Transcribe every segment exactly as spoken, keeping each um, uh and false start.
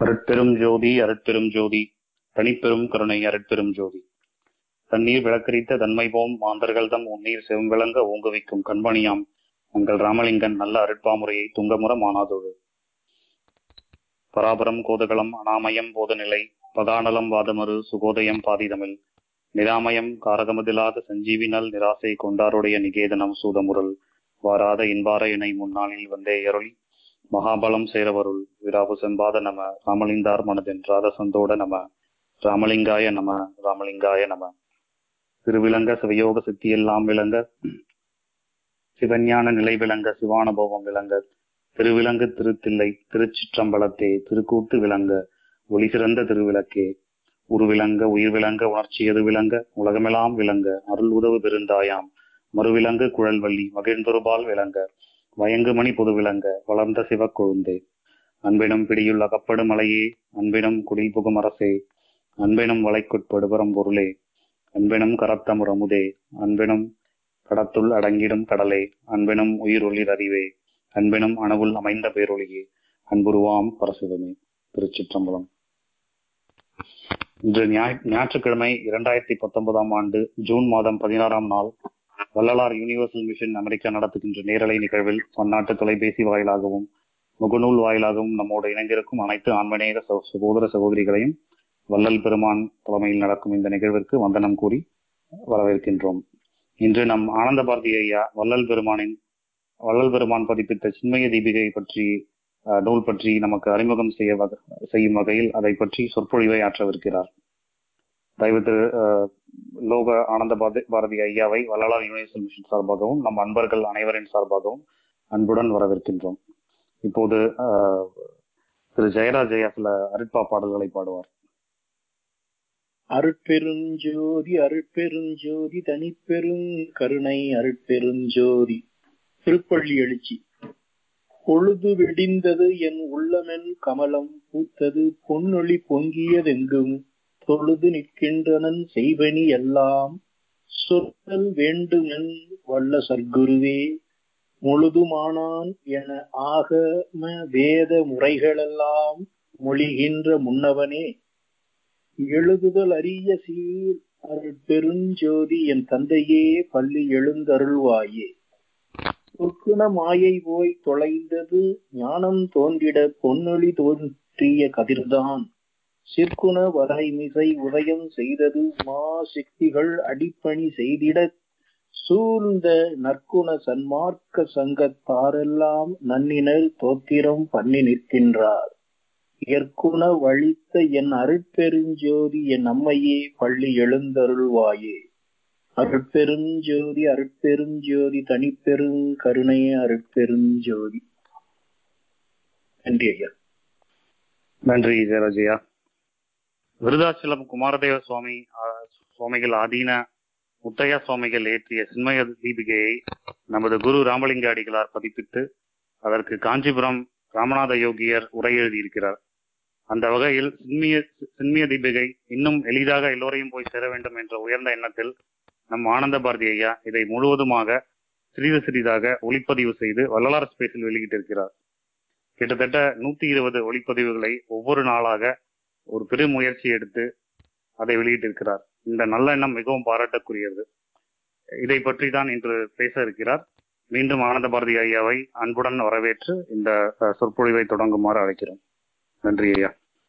அருட்பெரும் ஜோதி அருட்பெரும் ஜோதி தனிப்பெரும் கருணை அருட்பெரும் ஜோதி தண்ணீர் விளக்கரித்த தன்மைபோம் மாந்தர்கள்தம் உன்னீர் செவ்விளங்க ஓங்குவிக்கும் கண்மணியாம் உங்கள் ராமலிங்கன் நல்ல அருட்பாமுறையை துங்கமுற மானாதோடு பராபரம் கோதகளம் அனாமயம் போதநிலை பதானலம் வாதமறு சுகோதயம் பாதிதமிழ் நிராமயம் காரகமதிலாத சஞ்சீவினல் நிராசை கொண்டாருடைய நிகேதனம் சூதமுரல் வாராத இன்பார இணை முன்னாளில் வந்தே எருளி மகாபலம் சேரவருள் விராபு செம்பாத நம ராமலிங்கார் மனதின் ராத சந்தோட நம ராமலிங்காய நம ராமலிங்காய நம. திருவிளங்க சிவயோக சித்தியெல்லாம் விளங்க சிவஞான நிலை விளங்க சிவானுபவம் விளங்க திருவிலங்கு திருத்தில்லை திருச்சிற்றம்பலத்தே திருக்கூட்டு விளங்க ஒளி சிறந்த திருவிளக்கே உருவிளங்க உயிர் விளங்க உணர்ச்சியது விளங்க உலகமெல்லாம் விளங்க அருள் உதவு பெருந்தாயாம் மறுவிலங்கு குழல்வள்ளி மகிழ்ந்தொருபால் விளங்க வயங்குமணி பொது விளங்க வளர்ந்த சிவக்கொழுந்தே அன்பினும் பிடியுள்ள அகப்படும் மலையே அன்பினும் குடில் புகும் அரசே அன்பினும் வளைக்குட்படுபரம் பொருளே அன்பினும் கரத்தமுறமுதே அன்பினும் கடத்துள் அடங்கிடும் கடலே அன்பினும் உயிர் ஒளிர் அறிவே அன்பினும் அணுவுள் அமைந்த பேரொழியே அன்புருவாம் பரசிவமே. திருச்சிற்றம்பலம். இன்று ஞாய் ஞாயிற்றுக்கிழமை இரண்டாயிரத்தி பத்தொன்பதாம் ஆண்டு ஜூன் மாதம் பதினாறாம் நாள் வள்ளலார் யூனிவர்சல் மிஷன் அமெரிக்கா நடத்துகின்ற நேரலை நிகழ்வில் பன்னாட்டு தொலைபேசி வாயிலாகவும் முகநூல் வாயிலாகவும் நம்மோடு இணைந்திருக்கும் அனைத்து ஆன்மநேக சகோதர சகோதரிகளையும் வள்ளல் பெருமான் தலைமையில் நடக்கும் இந்த நிகழ்விற்கு வந்தனம் கூறி வரவேற்கின்றோம். இன்று நம் ஆனந்த பாரதி ஐயா வள்ளல் பெருமானின் வள்ளல் பெருமான் பதிப்பித்த சின்மய தீபிகை பற்றி நூல் பற்றி நமக்கு அறிமுகம் செய்ய செய்யும் வகையில் அதை பற்றி சொற்பொழிவை ஆற்றவிருக்கிறார். தயவுத்து லோக ஆனந்த பாரதி ஐயாவை வள்ளலார் யூனிவர்சல் மிஷன் சார்பாகவும் நம் அன்பர்கள் அனைவரின் சார்பாகவும் அன்புடன் வரவேற்கின்றோம். இப்போது அஹ் திரு ஜெயராஜ் ஐயா சில அருட்பா பாடல்களை பாடுவார். அருட்பெருஞ்சோதி அருட்பெருஞ்சோதி தனிப்பெரும் கருணை அருட்பெருஞ்சோதி. திருப்பள்ளி எழுச்சி. பொழுது விடிந்தது என் உள்ளமென் கமலம் பூத்தது பொன்னொளி பொங்கியதெங்கும் தொழுது நிற்கின்றனன் செய்வனி எல்லாம் சொற்கள் வேண்டுமென் வல்ல சர்க்குருவே முழுதுமானான் என ஆகம வேத முறைகளெல்லாம் மொழிகின்ற முன்னவனே எழுதுதல் அரிய சீர் அருட்பெருஞ்சோதி என் தந்தையே பள்ளி எழுந்தருள்வாயே. சொற்குண மாயை போய் தொலைந்தது ஞானம் தோன்றிட பொன்னொழி தோன்றிய கதிர்தான் சிற்குண வரைமிசை உதயம் செய்தது மா சக்திகள் அடிப்பணி செய்திட சூழ்ந்த நற்குண சன்மார்க்க சங்கத்தாரெல்லாம் நன்னினர் தோத்திரம் பண்ணி நிற்கின்றார். எற்குண வழித்த என் அருட்பெருஞ்சோதி என் அம்மையே பள்ளி எழுந்தருள்வாயே. அருட்பெருஞ்சோதி அருட்பெருஞ்சோதி தனிப்பெரும் கருணையே அருட்பெருஞ்சோதி. நன்றி ஐயா. நன்றி ஜெயராஜையா. விருதாச்சலம் குமாரதேவ சுவாமி சுவாமிகள் ஆதீன முத்தையா சுவாமிகள் ஏற்றிய சின்மய தீபிகையை நமது குரு ராமலிங்க அடிகளார் பதிப்பித்து அதற்கு காஞ்சிபுரம் ராமநாத யோகியர் உரை எழுதியிருக்கிறார். அந்த வகையில் சின்மிய சின்மிய தீபிகை இன்னும் எளிதாக எல்லோரையும் போய் சேர வேண்டும் என்ற உயர்ந்த எண்ணத்தில் நம் ஆனந்த பாரதி ஐயா இதை முழுவதுமாக சிறிது சிறிதாக ஒளிப்பதிவு செய்து வள்ளலார் ஸ்பேஸில் வெளியிட்டிருக்கிறார். கிட்டத்தட்ட நூத்தி இருபது ஒளிப்பதிவுகளை ஒவ்வொரு நாளாக ஒரு பெரும் முயற்சி எடுத்து அதை வெளியிட்டிருக்கிறார். இந்த நல்ல எண்ணம் மிகவும் பாராட்டக்கூடியது. இதை பற்றி தான் இன்று பேச இருக்கிறார். மீண்டும் ஆனந்த பாரதி ஐயாவை அன்புடன் வரவேற்று இந்த சொற்பொழிவை தொடங்குமாறு அழைக்கிறோம். நன்றி ஐயா.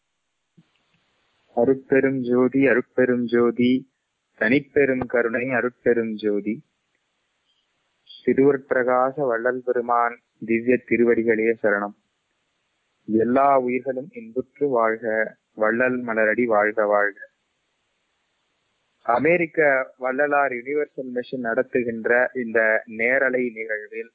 அருட்பெரும் ஜோதி அருட்பெரும் ஜோதி தனிப்பெரும் கருணை அருட்பெரும் ஜோதி. திருவற்பிரகாச வள்ளல் பெருமான் திவ்ய திருவடிகளே சரணம். எல்லா உயிர்களும் இன்புற்று வாழ்க, வள்ளல் மலரடி வாழ்க வாழ்க. அமெரிக்க வள்ளலார் யுனிவர்சல் மிஷன் நடத்துகின்ற இந்த நேரலை நிகழ்வில்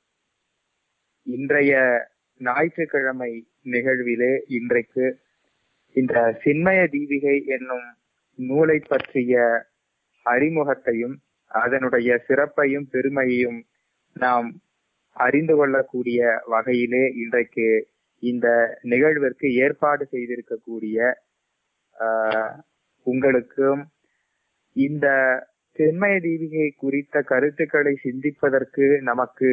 இன்றைய ஞாயிற்றுக்கிழமை நிகழ்விலே இன்றைக்கு இந்த சின்மய தீபிகை என்னும் நூலை பற்றிய அறிமுகத்தையும் அதனுடைய சிறப்பையும் பெருமையையும் நாம் அறிந்து கொள்ளக்கூடிய வகையிலே இன்றைக்கு இந்த நிகழ்விற்கு ஏற்பாடு செய்திருக்கக்கூடிய ஆஹ் உங்களுக்கும் இந்த சின்மய தீபிகை குறித்த கருத்துக்களை சிந்திப்பதற்கு நமக்கு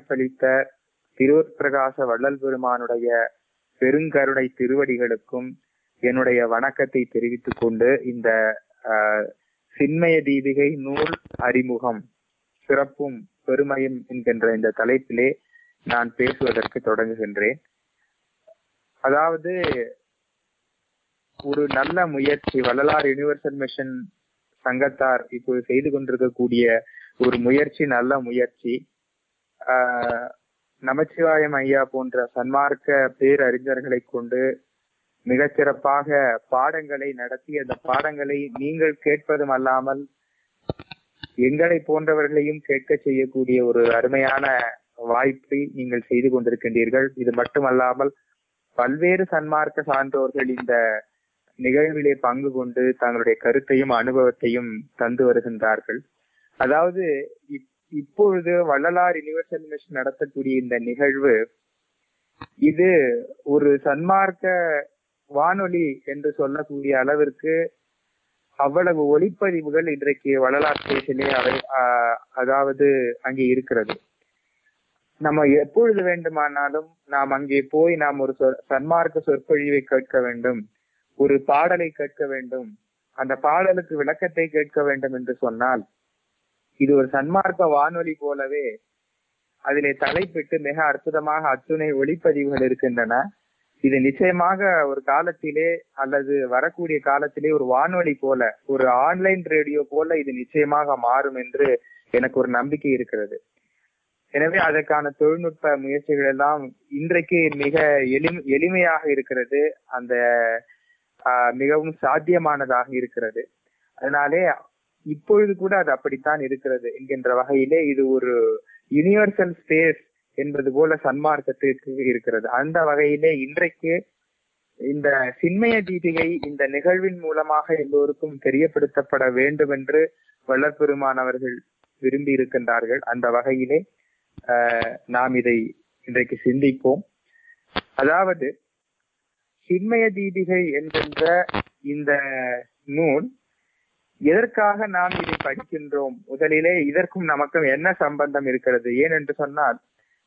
வாய்ப்பளித்த திருவற்பிரகாச வள்ளல் பெருமானுடைய பெருங்கருணை திருவடிகளுக்கும் என்னுடைய வணக்கத்தை தெரிவித்துக் கொண்டு இந்த அஹ் சின்மய தீபிகை நூல் அறிமுகம் சிறப்பும் பெருமையும் என்கின்ற இந்த தலைப்பிலே நான் பேசுவதற்கு தொடங்குகின்றேன். அதாவது ஒரு நல்ல முயற்சி, வள்ளலார் யுனிவர்சல் மிஷன் சங்கத்தார் இப்போது செய்து கொண்டிருக்கக்கூடிய ஒரு முயற்சி, நல்ல முயற்சி. ஆஹ் நமச்சிவாயம் ஐயா போன்ற சன்மார்க்க பேரறிஞர்களை கொண்டு மிகச்சிறப்பாக பாடங்களை நடத்தி அந்த பாடங்களை நீங்கள் கேட்பதும் அல்லாமல் எங்களை போன்றவர்களையும் கேட்க செய்யக்கூடிய ஒரு அருமையான வாய்ப்பை நீங்கள் செய்து கொண்டிருக்கின்றீர்கள். இது மட்டுமல்லாமல் பல்வேறு சன்மார்க்க சான்றோர்கள் இந்த நிகழ்விலே பங்கு கொண்டு தங்களுடைய கருத்தையும் அனுபவத்தையும் தந்து வருகின்றார்கள். அதாவது இப்பொழுது வள்ளலார் யுனிவர்சல் மிஷன் நடத்தக்கூடிய இந்த நிகழ்வு இது ஒரு சன்மார்க்க வானொலி என்று சொல்லக்கூடிய அளவிற்கு அவ்வளவு ஒளிப்பதிவுகள் இன்றைக்கு வள்ளலார் ஸ்டேஷனே அவை அதாவது அங்கே இருக்கிறது. நம்ம எப்பொழுது வேண்டுமானாலும் நாம் அங்கே போய் நாம் ஒரு சன்மார்க்க சொற்பொழிவை கேட்க வேண்டும், ஒரு பாடலை கேட்க வேண்டும், அந்த பாடலுக்கு விளக்கத்தை கேட்க வேண்டும் என்று சொன்னால் இது ஒரு சன்மார்க்க வானொலி போலவே அதிலே தலைப்பிட்டு மிக அற்புதமாக அத்துணை ஒளிப்பதிவுகள் இருக்கின்றன. இது நிச்சயமாக ஒரு காலத்திலே அல்லது வரக்கூடிய காலத்திலே ஒரு வானொலி போல, ஒரு ஆன்லைன் ரேடியோ போல இது நிச்சயமாக மாறும் என்று எனக்கு ஒரு நம்பிக்கை இருக்கிறது. எனவே அதற்கான தொழில்நுட்ப முயற்சிகள் எல்லாம் இன்றைக்கு மிக எளி எளிமையாக இருக்கிறது, அந்த ஆஹ் மிகவும் சாத்தியமானதாக இருக்கிறது. அதனாலே இப்பொழுது கூட அது அப்படித்தான் இருக்கிறது என்கின்ற வகையிலே இது ஒரு யுனிவர்சல் ஸ்பேஸ் என்பது போல சன்மார்க்கத்திற்கு இருக்கிறது. அந்த வகையிலே இன்றைக்கு இந்த சின்மய தீபிகை இந்த நிகழ்வின் மூலமாக எல்லோருக்கும் தெரியப்படுத்தப்பட வேண்டும் என்று வள்ளற் பெருமான் அவர்கள் விரும்பி இருக்கின்றார்கள். அந்த வகையிலே ஆஹ் நாம் இதை இன்றைக்கு சிந்திப்போம். அதாவது சின்மய தீபிகை என்கின்ற இந்த நூல் எதற்காக நாம் இதை படிக்கின்றோம்? முதலிலே இதற்கும் நமக்கும் என்ன சம்பந்தம் இருக்கிறது? ஏனென்று சொன்னால்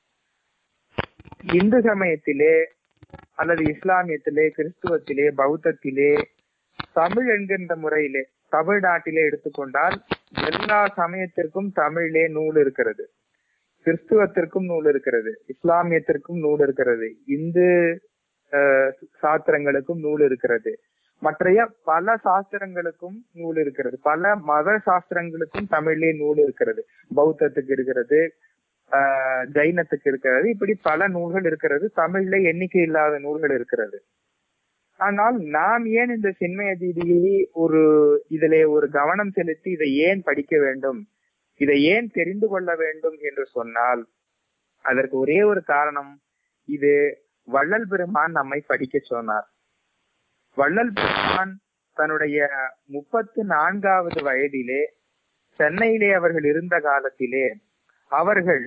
இந்து சமயத்திலே அல்லது இஸ்லாமியத்திலே, கிறிஸ்துவத்திலே, பௌத்தத்திலே, தமிழ் என்கின்ற முறையிலே தமிழ்நாட்டிலே எடுத்துக்கொண்டால் எல்லா சமயத்திற்கும் தமிழிலே நூல் இருக்கிறது. கிறிஸ்துவத்திற்கும் நூல் இருக்கிறது, இஸ்லாமியத்திற்கும் நூல் இருக்கிறது, இந்து சாஸ்திரங்களுக்கும் நூல் இருக்கிறது, மற்றைய பல சாஸ்திரங்களுக்கும் நூல் இருக்கிறது, பல மத சாஸ்திரங்களுக்கும் தமிழிலே நூல் இருக்கிறது. பௌத்தத்துக்கு இருக்கிறது, ஆஹ் ஜைனத்துக்கு இருக்கிறது, இப்படி பல நூல்கள் இருக்கிறது. தமிழ்ல எண்ணிக்கை இல்லாத நூல்கள் இருக்கிறது. ஆனால் நாம் ஏன் இந்த சின்மய தீபிகையை ஒரு இதிலே ஒரு கவனம் செலுத்தி இதை ஏன் படிக்க வேண்டும், இதை ஏன் தெரிந்து கொள்ள வேண்டும் என்று சொன்னால் அதற்கு ஒரே ஒரு காரணம், இது வள்ளல் பெருமான் நம்மை படிக்க சொன்னார். வள்ளல் பெருமான் தன்னுடைய முப்பத்து நான்காவது வயதிலே சென்னையிலே அவர்கள் இருந்த காலத்திலே அவர்கள்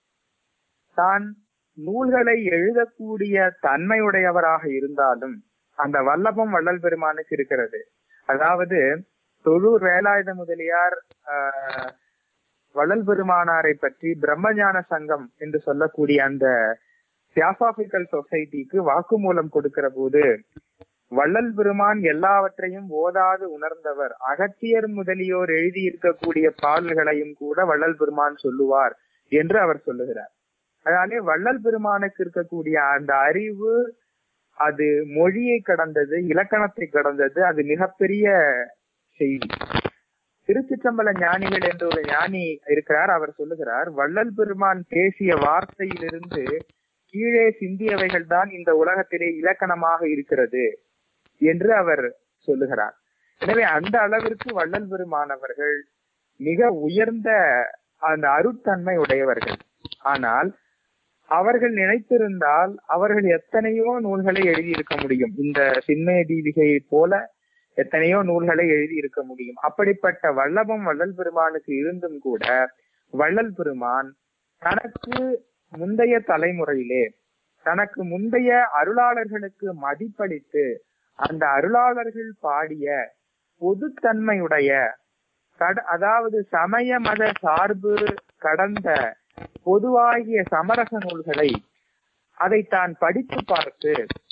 தான் நூல்களை எழுதக்கூடிய தன்மையுடையவராக இருந்தாலும் அந்த வல்லபம் வள்ளல் பெருமானுக்கு இருக்கிறது. அதாவது தொழூர் வேலாயுத முதலியார் ஆஹ் வள்ளல் பெருமானாரை பற்றி பிரம்மஞான சங்கம் என்று சொல்லக்கூடிய அந்த தியாசாபிக்கல் சொசைட்டிக்கு வாக்குமூலம் கொடுக்கிற போது வள்ளல் பெருமான் எல்லாவற்றையும் ஓதாது உணர்ந்தவர், அகத்தியர் முதலியோர் எழுதியிருக்கக்கூடிய பாடல்களையும் கூட வள்ளல் பெருமான் சொல்லுவார் என்று அவர் சொல்லுகிறார். அதனாலே வள்ளல் பெருமானுக்கு இருக்கக்கூடிய அந்த அறிவு அது மொழியை கடந்தது, இலக்கணத்தை கடந்தது, அது மிகப்பெரிய செய்தி. திருச்சிற்றம்பல ஞானிகள் என்று ஒரு ஞானி இருக்கிறார், அவர் சொல்லுகிறார், வள்ளல் பெருமான் பேசிய வார்த்தையிலிருந்து கீழே சிந்தியவைகள் தான் இந்த உலகத்திலே இலக்கணமாக இருக்கிறது என்று அவர் சொல்லுகிறார். எனவே அந்த அளவிற்கு வள்ளல் பெருமானவர்கள் மிக உயர்ந்த அந்த அருட்தன்மை உடையவர்கள். ஆனால் அவர்கள் நினைத்திருந்தால் அவர்கள் எத்தனையோ நூல்களை எழுதியிருக்க முடியும். இந்த சின்மய தீபிகையை போல எத்தனையோ நூல்களை எழுதி இருக்க முடியும். அப்படிப்பட்ட வல்லபம் வள்ளல் பெருமானுக்கு இருந்தும் கூட வள்ளல் பெருமான் தனக்கு முந்தைய தலைமுறையிலே தனக்கு முந்தைய அருளாளர்களுக்கு மதிப்பளித்து அந்த அருளாளர்கள் பாடிய பொதுத்தன்மையுடைய அதாவது சமய மத சார்பு கடந்த பொதுவாகிய சமரச நூல்களை அதை தான் படித்து பார்த்து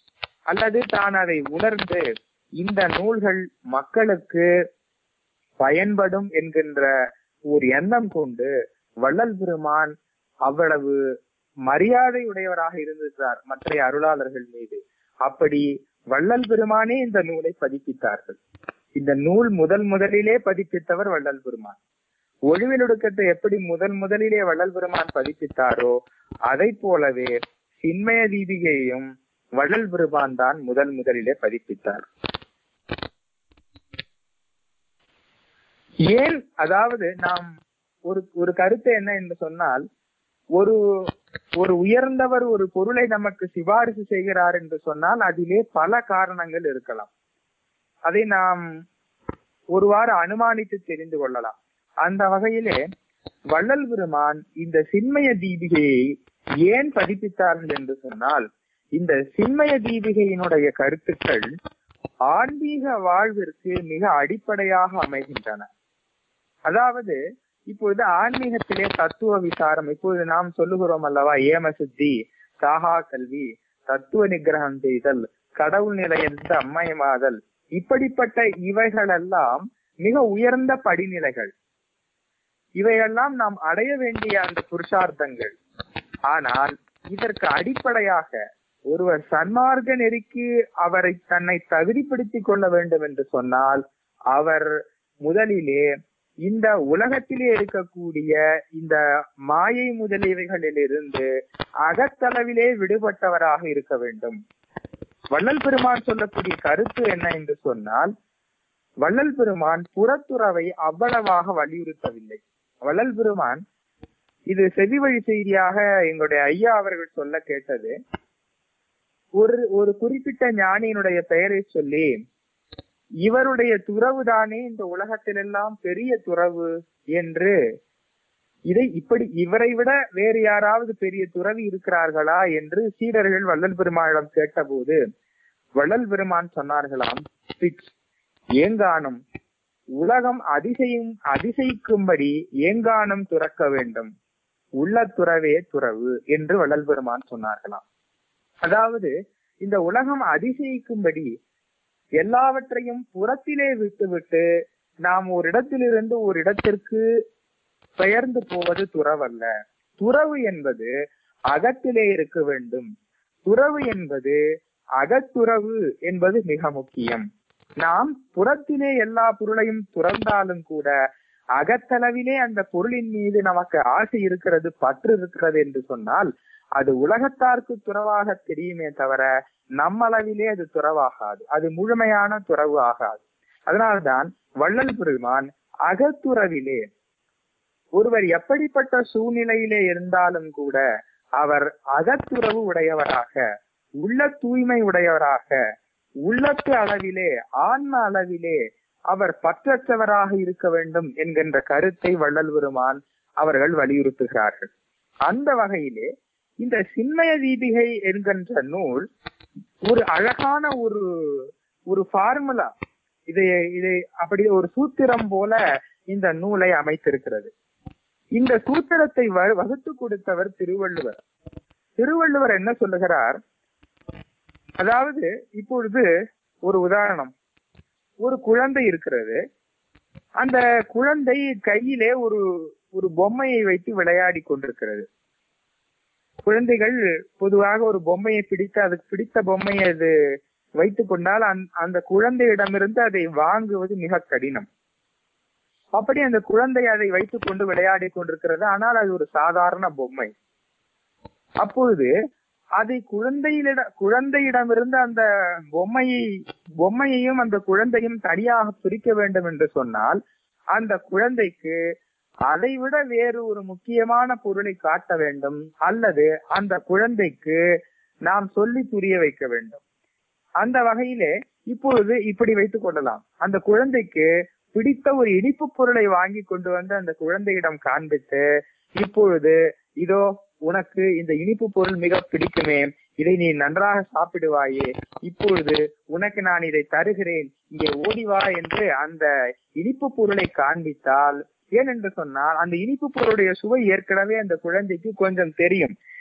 அல்லது தான் அதை உணர்ந்து இந்த நூல்கள் மக்களுக்கு பயன்படும் என்கின்ற ஒரு எண்ணம் கொண்டு வள்ளல் பெருமான் அவ்வளவு மரியாதை உடையவராக இருந்திருக்கிறார் மற்ற அருளாளர்கள் மீது. அப்படி வள்ளல் பெருமானே இந்த நூலை பதிப்பித்தார்கள். இந்த நூல் முதல் முதலிலே பதிப்பித்தவர் வள்ளல் பெருமான். ஒழிவிலொடுக்கத்தை எப்படி முதல் முதலிலே வள்ளல் பெருமான் பதிப்பித்தாரோ அதை போலவே சின்மய தீபிகையையும் வள்ளல் பெருமான் தான் முதல் முதலிலே பதிப்பித்தார். ஏன், அதாவது நாம் ஒரு ஒரு கருத்து என்ன என்று சொன்னால், ஒரு ஒரு உயர்ந்தவர் ஒரு பொருளை நமக்கு சிபாரிசு செய்கிறார் என்று சொன்னால் அதிலே பல காரணங்கள் இருக்கலாம். அதை நாம் ஒருவாறு அனுமானித்து தெரிந்து கொள்ளலாம். அந்த வகையிலே வள்ளல் பெருமான் இந்த சின்மய தீபிகையை ஏன் பதிப்பித்தார்கள் என்று சொன்னால், இந்த சின்மய தீபிகையினுடைய கருத்துக்கள் ஆன்மீக வாழ்விற்கு மிக அடிப்படையாக அமைகின்றன. அதாவது இப்பொழுது ஆன்மீகத்திலே தத்துவ விசாரம், இப்பொழுது நாம் சொல்லுகிறோம் அல்லவா, ஏம சித்தி, சாகா கல்வி, தத்துவ நிகிரகம் செய்தல், கடவுள் நிலையிலிருந்து அம்மயமாதல், இப்படிப்பட்ட இவைகளெல்லாம் மிக உயர்ந்த படிநிலைகள். இவையெல்லாம் நாம் அடைய வேண்டிய அந்த புருஷார்த்தங்கள். ஆனால் இதற்கு அடிப்படையாக ஒருவர் சன்மார்க்க நெறிக்கு அவரை தன்னை தகுதிப்படுத்திக் கொள்ள வேண்டும் என்று சொன்னால் அவர் முதலிலே இந்த உலகத்திலே இருக்கக்கூடிய இந்த மாயை முதலியவைகளிலிருந்து அகத்தளவிலே விடுபட்டவராக இருக்க வேண்டும். வள்ளல் பெருமான் சொல்லக்கூடிய கருத்து என்ன என்று சொன்னால், வள்ளல் பெருமான் புறத்துறவை அவ்வளவாக வலியுறுத்தவில்லை. வள்ளல் பெருமான், இது செவி வழி செய்தியாக எங்களுடைய ஐயா அவர்கள் சொல்ல கேட்டது, ஒரு ஒரு குறிப்பிட்ட ஞானியினுடைய பெயரை சொல்லி, இவருடைய துறவு தானே இந்த உலகத்திலெல்லாம் பெரிய துறவு என்று, இதை இப்படி இவரை விட வேறு யாராவது பெரிய துறவி இருக்கிறார்களா என்று சீடர்கள் வள்ளல் பெருமானிடம் கேட்டபோது வள்ளல் பெருமான் சொன்னார்களாம், ஏங்கானும் உலகம் அதிசயம் அதிசயிக்கும்படி ஏங்கானும் துறக்க வேண்டும், உள்ள துறவே துறவு என்று வள்ளல் பெருமான் சொன்னார்களாம். அதாவது இந்த உலகம் அதிசயிக்கும்படி எல்லாவற்றையும் புறத்திலே விட்டுவிட்டு நாம் ஒரு இடத்திலிருந்து ஒரு இடத்திற்கு பெயர்ந்து போவது துறவல்ல. துறவு என்பது அகத்திலே இருக்க வேண்டும். துறவு என்பது அகத்துறவு என்பது மிக முக்கியம். நாம் புறத்திலே எல்லா பொருளையும் துறந்தாலும் கூட அகத்தளவிலே அந்த பொருளின் மீது நமக்கு ஆசை இருக்கிறது, பற்று இருக்கிறது என்று சொன்னால் அது உலகத்தாருக்கு துறவாக தெரியுமே தவிர நம்மளவிலே அது துறவாகாது, அது முழுமையான துறவு ஆகாது. அதனால்தான் வள்ளல் பெருமான் அகத்துறவிலே ஒருவர் எப்படிப்பட்ட சூழ்நிலையிலே இருந்தாலும் கூட அவர் அகத்துறவு உடையவராக, உள்ள தூய்மை உடையவராக, உள்ளத்து அளவிலே ஆன்ம அளவிலே அவர் பற்றற்றவராக இருக்க வேண்டும் என்கின்ற கருத்தை வள்ளல் பெருமான் அவர்கள் வலியுறுத்துகிறார்கள். அந்த வகையிலே இந்த சின்மய தீபிகை என்கின்ற நூல் ஒரு அழகான ஒரு ஒரு ஃபார்முலா, இதை இதை அப்படி ஒரு சூத்திரம் போல இந்த நூலை அமைத்திருக்கிறது. இந்த சூத்திரத்தை வகுத்து கொடுத்தவர் திருவள்ளுவர். திருவள்ளுவர் என்ன சொல்லுகிறார், அதாவது இப்பொழுது ஒரு உதாரணம், ஒரு குழந்தை இருக்கிறது. அந்த குழந்தை கையிலே ஒரு ஒரு பொம்மையை வைத்து விளையாடி கொண்டிருக்கிறது. குழந்தைகள் பொதுவாக ஒரு பொம்மையை பிடித்து அதுக்கு பிடித்த பொம்மையை அது வைத்துக் கொண்டால் அந்த குழந்தையிடமிருந்து அதை வாங்குவது மிக கடினம். அப்படி அந்த குழந்தை அதை வைத்துக் கொண்டு விளையாடி கொண்டிருக்கிறது. ஆனால் அது ஒரு சாதாரண பொம்மை. அப்பொழுது அதை குழந்தையிட குழந்தையிடமிருந்து அந்த பொம்மையை பொம்மையையும் அந்த குழந்தையும் தனியாக பிரிக்க வேண்டும் என்று சொன்னால் அந்த குழந்தைக்கு அதை விட வேறு ஒரு முக்கியமான பொருளை காட்ட வேண்டும், அல்லது அந்த குழந்தைக்கு நாம் சொல்லி புரிய வைக்க வேண்டும். அந்த வகையிலே இப்பொழுது இப்படி வைத்துக் கொள்ளலாம், அந்த குழந்தைக்கு பிடித்த ஒரு இனிப்பு பொருளை வாங்கி கொண்டு வந்து அந்த குழந்தையிடம் காண்பித்து, இப்பொழுது இதோ உனக்கு இந்த இனிப்பு பொருள் மிக பிடிக்குமே, இதை நீ நன்றாக சாப்பிடுவாயே, இப்பொழுது உனக்கு நான் இதை தருகிறேன், இங்கே ஓடிவா என்று அந்த இனிப்பு பொருளை காண்பித்தால், ஏனென்று சொன்னால் அந்த இனிப்பு பொருளுடைய சுவை ஏற்கனவே அந்த குழந்தைக்கு கொஞ்சம் தெரியும்.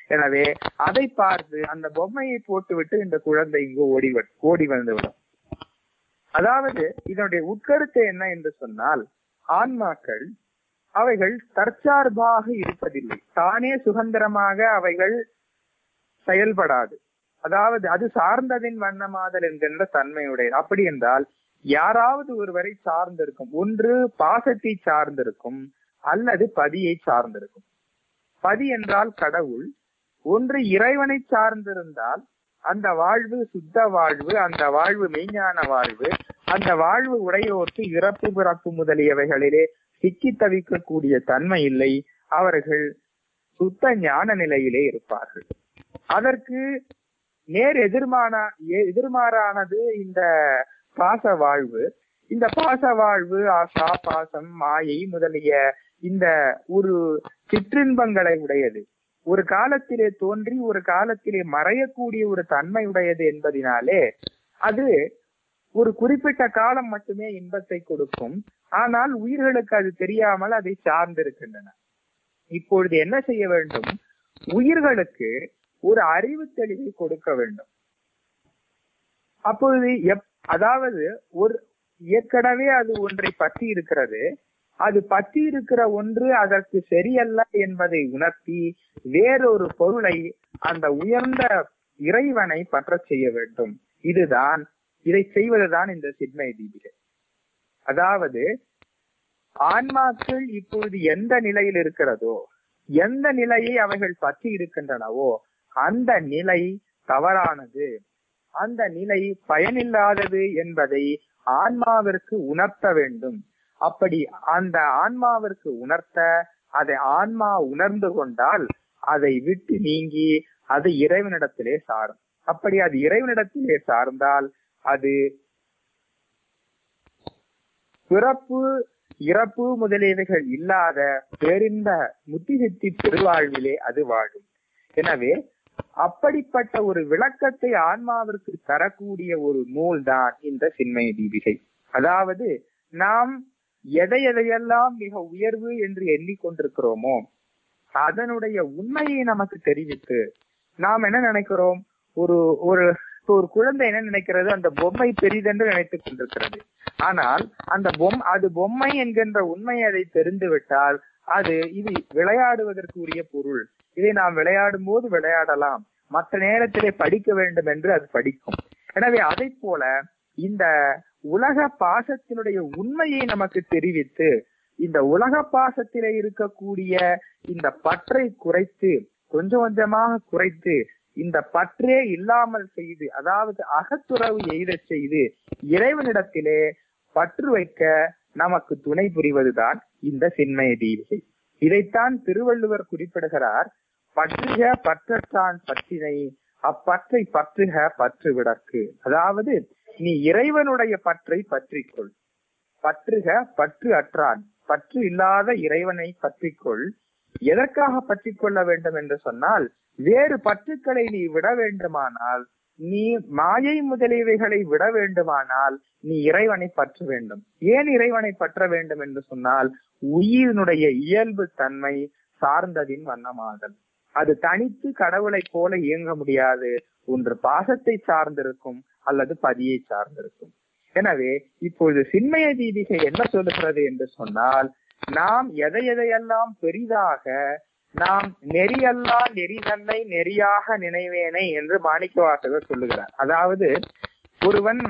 எனவே அதை பார்த்து அந்த பொம்மையை போட்டுவிட்டு இந்த குழந்தை இங்கு ஓடி ஓடி வந்துவிடும். அதாவது இதனுடைய உட்கருத்து என்ன என்று சொன்னால், ஆன்மாக்கள் அவைகள் தற்சார்பாக இருப்பதில்லை, தானே சுதந்திரமாக அவைகள் செயல்படாது. அதாவது அது சார்ந்ததின் வண்ணமாதல் என்கின்ற தன்மையுடைய. அப்படி என்றால் யாராவது ஒருவரை சார்ந்திருக்கும், ஒன்று பாசத்தை சார்ந்திருக்கும் அல்லது பதியை சார்ந்திருக்கும். பதி என்றால் கடவுள். ஒன்று இறைவனை சார்ந்திருந்தால் அந்த வாழ்வு சுத்த வாழ்வு, அந்த வாழ்வு மெய்ஞான வாழ்வு, அந்த வாழ்வு உடையோர்க்கு இறப்பு பிறப்பு முதலியவைகளிலே சிக்கி தவிக்கக்கூடிய தன்மை இல்லை, அவர்கள் சுத்த ஞான நிலையிலே இருப்பார்கள். அதற்கு நேர் எதிர்மான எதிர்மாறானது இந்த பாச வாழ்வு. இந்த பாச வாழ்வு ஆசா, பாசம், மாயை முதலிய இந்த ஒரு சிற்றின்பங்களை உடையது. ஒரு காலத்திலே தோன்றி ஒரு காலத்திலே மறையக்கூடிய ஒரு தன்மை உடையது என்பதினாலே அது ஒரு குறிப்பிட்ட காலம் மட்டுமே இன்பத்தை கொடுக்கும். ஆனால் உயிர்களுக்கு அது தெரியாமல் அதை சார்ந்திருக்கின்றன. இப்பொழுது என்ன செய்ய வேண்டும்? உயிர்களுக்கு ஒரு அறிவு தெளிவை கொடுக்க வேண்டும். அப்பொழுது எப் அதாவது ஒரு ஏற்கனவே அது ஒன்றை பற்றி இருக்கிறது, அது பற்றி இருக்கிற ஒன்று அதற்கு சரியல்ல என்பதை உணர்த்தி வேறொரு பொருளை, அந்த உயர்ந்த இறைவனை பற்ற செய்ய வேண்டும். இதுதான், இதை செய்வதுதான் இந்த சின்மய தீபிகை. அதாவது ஆன்மாக்கள் இப்பொழுது எந்த நிலையில் இருக்கிறதோ, எந்த நிலையை அவைகள் பற்றி இருக்கின்றனவோ அந்த நிலை தவறானது, அந்த நிலை பயனில்லாதது என்பதை ஆன்மாவிற்கு உணர்த்த வேண்டும். அப்படி அந்த ஆன்மாவிற்கு உணர்த்த, அதை ஆன்மா உணர்ந்து கொண்டால் அதை விட்டு நீங்கி அது இறைவனிடத்திலே சாரும். அப்படி அது இறைவனிடத்திலே சார்ந்தால் அது பிறப்பு இறப்பு முதலியவைகள் இல்லாத பேரின்ப முத்திசித்தி பெருவாழ்விலே அது வாழும். எனவே அப்படிப்பட்ட ஒரு விளக்கத்தை ஆன்மாவிற்கு தரக்கூடிய ஒரு நூல் தான் இந்த சின்மய தீபிகை. அதாவது நாம் எதை எதையெல்லாம் மிக உயர்வு என்று எண்ணிக்கொண்டிருக்கிறோமோ அதனுடைய உண்மையை நமக்கு தெரிவித்து, நாம் என்ன நினைக்கிறோம், ஒரு ஒரு ஒரு குழந்தை என்ன நினைக்கிறது, அந்த பொம்மை பெரிதென்று நினைத்துக் கொண்டிருக்கிறது. ஆனால் அந்த பொம் அது பொம்மை என்கின்ற உண்மையை அதை தெரிந்து விட்டால் அது இது விளையாடுவதற்கு உரிய பொருள், இதை நாம் விளையாடும் போது விளையாடலாம், மற்ற நேரத்திலே படிக்க வேண்டும் என்று அது படிக்கும். எனவே அதை போல இந்த உலக பாசத்தினுடைய உண்மையை நமக்கு தெரிவித்து, இந்த உலக பாசத்திலே இருக்கக்கூடிய இந்த பற்றை குறைத்து, கொஞ்சம் கொஞ்சமாக குறைத்து, இந்த பற்றே இல்லாமல் செய்து, அதாவது அகத்துறவு எய்த செய்து இறைவனிடத்திலே பற்று வைக்க நமக்கு துணை புரிவதுதான் இந்த சின்மய தீபிகை. இதைத்தான் திருவள்ளுவர் குறிப்பிடுகிறார். பற்றுக பற்றற்றான் பற்றினை, அப்பற்றை பற்றுக பற்று விடற்கு. அதாவது நீ இறைவனுடைய பற்றை பற்றிக்கொள். பற்றுக பற்று அற்றான், பற்று இல்லாத இறைவனை பற்றிக்கொள். எதற்காக பற்றி கொள்ள வேண்டும் என்று சொன்னால், வேறு பற்றுக்களை நீ விட வேண்டுமானால், நீ மாயை முதலியவைகளை விட வேண்டுமானால் நீ இறைவனை பற்ற வேண்டும். ஏன் இறைவனை பற்ற வேண்டும் என்று சொன்னால், உயிரினுடைய இயல்பு தன்மை சார்ந்ததின் வண்ணமாதல். அது தனித்து கடவுளை போல இயங்க முடியாது. ஒன்று பாசத்தை சார்ந்திருக்கும் அல்லது பதியை சார்ந்திருக்கும். எனவே இப்பொழுது சின்மய தீபிகை என்ன சொல்லுகிறது என்று சொன்னால், நாம் எதை எதையெல்லாம் பெரிதாக நாம் நெறியல்லா நெறி தன்னை நெறியாக நினைவேனை என்று மாணிக்கவாசகர் சொல்லுகிறார். அதாவது ஒருவன்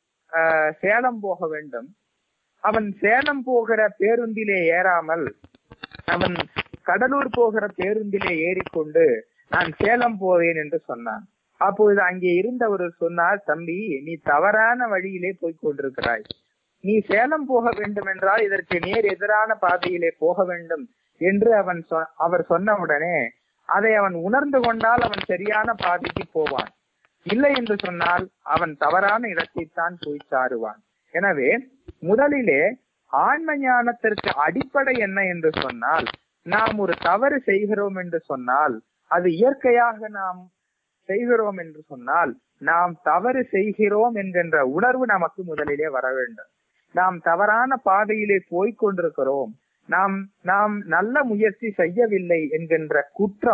ஆஹ் சேலம் போக வேண்டும். அவன் சேலம் போகிற பேருந்திலே ஏறாமல் அவன் கடலூர் போகிற பேருந்திலே ஏறிக்கொண்டு நான் சேலம் போவேன் என்று சொன்னான். அப்பொழுது அங்கே இருந்தவர் சொன்னார், தம்பி நீ தவறான வழியிலே போய் கொண்டிருக்கிறாய். நீ சேலம் போக வேண்டும் என்றால் இதற்கு நேர் எதிரான பாதையிலே போக வேண்டும் என்று அவன் அவர் சொன்னவுடனே அதை அவன் உணர்ந்து கொண்டால் அவன் சரியான பாதைக்கு போவான். இல்லை என்று சொன்னால் அவன் தவறான இடத்தைத்தான் போய் சாருவான். எனவே முதலிலே ஆன்ம ஞானத்திற்கு அடிப்படை என்ன என்று சொன்னால், நாம் ஒரு தவறு செய்கிறோம் என்று சொன்னால், அது இயற்கையாக நாம் செய்கிறோம் என்று சொன்னால், நாம் தவறு செய்கிறோம் என்கின்ற உணர்வு நமக்கு முதலிலே வர வேண்டும். நாம் தவறான பாதையிலே போய்கொண்டிருக்கிறோம், நாம் நாம் நல்ல முயற்சி செய்யவில்லை என்கின்ற குற்றம்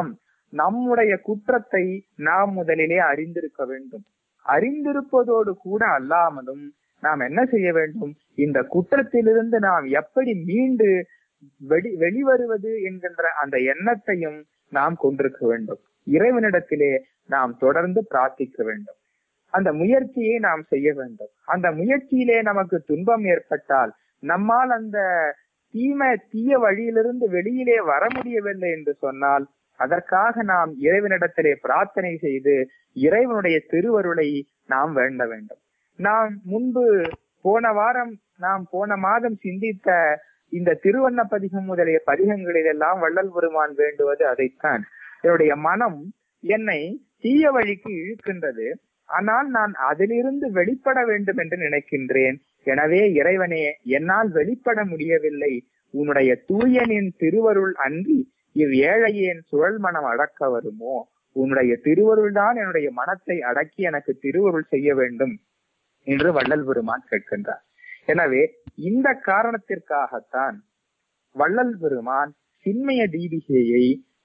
நம்முடைய குற்றத்தை நாம் முதலிலே அறிந்திருக்க வேண்டும். அறிந்திருப்பதோடு கூட அல்லாமலும் நாம் என்ன செய்ய வேண்டும், இந்த குற்றத்திலிருந்து நாம் எப்படி மீண்டு வெளி வெளிவருவது என்கின்ற அந்த எண்ணத்தையும் நாம் கொண்டிருக்க வேண்டும். இறைவனிடத்திலே நாம் தொடர்ந்து பிரார்த்திக்க வேண்டும். அந்த முயற்சியை நாம் செய்ய வேண்டும். அந்த முயற்சியிலே நமக்கு துன்பம் ஏற்பட்டால், நம்மால் அந்த தீமை தீய வழியிலிருந்து வெளியிலே வர முடியவில்லை என்று சொன்னால், அதற்காக நாம் இறைவனிடத்திலே பிரார்த்தனை செய்து இறைவனுடைய திருவருளை நாம் வேண்ட வேண்டும். நாம் முன்பு போன வாரம் நாம் போன மாதம் சிந்தித்த இந்த திருவண்ண பதிகம் முதலிய பதிகங்களிலெல்லாம் வள்ளல் பெருமான் வேண்டுவது அதைத்தான். என்னுடைய மனம் என்னை தீய வழிக்கு இழுக்கின்றது, ஆனால் நான் அதிலிருந்து வெளிப்பட வேண்டும் என்று நினைக்கின்றேன். எனவே இறைவனே, என்னால் வெளிப்பட முடியவில்லை, உன்னுடைய தூயனின் திருவருள் அன்றி இவ் ஏழையேன் சுழல் மனம் அடக்க வருமோ, உன்னுடைய திருவருள் தான் என்னுடைய மனத்தை அடக்கி எனக்கு திருவருள் செய்ய வேண்டும் என்று வள்ளல் பெருமான் கேட்கின்றார். எனவே இந்த காரணத்திற்காகத்தான் வள்ளல் பெருமான் சின்மய தீபிகையை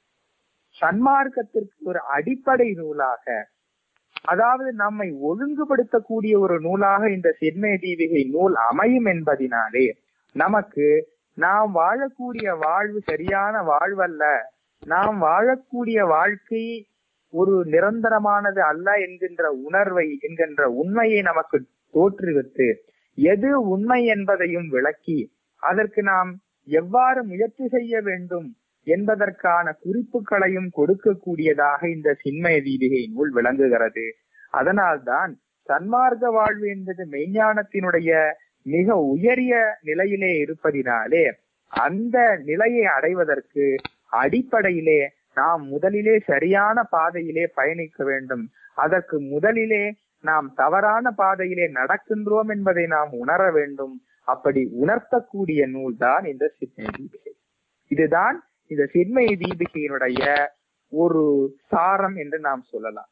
சன்மார்க்கத்திற்கு ஒரு அடிப்படை நூலாக, அதாவது நம்மை ஒழுங்குபடுத்தக்கூடிய ஒரு நூலாக இந்த சின்மய தீபிகை நூல் அமையும் என்பதினாலே நமக்கு நாம் வாழக்கூடிய வாழ்வு சரியான வாழ்வல்ல, நாம் வாழக்கூடிய வாழ்க்கை ஒரு நிரந்தரமானது அல்ல என்கின்ற உணர்வை என்கின்ற உண்மையை நமக்கு தோற்றுவித்து, எது உண்மை என்பதையும் விளக்கி, அதற்கு நாம் எவ்வாறு முயற்சி செய்ய வேண்டும் என்பதற்கான குறிப்புகளையும் கொடுக்கக்கூடியதாக இந்த சின்மய தீபிகை நூல் விளங்குகிறது. அதனால்தான் சன்மார்க்க வாழ்வு என்பது மெய்ஞானத்தினுடைய மிக உயரிய நிலையிலே இருப்பதினாலே, அந்த நிலையை அடைவதற்கு அடிப்படையிலே நாம் முதலிலே சரியான பாதையிலே பயணிக்க வேண்டும். அதற்கு முதலிலே நாம் தவறான பாதையிலே நடக்கின்றோம் என்பதை நாம் உணர வேண்டும். அப்படி உணர்த்தக்கூடிய நூல் தான் இந்த சின்மய தீபிகை. இதுதான் இந்த சின்மய தீபிகையினுடைய ஒரு சாரம் என்று நாம் சொல்லலாம்.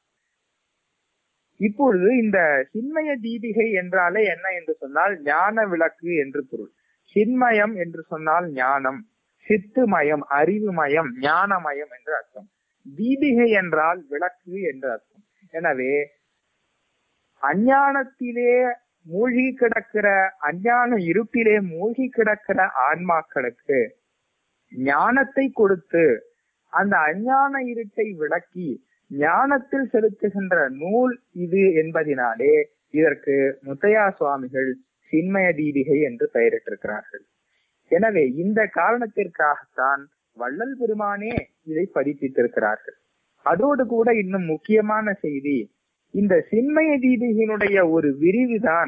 இப்பொழுது இந்த சின்மய தீபிகை என்றாலே என்ன என்று சொன்னால், ஞான விளக்கு என்று பொருள். சின்மயம் என்று சொன்னால் ஞானம், சித்துமயம் அறிவுமயம், ஞானமயம் என்று அர்த்தம். தீபிகை என்றால் விளக்கு என்று அர்த்தம். எனவே அஞ்ஞானத்திலே மூழ்கி கிடக்கிற, அஞ்ஞான இருப்பிலே மூழ்கி கிடக்கிற ஆன்மாக்களுக்கு ஞானத்தை கொடுத்து அந்த அஞ்ஞான இருட்டை விளக்கி ஞானத்தில் செலுத்துகின்ற நூல் இது என்பதினாலே இதற்கு முத்தையா சுவாமிகள் சின்மய தீபிகை என்று பெயரிட்டிருக்கிறார்கள். எனவே இந்த காரணத்திற்காகத்தான் வள்ளல் பெருமானே இதை பதிப்பித்திருக்கிறார்கள். அதோடு கூட இன்னும் முக்கியமான செய்தி, இந்த சின்மய தீபிகையினுடைய ஒரு விரிவுதான்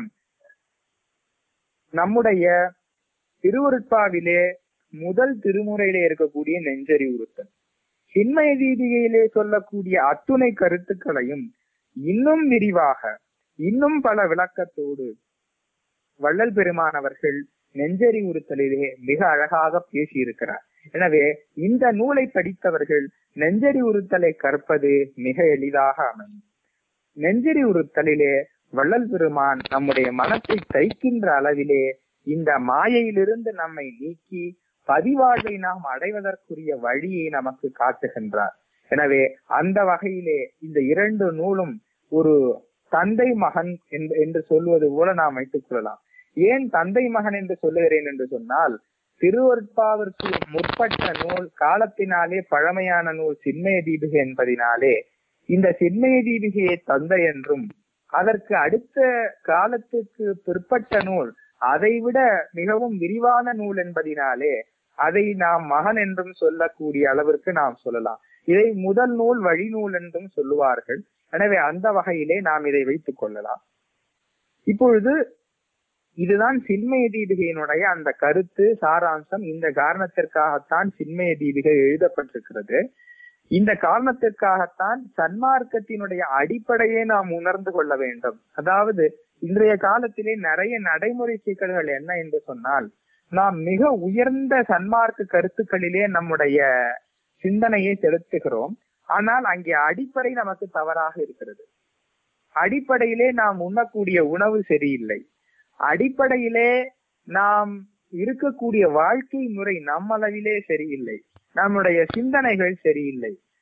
நம்முடைய திருவருட்பாவிலே முதல் திருமுறையிலே இருக்கக்கூடிய நெஞ்சறிவுறுத்தல். சின்மய தீபிகையிலே சொல்லக்கூடிய அத்துணை கருத்துக்களையும் இன்னும் விரிவாக, இன்னும் பல விளக்கத்தோடு வள்ளல் பெருமான் அவர்கள் நெஞ்சறிவுறுத்தலிலே மிக அழகாக பேசியிருக்கிறார். எனவே இந்த நூலை படித்தவர்கள் நெஞ்சறிவுறுத்தலை கற்பது மிக எளிதாக அமையும். நெஞ்சறிவுறுத்தலிலே வள்ளல் பெருமான் நம்முடைய மனத்தை தைக்கின்ற அளவிலே இந்த மாயையிலிருந்து நம்மை நீக்கி பதிவாழ்வை நாம் அடைவதற்குரிய வழியை நமக்கு காட்டுகின்றார். எனவே அந்த வகையிலே இந்த இரண்டு நூலும் ஒரு தந்தை மகன் என்று சொல்வது போல நாம் வைத்துக் கொள்ளலாம். ஏன் தந்தை மகன் என்று சொல்லுகிறேன் என்று சொன்னால், திருவருட்பாவிற்கு முற்பட்ட நூல், காலத்தினாலே பழமையான நூல் சின்மய தீபிகை என்பதினாலே இந்த சின்மய தீபிகையை தந்தை என்றும், அதற்கு அடுத்த காலத்துக்கு பிற்பட்ட நூல் அதைவிட மிகவும் விரிவான நூல் என்பதினாலே அதை நாம் மகன் என்றும் சொல்லக்கூடிய அளவிற்கு நாம் சொல்லலாம். இதை முதல் நூல் வழி நூல் என்றும் சொல்லுவார்கள். எனவே அந்த வகையிலே நாம் இதை வைத்துக் கொள்ளலாம். இப்பொழுது இதுதான் சின்மய தீபிகையினுடைய அந்த கருத்து சாராம்சம். இந்த காரணத்திற்காகத்தான் சின்மய தீபிகை எழுதப்பட்டிருக்கிறது. இந்த காரணத்திற்காகத்தான் சன்மார்க்கத்தினுடைய அடிப்படையை நாம் உணர்ந்து கொள்ள வேண்டும். அதாவது இன்றைய காலத்திலே நிறைய நடைமுறை சிக்கல்கள் என்ன என்று சொன்னால், நாம் மிக உயர்ந்த சன்மார்க்க கருத்துக்களிலே நம்முடைய சிந்தனையை செலுத்துகிறோம். ஆனால் அங்கே அடிப்படை நமக்கு தவறாக இருக்கிறது. அடிப்படையிலே நாம் உண்ணக்கூடிய உணவு சரியில்லை. அடிப்படையிலே நாம் இருக்கக்கூடிய வாழ்க்கை முறை நம்மளவிலே சரியில்லை. நம்முடைய சிந்தனைகள் சரியில்லை.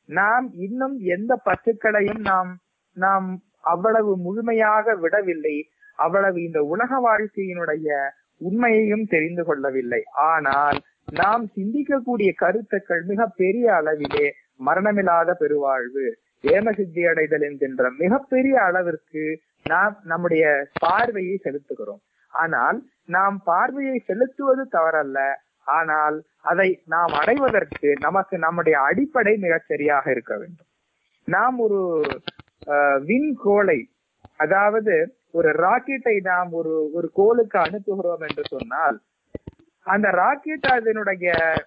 நாம் இன்னும் எந்த பற்றுக்களையும் நாம் நாம் அவ்வளவு முழுமையாக விடவில்லை, அவ்வளவு இந்த உலக வாழ்க்கையினுடைய உண்மையையும் தெரிந்து கொள்ளவில்லை. ஆனால் நாம் சிந்திக்கக்கூடிய கருத்துக்கள் மிக பெரிய அளவிலே மரணமில்லாத பெருவாழ்வு, ஏமசித்தி அடைதல் என்கின்ற மிகப்பெரிய அளவிற்கு நாம் நம்முடைய பார்வையை செலுத்துகிறோம். ஆனால் நாம் பார்வையை செலுத்துவது தவறல்ல, ஆனால் அதை நாம் அடைவதற்கு நமக்கு நம்முடைய அடிப்படை மிகச் சரியாக இருக்க வேண்டும். நாம் ஒரு விண்கோளை, அதாவது ஒரு ராக்கெட்டை நாம் ஒரு ஒரு கோளுக்கு அனுப்புகிறோம் என்று சொன்னால், அந்த ராக்கெட் அதனுடைய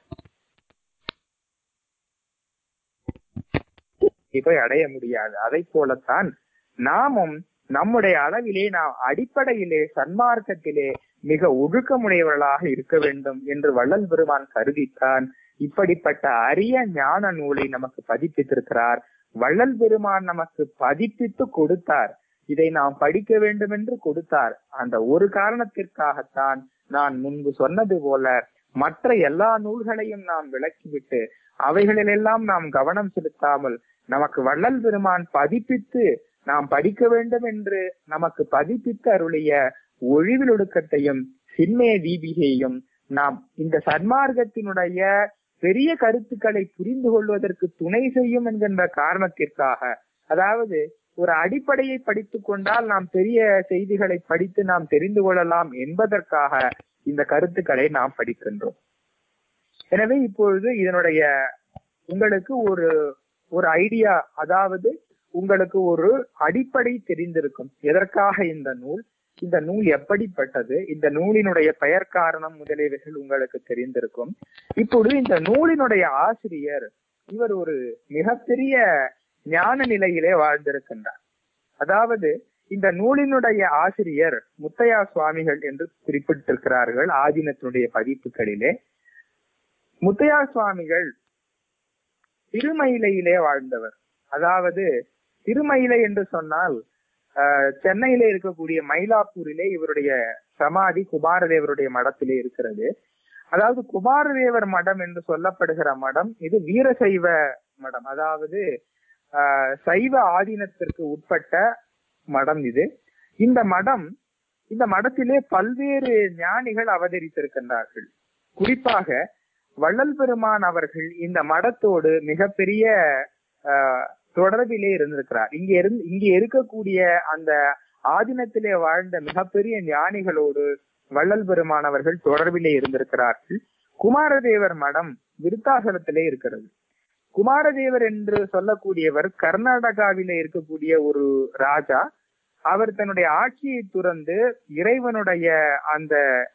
போய் அடைய முடியாது. அதை போலத்தான் நாமும் நம்முடைய அளவிலே நாம் அடிப்படையிலே சன்மார்க்கத்திலே மிக ஒழுக்கமுடையவர்களாக இருக்க வேண்டும் என்று வள்ளல் பெருமான் கருதித்தான் இப்படிப்பட்ட அரிய ஞான நூலை நமக்கு பதிப்பித்திருக்கிறார். வள்ளல் பெருமான் நமக்கு பதிப்பித்து கொடுத்தார், இதை நாம் படிக்க வேண்டும் என்று கொடுத்தார். அந்த ஒரு காரணத்திற்காகத்தான் நான் முன்பு சொன்னது போல மற்ற எல்லா நூல்களையும் நாம் விளக்கிவிட்டு அவைகளிலெல்லாம் நாம் கவனம் செலுத்தாமல் நமக்கு வள்ளல் பெருமான் பதிப்பித்து நாம் படிக்க வேண்டும் என்று நமக்கு பதிப்பித்து அருளிய ஒழிவிலொடுக்கத்தையும் சின்மய தீபிகையும் நாம் இந்த சன்மார்க்கத்தினுடைய பெரிய கருத்துக்களை புரிந்து கொள்வதற்கு துணை செய்யும் என்கின்ற காரணத்திற்காக, அதாவது ஒரு அடிப்படையை படித்துக் கொண்டால் நாம் பெரிய செய்திகளை படித்து நாம் தெரிந்து கொள்ளலாம் என்பதற்காக இந்த கருத்துக்களை நாம் படிக்கின்றோம். எனவே இப்பொழுது இதனுடைய உங்களுக்கு ஒரு ஒரு ஐடியா, அதாவது உங்களுக்கு ஒரு அடிப்படை தெரிந்திருக்கும். எதற்காக இந்த நூல், இந்த நூல் எப்படிப்பட்டது, இந்த நூலினுடைய பெயர் காரணம் முதலியவைகள் உங்களுக்கு தெரிந்திருக்கும். இப்பொழுது இந்த நூலினுடைய ஆசிரியர் இவர் ஒரு மிகப்பெரிய ஞான நிலையிலே வாழ்ந்திருக்கின்றார். அதாவது இந்த நூலினுடைய ஆசிரியர் முத்தையா சுவாமிகள் என்று குறிப்பிட்டிருக்கிறார்கள் ஆதீனத்தினுடைய பதிப்புகளிலே. முத்தையா சுவாமிகள் திருமயிலையிலே வாழ்ந்தவர். அதாவது திருமயிலை என்று சொன்னால் அஹ் சென்னையிலே இருக்கக்கூடிய மயிலாப்பூரிலே இவருடைய சமாதி குமாரதேவருடைய மடத்திலே இருக்கிறது. அதாவது குமாரதேவர் மடம் என்று சொல்லப்படுகிற மடம் இது வீரசைவ மடம், அதாவது ஆஹ் சைவ ஆதீனத்திற்கு உட்பட்ட மடம் இது. இந்த மடம் இந்த மடத்திலே பல்வேறு ஞானிகள் அவதரித்திருக்கின்றார்கள். குறிப்பாக வள்ளல் பெருமான் அவர்கள் இந்த மடத்தோடு மிகப்பெரிய ஆஹ் தொடர்பிலே இருந்திருக்கிறார். இங்க இருந்து இங்கே இருக்கக்கூடிய அந்த ஆதீனத்திலே வாழ்ந்த மிகப்பெரிய ஞானிகளோடு வள்ளல் பெருமான் அவர்கள் தொடர்பிலே இருந்திருக்கிறார்கள். குமாரதேவர் மடம் விருத்தாசலத்திலே இருக்கிறது. குமாரதேவர் என்று சொல்லக்கூடியவர் கர்நாடகாவிலே இருக்கக்கூடிய ஒரு ராஜா. அவர் தன்னுடைய ஆட்சியை துறந்து இறைவனுடைய அந்த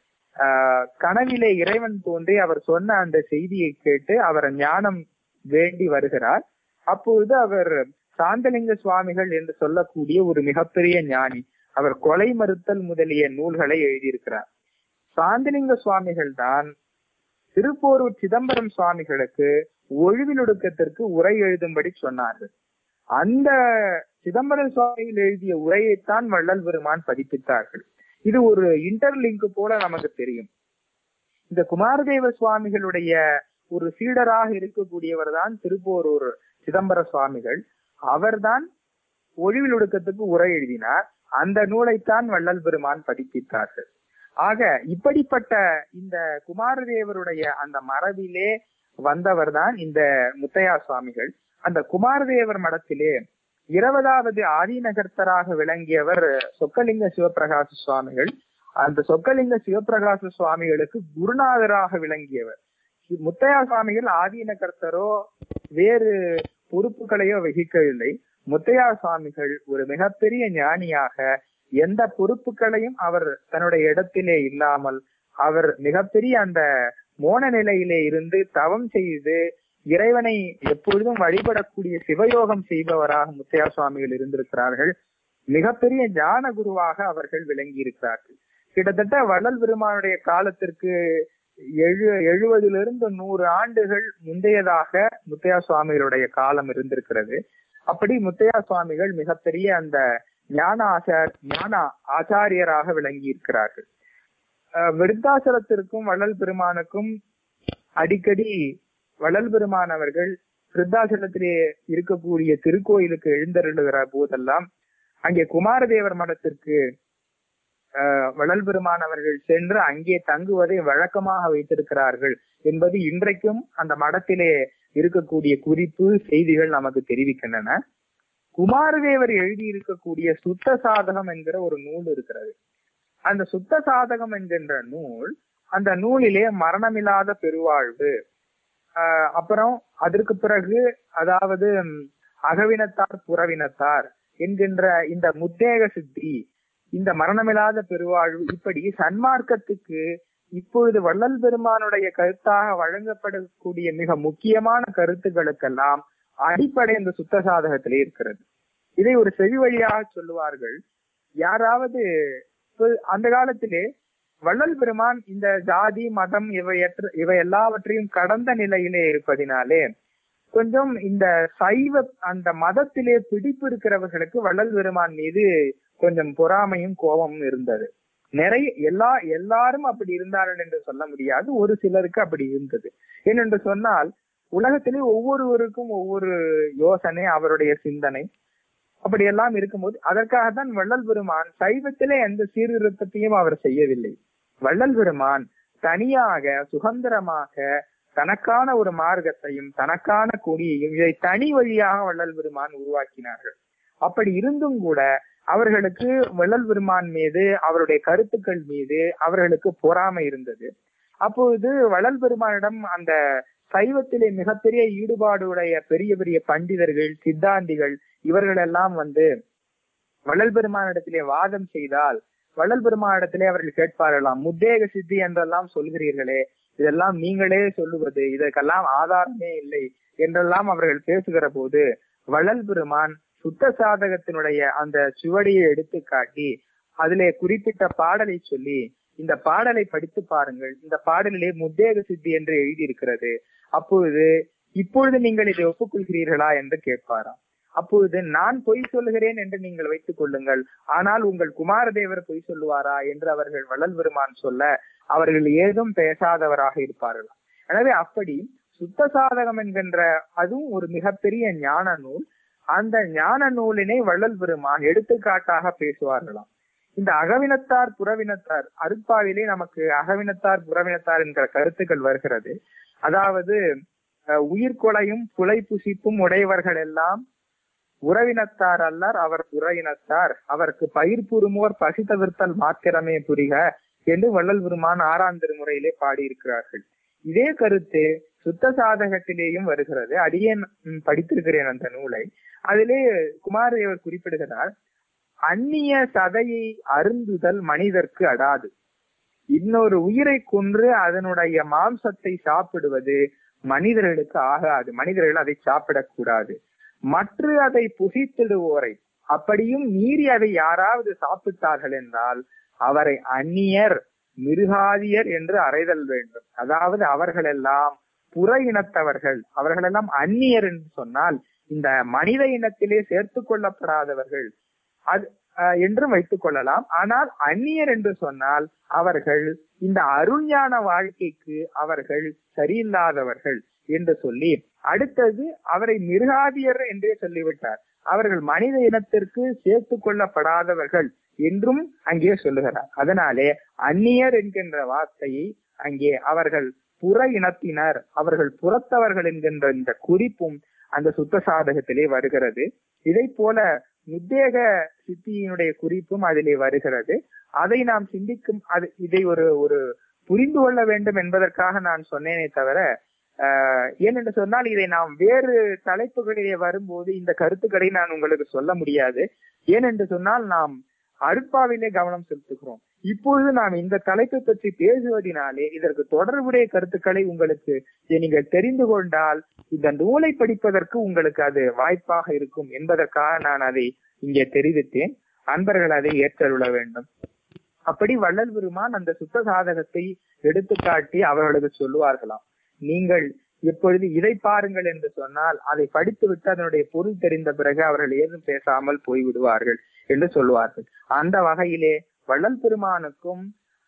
ஆஹ் கனவிலே இறைவன் தோன்றி அவர் சொன்ன அந்த செய்தியை கேட்டு அவர் ஞானம் வேண்டி வருகிறார். அப்பொழுது அவர் சாந்தலிங்க சுவாமிகள் என்று சொல்லக்கூடிய ஒரு மிகப்பெரிய ஞானி, அவர் கொலை மறுத்தல் முதலிய நூல்களை எழுதியிருக்கிறார். சாந்தலிங்க சுவாமிகள் தான் திருப்போரூர் சிதம்பரம் சுவாமிகளுக்கு ஒழிவிலொடுக்கத்திற்கு உரை எழுதும்படி சொன்னார்கள். அந்த சிதம்பரம் சுவாமிகள் எழுதிய உரையைத்தான் வள்ளல் பெருமான் பதிப்பித்தார்கள். இது ஒரு இன்டர்லிங்க் போல நமக்கு தெரியும். இந்த குமாரதேவ சுவாமிகளுடைய ஒரு சீடராக இருக்கக்கூடியவர் தான் திருப்போரூர் சிதம்பர சுவாமிகள். அவர்தான் ஒழிவிலொடுக்கத்துக்கு உரை எழுதினார். அந்த நூலைத்தான் வள்ளல் பெருமான் பதிப்பித்தார்கள். ஆக இப்படிப்பட்ட இந்த குமாரதேவருடைய அந்த மரபிலே வந்தவர் தான் இந்த முத்தையா சுவாமிகள். அந்த குமாரதேவர் மடத்திலே இருபதாவது ஆதிநகர்த்தராக விளங்கியவர் சொக்கலிங்க சிவபிரகாச சுவாமிகள். அந்த சொக்கலிங்க சிவபிரகாச சுவாமிகளுக்கு குருநாதராக விளங்கியவர். முத்தையா சுவாமிகள் ஆதீனகர்த்தரோ வேறு பொறுப்புகளையோ வகிக்கவில்லை. முத்தையா சுவாமிகள் ஒரு மிகப்பெரிய ஞானியாக எந்த பொறுப்புகளையும் அவர் தன்னுடைய இடத்திலே இல்லாமல் அவர் மிகப்பெரிய அந்த மோன நிலையிலே இருந்து தவம் செய்து இறைவனை எப்பொழுதும் வழிபடக்கூடிய சிவயோகம் செய்பவராக முத்தையா சுவாமிகள் இருந்திருக்கிறார்கள். மிகப்பெரிய ஞான குருவாக அவர்கள் விளங்கி இருக்கிறார்கள். கிட்டத்தட்ட வள்ளல் பெருமானுடைய காலத்திற்கு எழு எழுபதிலிருந்து நூறு ஆண்டுகள் முந்தையதாக முத்தையா சுவாமிகளுடைய காலம் இருந்திருக்கிறது. அப்படி முத்தையா சுவாமிகள் மிகப்பெரிய அந்த ஞான ஆச்சார் ஞான ஆச்சாரியராக விளங்கி இருக்கிறார்கள். அஹ் விருத்தாசலத்திற்கும் வள்ளல் பெருமானுக்கும் அடிக்கடி வள்ளல் பெருமான் அவர்கள் விருத்தாச்சலத்திலே இருக்கக்கூடிய திருக்கோயிலுக்கு எழுந்தருளுகிற போதெல்லாம் அங்கே குமாரதேவர் மடத்திற்கு அஹ் வள்ளல் பெருமான் அவர்கள் சென்று அங்கே தங்குவதை வழக்கமாக வைத்திருக்கிறார்கள் என்பது இன்றைக்கும் அந்த மடத்திலே இருக்கக்கூடிய குறிப்பு செய்திகள் நமக்கு தெரிவிக்கின்றன. குமாரதேவர் எழுதி இருக்கக்கூடிய சுத்த சாதகம் என்கிற ஒரு நூல் இருக்கிறது. அந்த சுத்த சாதகம் என்கின்ற நூல், அந்த நூலிலே மரணமில்லாத பெருவாழ்வு, ஆஹ் அப்புறம் அதற்கு பிறகு அதாவது அகவினத்தார் புறவினத்தார் என்கின்ற இந்த முத்தேக சித்தி, இந்த மரணமில்லாத பெருவாழ்வு, இப்படி சன்மார்க்கத்துக்கு இப்பொழுது வள்ளல் பெருமானுடைய கருத்தாக வழங்கப்படக்கூடிய மிக முக்கியமான கருத்துக்களுக்கெல்லாம் அடிப்படை இந்த சுத்த சாதகத்திலே இருக்கிறது. இதை ஒரு செவி வழியாக சொல்லுவார்கள். யாராவது அந்த காலத்திலே வள்ளல் பெருமான் இந்த ஜாதி மதம் இவையற்ற இவை எல்லாவற்றையும் கடந்த நிலையிலே இருப்பதினாலே கொஞ்சம் இந்த சைவ அந்த மதத்திலே பிடிப்பு இருக்கிறவர்களுக்கு வள்ளல் பெருமான் மீது கொஞ்சம் பொறாமையும் கோபமும் இருந்தது. நிறைய எல்லா எல்லாரும் அப்படி இருந்தார்கள் என்று சொல்ல முடியாது, ஒரு சிலருக்கு அப்படி இருந்தது. ஏனென்று சொன்னால் உலகத்திலே ஒவ்வொருவருக்கும் ஒவ்வொரு யோசனை, அவருடைய சிந்தனை அப்படி எல்லாம் இருக்கும்போது அதற்காகத்தான் வள்ளல் பெருமான் சைவத்திலே எந்த சீர்திருத்தத்தையும் அவர் செய்யவில்லை. வள்ளல் பெருமான் தனியாக சுதந்திரமாக தனக்கான ஒரு மார்க்கத்தையும் தனக்கான கொடியையும் இதை தனி வழியாக வள்ளல் பெருமான் உருவாக்கினார்கள். அப்படி இருந்தும் கூட அவர்களுக்கு வள்ளல் பெருமான் மீது, அவருடைய கருத்துக்கள் மீது அவர்களுக்கு பொறாமை இருந்தது. அப்பொழுது வள்ளல் பெருமானிடம் அந்த சைவத்திலே மிகப்பெரிய ஈடுபாடு உடைய பெரிய பெரிய பண்டிதர்கள், சித்தாந்திகள் இவர்கள் எல்லாம் வந்து வள்ளல் பெருமானிடத்திலே வாதம் செய்தால் வள்ளல் பெருமானிடத்திலே அவர்கள் கேட்பார்களாம், முத்தேக சித்தி என்றெல்லாம் சொல்கிறீர்களே, இதெல்லாம் நீங்களே சொல்லுவது, இதற்கெல்லாம் ஆதாரமே இல்லை என்றெல்லாம் அவர்கள் பேசுகிற போது வள்ளல் பெருமான் சுத்த சாதகத்தினுடைய அந்த சுவடியை எடுத்து காட்டி அதிலே குறிப்பிட்ட பாடலை சொல்லி, இந்த பாடலை படித்து பாருங்கள், இந்த பாடலிலே முத்தேக சித்தி என்று எழுதியிருக்கிறது, அப்பொழுது இப்பொழுது நீங்கள் இதை ஒப்புக்கொள்கிறீர்களா என்று கேட்பாராம். அப்பொழுது நான் பொய் சொல்லுகிறேன் என்று நீங்கள் வைத்துக் கொள்ளுங்கள், ஆனால் உங்கள் குமாரதேவர் பொய் சொல்லுவாரா என்று அவர்கள் வள்ளல் பெருமான் சொல்ல அவர்கள் ஏதும் பேசாதவராக இருப்பார்கள். எனவே அப்படி சுத்த சாதகம் என்கின்ற அதுவும் ஒரு மிகப்பெரிய ஞான நூல். அந்த ஞான நூலினை வள்ளல் பெருமான் எடுத்துக்காட்டாக பேசுவார்களாம். இந்த அகவினத்தார் புறவினத்தார், அருட்பாவிலே நமக்கு அகவினத்தார் புறவினத்தார் என்கிற கருத்துக்கள் வருகிறது. அதாவது உயிர்கொலையும் புலை புசிப்பும் உடையவர்கள் எல்லாம் உறவினத்தார் அல்லர், அவர் புறவினத்தார், அவருக்கு பயிர் புறுமோர் பசி தவிர்த்தல் மாத்திரமே புரிக என்று வள்ளல் பெருமான் ஆறாம் திருமுறையிலே பாடியிருக்கிறார்கள். இதே கருத்து சுத்த சாதகத்திலேயும் வருகிறது. அடியேன் படித்திருக்கிறேன் அந்த நூலை. அதிலே குமாரதேவர் குறிப்பிடுகிறார், அந்நிய சதையை அருந்துதல் மனிதர்க்கு அடாது, இன்னொரு உயிரை கொன்று அதனுடைய மாம்சத்தை சாப்பிடுவது மனிதர்களுக்கு ஆகாது, மனிதர்கள் அதை சாப்பிடக்கூடாது. மற்ற அதை புசித்திடுவோரை அப்படியும் மீறி அதை யாராவது சாப்பிட்டார்கள் என்றால் அவரை அந்நியர் மிருகாதியர் என்று அறைதல் வேண்டும். அதாவது அவர்களெல்லாம் புற இனத்தவர்கள், அவர்களெல்லாம் அந்நியர் என்று சொன்னால் இந்த மனித இனத்திலே சேர்த்து கொள்ளப்படாதவர்கள் அது என்றும் வைத்துக் கொள்ளலாம். ஆனால் அந்நியர் என்று சொன்னால் அவர்கள் இந்த அருஞான வாழ்க்கைக்கு அவர்கள் சரியில்லாதவர்கள் என்று சொல்லி, அடுத்தது அவரை மிருகாதியர் என்றே சொல்லிவிட்டார். அவர்கள் மனித இனத்திற்கு சேர்த்து கொள்ளப்படாதவர்கள் என்றும் அங்கே சொல்லுகிறார். அதனாலே அந்நியர் என்கின்ற வார்த்தையை அங்கே அவர்கள் புற இனத்தினர், அவர்கள் புறத்தவர்கள் என்கின்ற இந்த குறிப்பும் அந்த சுத்த சாதகத்திலே வருகிறது. இதை போல முத்தேக சித்தியினுடைய குறிப்பும் அதிலே வருகிறது. அதை நாம் சிந்திக்கும் அது இதை ஒரு ஒரு புரிந்து கொள்ள வேண்டும் என்பதற்காக நான் சொன்னேனே தவிர, ஆஹ் ஏனென்று சொன்னால் இதை நாம் வேறு தலைப்புகளிலே வரும்போது இந்த கருத்துக்களை நான் உங்களுக்கு சொல்ல முடியாது. ஏனென்று சொன்னால் நாம் அருட்பாவிலே கவனம் செலுத்துகிறோம். இப்பொழுது நாம் இந்த தலைப்பை பற்றி பேசுவதனாலே இதற்கு தொடர்புடைய கருத்துக்களை உங்களுக்கு நீங்கள் தெரிந்து கொண்டால் இந்த நூலை படிப்பதற்கு உங்களுக்கு அது வாய்ப்பாக இருக்கும் என்பதற்காக நான் அதை இங்கே தெரிவித்தேன். அன்பர்கள் அதை ஏற்றருள வேண்டும். அப்படி வள்ளல் பெருமான் அந்த சுத்த சாதகத்தை எடுத்துக்காட்டி அவர்களுக்கு சொல்லுவார்களாம், நீங்கள் எப்பொழுது இதை பாருங்கள் என்று சொன்னால் அதை படித்து விட்டு அதனுடைய பொருள் தெரிந்த பிறகு அவர்கள் ஏதும் பேசாமல் போய்விடுவார்கள் என்று சொல்லுவார்கள். அந்த வகையிலே வள்ளல் பெருமானுக்கும்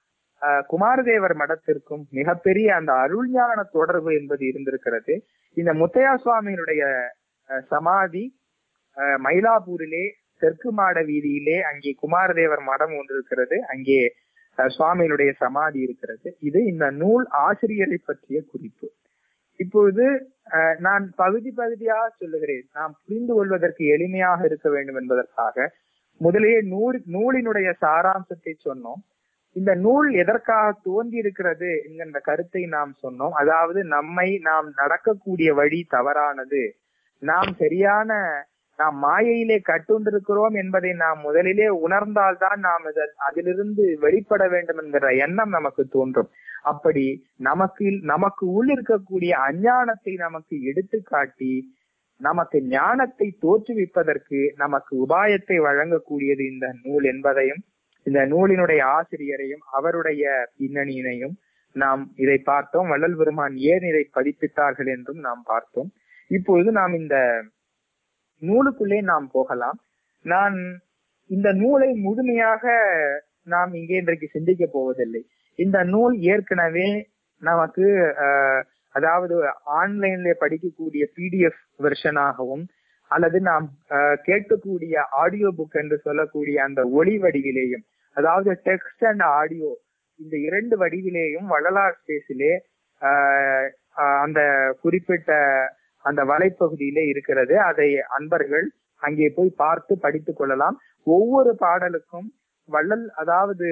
அஹ் குமாரதேவர் மடத்திற்கும் மிகப்பெரிய அந்த அருள்ஞான தொடர்பு என்பது இருந்திருக்கிறது. இந்த முத்தையா சுவாமியினுடைய சமாதி அஹ் மயிலாப்பூரிலே தெற்கு மாட வீதியிலே அங்கே குமாரதேவர் மடம் ஒன்று இருக்கிறது. அங்கே சுவாமியினுடைய சமாதி இருக்கிறது. இது இந்த நூல் ஆசிரியரை பற்றிய குறிப்பு. இப்பொழுது அஹ் நான் பகுதி பகுதியாக சொல்லுகிறேன், நாம் புரிந்து கொள்வதற்கு எளிமையாக இருக்க வேண்டும் என்பதற்காக. முதலிலே நூல் நூலினுடைய சாராம்சத்தை சொன்னோம். இந்த நூல் எதற்காக தோன்றி இருக்கிறது என்கின்ற கருத்தை நாம் சொன்னோம். அதாவது நம்மை நாம் நடக்கக்கூடிய வழி தவறானது, நாம் சரியான நாம் மாயையிலே கட்டுண்டிருக்கிறோம் என்பதை நாம் முதலிலே உணர்ந்தால்தான் நாம் அதிலிருந்து வெளிப்பட வேண்டும் என்கிற எண்ணம் நமக்கு தோன்றும். அப்படி நமக்கு நமக்கு உள் இருக்கக்கூடிய அஞ்ஞானத்தை நமக்கு எடுத்து காட்டி நமக்கு ஞானத்தை தோற்றுவிப்பதற்கு நமக்கு உபாயத்தை வழங்கக்கூடியது இந்த நூல் என்பதையும், இந்த நூலினுடைய ஆசிரியரையும் அவருடைய பின்னணியினையும் நாம் இதை பார்த்தோம். வள்ளல் பெருமான் ஏன் இதை பதிப்பித்தார்கள் என்றும் நாம் பார்த்தோம். இப்பொழுது நாம் இந்த நூலுக்குள்ளே நாம் போகலாம். நான் இந்த நூலை முழுமையாக நாம் இங்கே இன்றைக்கு சிந்திக்க போவதில்லை. இந்த நூல் ஏற்கனவே நமக்கு அஹ் அதாவது ஆன்லைன்ல படிக்கக்கூடிய பிடிஎஃப் வெர்ஷனாகவும் அல்லது நாம் கேட்கக்கூடிய ஆடியோ புக் என்று சொல்லக்கூடிய அந்த ஒளி வடிவிலேயும், அதாவது டெக்ஸ்ட் அண்ட் ஆடியோ இந்த இரண்டு வடிவிலேயும் வள்ளலார் ஸ்பேஸிலே ஆஹ் அந்த குறிப்பிட்ட அந்த வலைப்பகுதியிலே இருக்கிறது. அதை அன்பர்கள் அங்கே போய் பார்த்து படித்துக் கொள்ளலாம். ஒவ்வொரு பாடலுக்கும் வள்ளல் அதாவது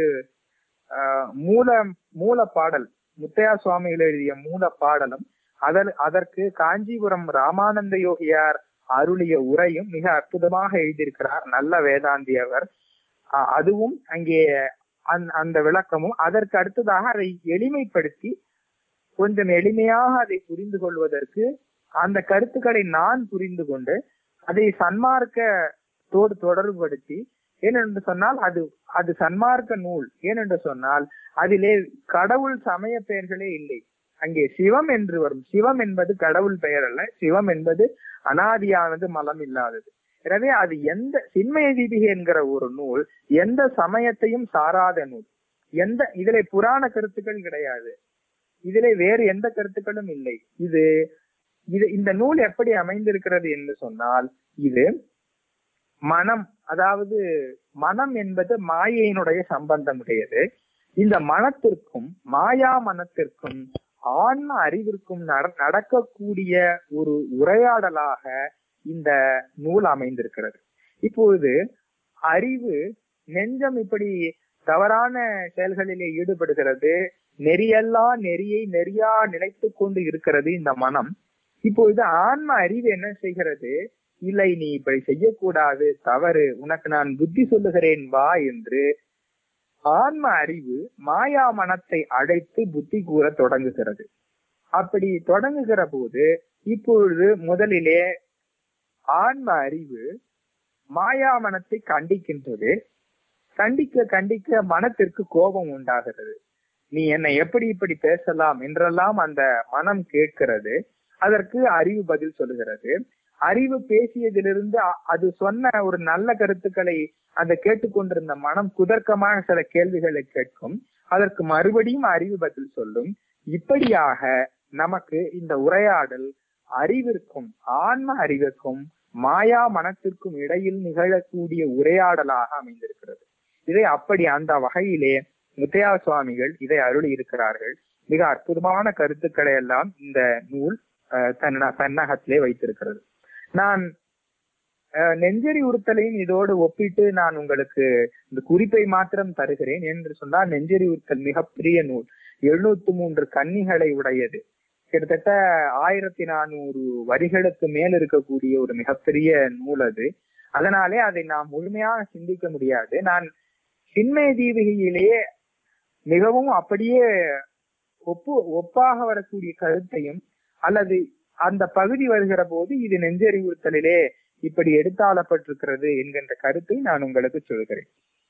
ஆஹ் மூல மூல பாடல் முத்தையா சுவாமிகள் எழுதிய மூல பாடலும் அதர் அதற்கு காஞ்சிபுரம் ராமானந்த யோகியார் அருளிய உரையும் மிக அற்புதமாக எழுதியிருக்கிறார். நல்ல வேதாந்தி அவர். அதுவும் அங்கே அந்த விளக்கமும் அதற்கு அடுத்ததாக அதை எளிமைப்படுத்தி கொஞ்சம் எளிமையாக அதை புரிந்து கொள்வதற்கு அந்த கருத்துக்களை நான் புரிந்து கொண்டு அதை சன்மார்க்கத்தோடு தொடர்புபடுத்தி, ஏனென்று சொன்னால் அது அது சன்மார்க்க நூல். ஏனென்று சொன்னால் அதிலே கடவுள் சமய பெயர்களே இல்லை. அங்கே சிவம் என்று வரும். சிவம் என்பது கடவுள் பெயர் அல்ல. சிவம் என்பது அனாதியானது, மலம் இல்லாதது. எனவே அது எந்த சின்மய தீபிகை என்கிற ஒரு நூல் எந்த சமயத்தையும் சாராத நூல். எந்த இதிலே புராண கருத்துக்கள் கிடையாது. இதிலே வேறு எந்த கருத்துக்களும் இல்லை. இது இது இந்த நூல் எப்படி அமைந்திருக்கிறது என்று சொன்னால், இது மனம், அதாவது மனம் என்பது மாயையினுடைய சம்பந்தம் உடையது. இந்த மனத்திற்கும் மாயா மனத்திற்கும் ஆன்ம அறிவிற்கும் நடக்கக்கூடிய ஒரு உரையாடலாக இந்த நூல் அமைந்திருக்கிறது. இப்பொழுது அறிவு நெஞ்சம் இப்படி தவறான செயல்களிலே ஈடுபடுகிறது. நெறியல்லா நெறியை நெறியா நினைத்து கொண்டு இருக்கிறது இந்த மனம். இப்பொழுது ஆன்ம அறிவு என்ன செய்கிறது? இல்லை, நீ இப்படி செய்யக்கூடாது, தவறு, உனக்கு நான் புத்தி சொல்லுகிறேன் வா என்று ஆன்ம அறிவு மாயா மனத்தை அழைத்து புத்தி கூற தொடங்குகிறது. அப்படி தொடங்குகிற போது இப்பொழுது முதலிலே ஆன்ம அறிவு மாயா மனத்தை கண்டிக்கின்றது. கண்டிக்க கண்டிக்க மனத்திற்கு கோபம் உண்டாகிறது. நீ என்னை எப்படி இப்படி பேசலாம் என்றெல்லாம் அந்த மனம் கேட்கிறது. அதற்கு அறிவு பதில் சொல்லுகிறது. அறிவு பேசியதிலிருந்து அது சொன்ன ஒரு நல்ல கருத்துக்களை அந்த கேட்டுக்கொண்டிருந்த மனம் குதர்க்கமான சில கேள்விகளை கேட்கும். அதற்கு மறுபடியும் அறிவு பதில் சொல்லும். இப்படியாக நமக்கு இந்த உரையாடல் அறிவிற்கும் ஆன்ம அறிவிற்கும் மாயா மனத்திற்கும் இடையில் நிகழக்கூடிய உரையாடலாக அமைந்திருக்கிறது. இதை அப்படி அந்த வகையிலே முத்தையா சுவாமிகள் இதை அருளி இருக்கிறார்கள். மிக அற்புதமான கருத்துக்களை எல்லாம் இந்த நூல் தன்ன தன்னகத்திலே வைத்திருக்கிறது. நான் நெஞ்செறி உறுத்தலையும் இதோடு ஒப்பிட்டு நான் உங்களுக்கு இந்த குறிப்பை மாத்திரம் தருகிறேன். என்று சொன்னால் நெஞ்செறி உறுத்தல் மிகப்பெரிய நூல். எழுநூத்தி மூன்று கன்னிகளை உடையது. கிட்டத்தட்ட ஆயிரத்தி நானூறு வரிகளுக்கு மேல் இருக்கக்கூடிய ஒரு மிகப்பெரிய நூல் அது. அதனாலே அதை நாம் முழுமையாக சிந்திக்க முடியாது. நான் சின்மய தீபிகையிலேயே மிகவும் அப்படியே ஒப்பு ஒப்பாக வரக்கூடிய கருத்தையும் அல்லது அந்த பகுதி வருகிற போது இது நெஞ்சறிவுறுத்தலிலே இப்படி எடுத்தாளப்பட்டிருக்கிறது என்கின்ற கருத்தை நான் உங்களுக்கு சொல்கிறேன்.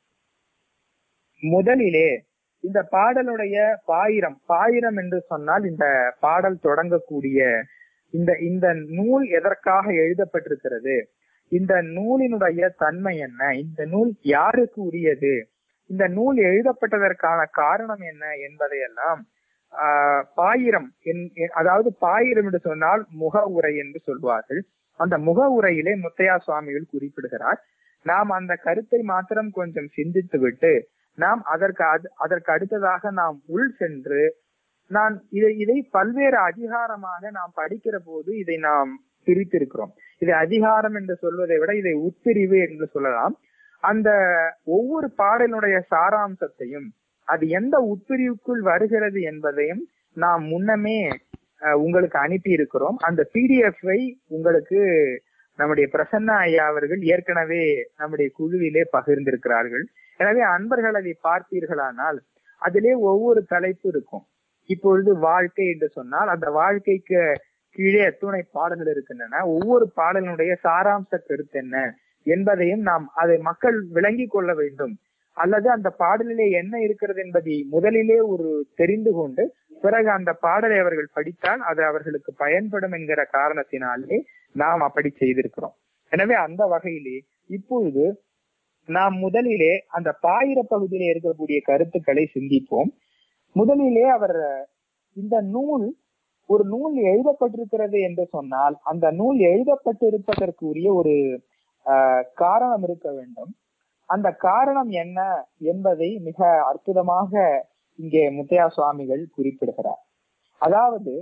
முதலிலே இந்த பாடலுடைய பாயிரம் பாயிரம் என்று சொன்னால் இந்த பாடல் தொடங்கக்கூடிய இந்த இந்த நூல் எதற்காக எழுதப்பட்டிருக்கிறது, இந்த நூலினுடைய தன்மை என்ன, இந்த நூல் யாருக்கு உரியது, இந்த நூல் எழுதப்பட்டதற்கான காரணம் என்ன என்பதையெல்லாம் ஆஹ் பாயிரம் அதாவது பாயிரம் என்று சொன்னால் முக உரை என்று சொல்வார்கள். அந்த முக உரையிலே முத்தையா சுவாமிகள் குறிப்பிடுகிறார். நாம் அந்த கருத்தை மாத்திரம் கொஞ்சம் சிந்தித்து விட்டு நாம் அதற்கு அதற்கு அடுத்ததாக நாம் உள் சென்று நான் இதை இதை பல்வேறு அதிகாரமாக நாம் படிக்கிற போது இதை நாம் பிரித்திருக்கிறோம். இதை அதிகாரம் என்று சொல்வதை விட இதை உட்பிரிவு என்று சொல்லலாம். அந்த ஒவ்வொரு பாடலுடைய சாராம்சத்தையும் அது எந்த உட்பிரிவுக்குள் வருகிறது என்பதையும் நாம் முன்னமே உங்களுக்கு அனுப்பி இருக்கிறோம். அந்த பிடிஎஃப்-ஐ உங்களுக்கு நம்முடைய பிரசன்னா ஐயா அவர்கள் ஏற்கனவே நம்முடைய குழுவிலே பகிர்ந்திருக்கிறார்கள். எனவே அன்பர்கள் அதை பார்த்தீர்களானால் அதிலே ஒவ்வொரு தலைப்பு இருக்கும். இப்பொழுது வாழ்க்கை என்று சொன்னால் அந்த வாழ்க்கைக்கு கீழே எத்துணை பாடல்கள் இருக்கின்றன, ஒவ்வொரு பாடலினுடைய சாராம்ச கருத்து என்ன என்பதையும் நாம் அதை மக்கள் விளங்கி கொள்ள வேண்டும். அல்லது அந்த பாடலிலே என்ன இருக்கிறது என்பதை முதலிலே ஒரு தெரிந்து கொண்டு பிறகு அந்த பாடலை அவர்கள் படித்தால் அது அவர்களுக்கு பயன்படும் என்கிற காரணத்தினாலே நாம் அப்படி செய்திருக்கிறோம். எனவே அந்த வகையிலே இப்பொழுது நாம் முதலிலே அந்த பாயிர பகுதியிலே இருக்கக்கூடிய கருத்துக்களை சிந்திப்போம். முதலிலே அவர் இந்த நூல் ஒரு நூல் எழுதப்பட்டிருக்கிறது என்று சொன்னால் அந்த நூல் எழுதப்பட்டிருப்பதற்கு உரிய ஒரு ஆஹ் காரணம் இருக்க வேண்டும். அந்த காரணம் என்ன என்பதை மிக அற்புதமாக இங்கே முத்தையா சுவாமிகள் குறிப்பிடுகிறார். அதாவது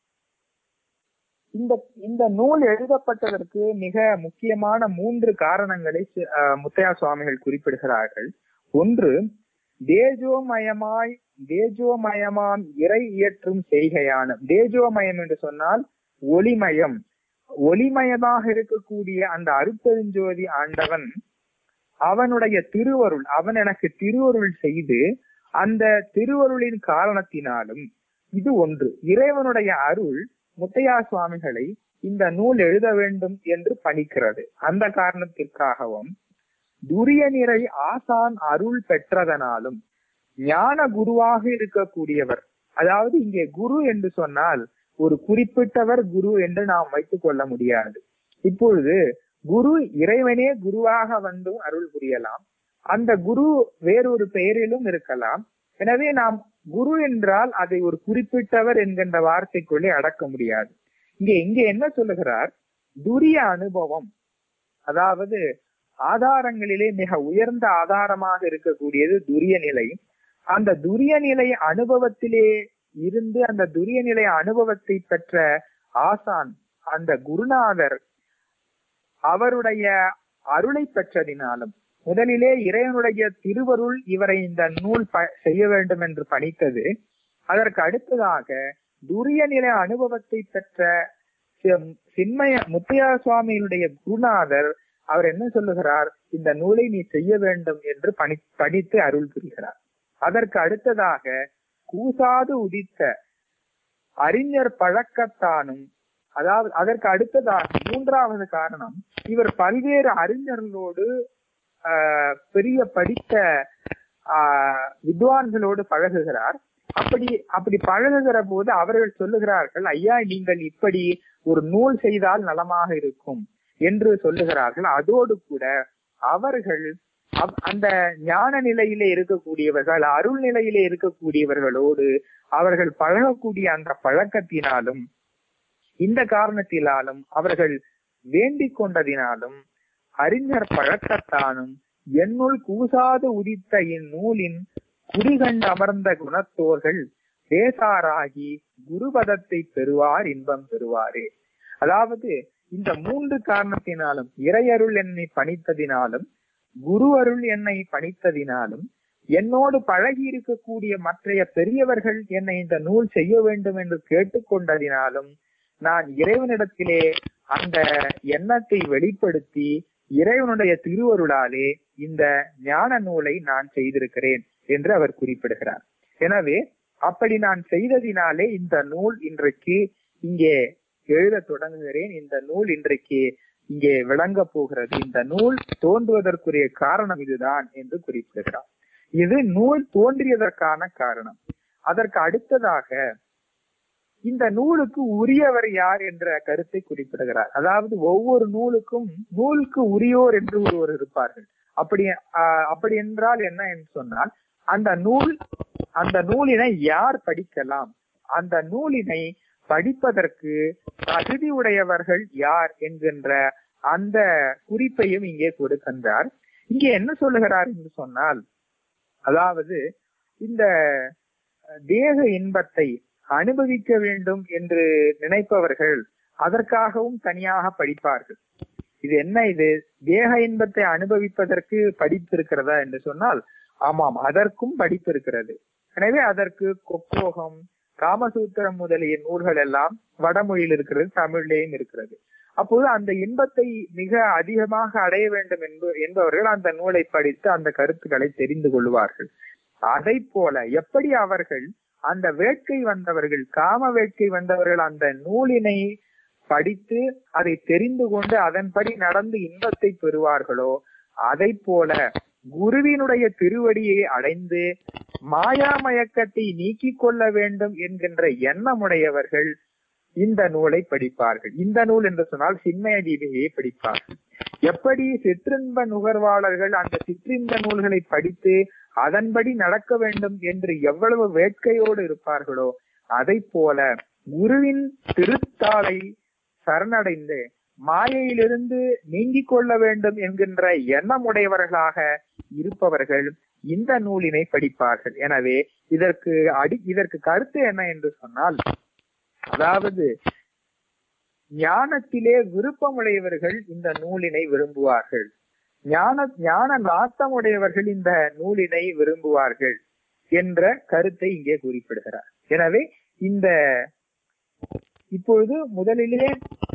இந்த இந்த நூல் எழுதப்பட்டதற்கு மிக முக்கியமான மூன்று காரணங்களை முத்தையா சுவாமிகள் குறிப்பிடுகிறார்கள். ஒன்று, தேஜோமயமாய் தேஜோமயமாம் இறை இயற்றும் செய்கையான. தேஜோமயம் என்று சொன்னால் ஒளிமயம், ஒளிமயமாக இருக்கக்கூடிய அந்த அருட்பெருஞ்சோதி ஆண்டவன் அவனுடைய திருவருள், அவன் எனக்கு திருவருள் செய்து அந்த திருவருளின் காரணத்தினாலும் இது ஒன்று. இறைவனுடைய அருள் முத்தையா சுவாமிகளை இந்த நூல் எழுத வேண்டும் என்று பணிக்கிறது. அந்த காரணத்திற்காகவும் துரிய நிறை ஆசான் அருள் பெற்றதனாலும் ஞான குருவாக இருக்கக்கூடியவர், அதாவது இங்கே குரு என்று சொன்னால் ஒரு குறிப்பிட்டவர் குரு என்று நாம் வைத்துக் கொள்ள முடியாது. இப்பொழுது குரு இறைவனே குருவாக வந்து அருள் புரியலாம், அந்த குரு வேறொரு பெயரிலும் இருக்கலாம். எனவே நாம் குரு என்றால் அதை ஒரு குறிப்பிட்டவர் என்கின்ற வார்த்தைக்குள்ளே அடக்க முடியாது. இங்கே இங்கே என்ன சொல்லுகிறார், துரிய அனுபவம், அதாவது ஆதாரங்களிலே மிக உயர்ந்த ஆதாரமாக இருக்கக்கூடியது துரிய நிலை. அந்த துரிய நிலை அனுபவத்திலே இருந்து அந்த துரிய நிலை அனுபவத்தை பெற்ற ஆசான் அந்த குருநாதர் அவருடைய அருளை பெற்றதினாலும் முதலிலே இறைவனுடைய திருவருள் இவரை இந்த நூல் செய்ய வேண்டும் என்று பணித்தது. அதற்கு அடுத்ததாக துரிய நிலை அனுபவத்தை பெற்ற சின்மய முத்தையா சுவாமியினுடைய குருநாதர் அவர் என்ன சொல்லுகிறார், இந்த நூலை நீ செய்ய வேண்டும் என்று பணி படித்து அருள் புரிகிறார். அதற்கு அடுத்ததாக கூசாது உதித்த அறிஞர் பழக்கத்தானும், அதாவது அதற்கு அடுத்ததாக மூன்றாவது காரணம், இவர் பல்வேறு அறிஞர்களோடு ஆஹ் பெரிய படித்த ஆஹ் வித்வான்களோடு பழகுகிறார். அப்படி அப்படி பழகுகிற போது அவர்கள் சொல்லுகிறார்கள், ஐயா நீங்கள் இப்படி ஒரு நூல் செய்தால் நலமாக இருக்கும் என்று சொல்லுகிறார்கள். அதோடு கூட அவர்கள் அந்த ஞான நிலையிலே இருக்கக்கூடியவர்கள், அருள் நிலையிலே இருக்கக்கூடியவர்களோடு அவர்கள் பழகக்கூடிய அந்த பழக்கத்தினாலும் இந்த காரணத்தினாலும் அவர்கள் வேண்டிக் கொண்டதினாலும் அறிஞர் பழக்கத்தானும் என்னுள் கூசாது உதித்த இந்நூலின் குடிகண்டு அமர்ந்த குணத்தோர்கள் பேசாராகி குருபதத்தை பெறுவார், இன்பம் பெறுவாரே. அதாவது இந்த மூன்று காரணத்தினாலும், இறையருள் என்னை பணித்ததினாலும், குரு அருள் என்னை பணித்ததினாலும், என்னோடு பழகி இருக்கக்கூடிய மற்றைய பெரியவர்கள் என்னை இந்த நூல் செய்ய வேண்டும் என்று கேட்டுக்கொண்டதினாலும் நான் இறைவனிடத்திலே அந்த எண்ணத்தை வெளிப்படுத்தி இறைவனுடைய திருவருளாலே இந்த ஞான நூலை நான் செய்திருக்கிறேன் என்று அவர் குறிப்பிடுகிறார். எனவே அப்படி நான் செய்ததினாலே இந்த நூல் இன்றைக்கு இங்கே எழுத தொடங்குகிறேன், இந்த நூல் இன்றைக்கு இங்கே விளங்க போகிறது, இந்த நூல் தோன்றுவதற்குரிய காரணம் இதுதான் என்று குறிப்பிடுகிறார். இது நூல் தோன்றியதற்கான காரணம். அதற்கு அடுத்ததாக இந்த நூலுக்கு உரியவர் யார் என்ற கருத்தை குறிப்பிடுகிறார். அதாவது ஒவ்வொரு நூலுக்கும் நூலுக்கு உரியோர் என்று ஒருவர் இருப்பார்கள். அப்படி ஆஹ் அப்படி என்றால் என்ன என்று சொன்னால், அந்த நூல் அந்த நூலினை யார் படிக்கலாம், அந்த நூலினை படிப்பதற்கு தகுதி உடையவர்கள் யார் என்கின்ற அந்த குறிப்பையும் இங்கே கொடுக்கின்றார். இங்கே என்ன சொல்லுகிறார் என்று சொன்னால், அதாவது இந்த தேக இன்பத்தை அனுபவிக்க வேண்டும் என்று நினைப்பவர்கள் அதற்காகவும் தனியாக படிப்பார்கள். இது என்ன, இது தேக இன்பத்தை அனுபவிப்பதற்கு படிப்பு இருக்கிறதா என்று சொன்னால், ஆமாம், அதற்கும் படிப்பு இருக்கிறது. எனவே அதற்கு கொக்கோகம், காமசூத்திரம் முதலிய நூல்கள் எல்லாம் வடமொழியில் இருக்கிறது, தமிழ்லேயும் இருக்கிறது. அப்போது அந்த இன்பத்தை மிக அதிகமாக அடைய வேண்டும் என்பவர்கள் அந்த நூலை படித்து அந்த கருத்துக்களை தெரிந்து கொள்வார்கள். அதை போல எப்படி அவர்கள் அந்த வேட்கை வந்தவர்கள், காம வேட்கை வந்தவர்கள் அந்த நூலினை படித்து அதை தெரிந்து கொண்டு அதன்படி நடந்து இன்பத்தை பெறுவார்களோ, அதை போல குருவினுடைய திருவடியை அடைந்து மாயாமயக்கத்தை நீக்கிக் கொள்ள வேண்டும் என்கின்ற எண்ணமுடையவர்கள் இந்த நூலை படிப்பார்கள். இந்த நூல் என்று சொன்னால் சின்மய தீபிகையை படிப்பார்கள். எப்படி சிற்றின்ப நுகர்வாளர்கள் அந்த சிற்றின்ப நூல்களை படித்து அதன்படி நடக்க வேண்டும் என்று எவ்வளவு வேட்கையோடு இருப்பார்களோ, அதை போல குருவின் திருத்தாளை சரணடைந்து மாயையிலிருந்து நீங்கிக் கொள்ள வேண்டும் என்கின்ற எண்ணமுடையவர்களாக இருப்பவர்கள் இந்த நூலினை படிப்பார்கள். எனவே இதற்கு அடி இதற்கு கருத்து என்ன என்று சொன்னால், அதாவது ஞானத்திலே விருப்பமுடையவர்கள் இந்த நூலினை விரும்புவார்கள், ஞான ஞான நாட்டமுடையவர்கள் இந்த நூலினை விரும்புவார்கள் என்ற கருத்தை இங்கே குறிப்பிடுகிறார். எனவே இந்த இப்பொழுது முதலிலே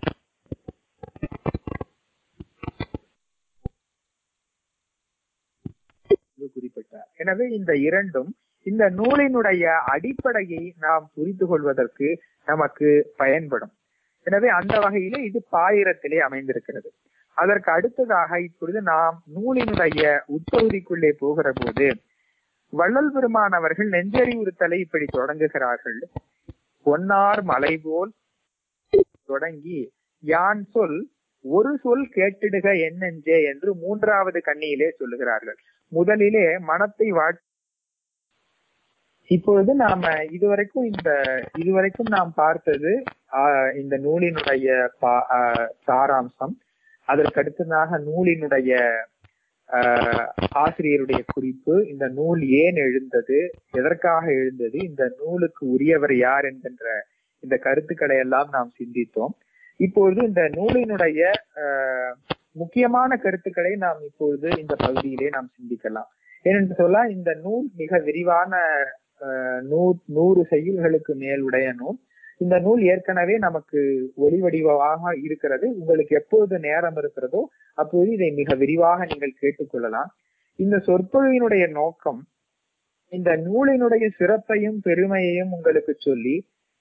குறிப்பிட்டார். எனவே இந்த இரண்டும் இந்த நூலினுடைய அடிப்படையை நாம் புரிந்து கொள்வதற்கு நமக்கு பயன்படும். எனவே அந்த வகையிலே இது பாயிரத்திலே அமைந்திருக்கிறது. அதற்கு அடுத்ததாக இப்பொழுது நாம் நூலினுடைய உட்பகுதிக்குள்ளே போகிற போது வள்ளல் பெருமான் அவர்கள் நெஞ்சறிவுறுத்தலை இப்படி தொடங்குகிறார்கள். பொன்னார் மலை போல் தொடங்கி யான் சொல் ஒரு சொல் கேட்டிடுக என் நெஞ்சே என்று மூன்றாவது கண்ணியிலே சொல்லுகிறார்கள். முதலிலே மனத்தை வாழ் இப்பொழுது நாம இதுவரைக்கும் இந்த இதுவரைக்கும் நாம் பார்த்தது ஆஹ் இந்த நூலினுடைய சாராம்சம். அதற்கடுத்ததாக நூலினுடைய ஆஹ் ஆசிரியருடைய குறிப்பு, இந்த நூல் ஏன் எழுந்தது, எதற்காக எழுந்தது, இந்த நூலுக்கு உரியவர் யார் என்கின்ற இந்த கருத்துக்களை எல்லாம் நாம் சிந்தித்தோம். இப்பொழுது இந்த நூலினுடைய ஆஹ் முக்கியமான கருத்துக்களை நாம் இப்பொழுது இந்த பகுதியிலே நாம் சிந்திக்கலாம். ஏனென்று சொல்ல இந்த நூல் மிக விரிவான நூ நூறு செய்யுள்களுக்கு மேல் உடைய நூல். இந்த நூல் ஏற்கனவே நமக்கு ஒளி வடிவமாக இருக்கிறது. உங்களுக்கு எப்பொழுது நேரம் இருக்கிறதோ அப்போது இதை மிக விரிவாக நீங்கள் கேட்டுக்கொள்ளலாம். இந்த சொற்பொழிவினுடைய நோக்கம் இந்த நூலினுடைய சிறப்பையும் பெருமையையும் உங்களுக்கு சொல்லி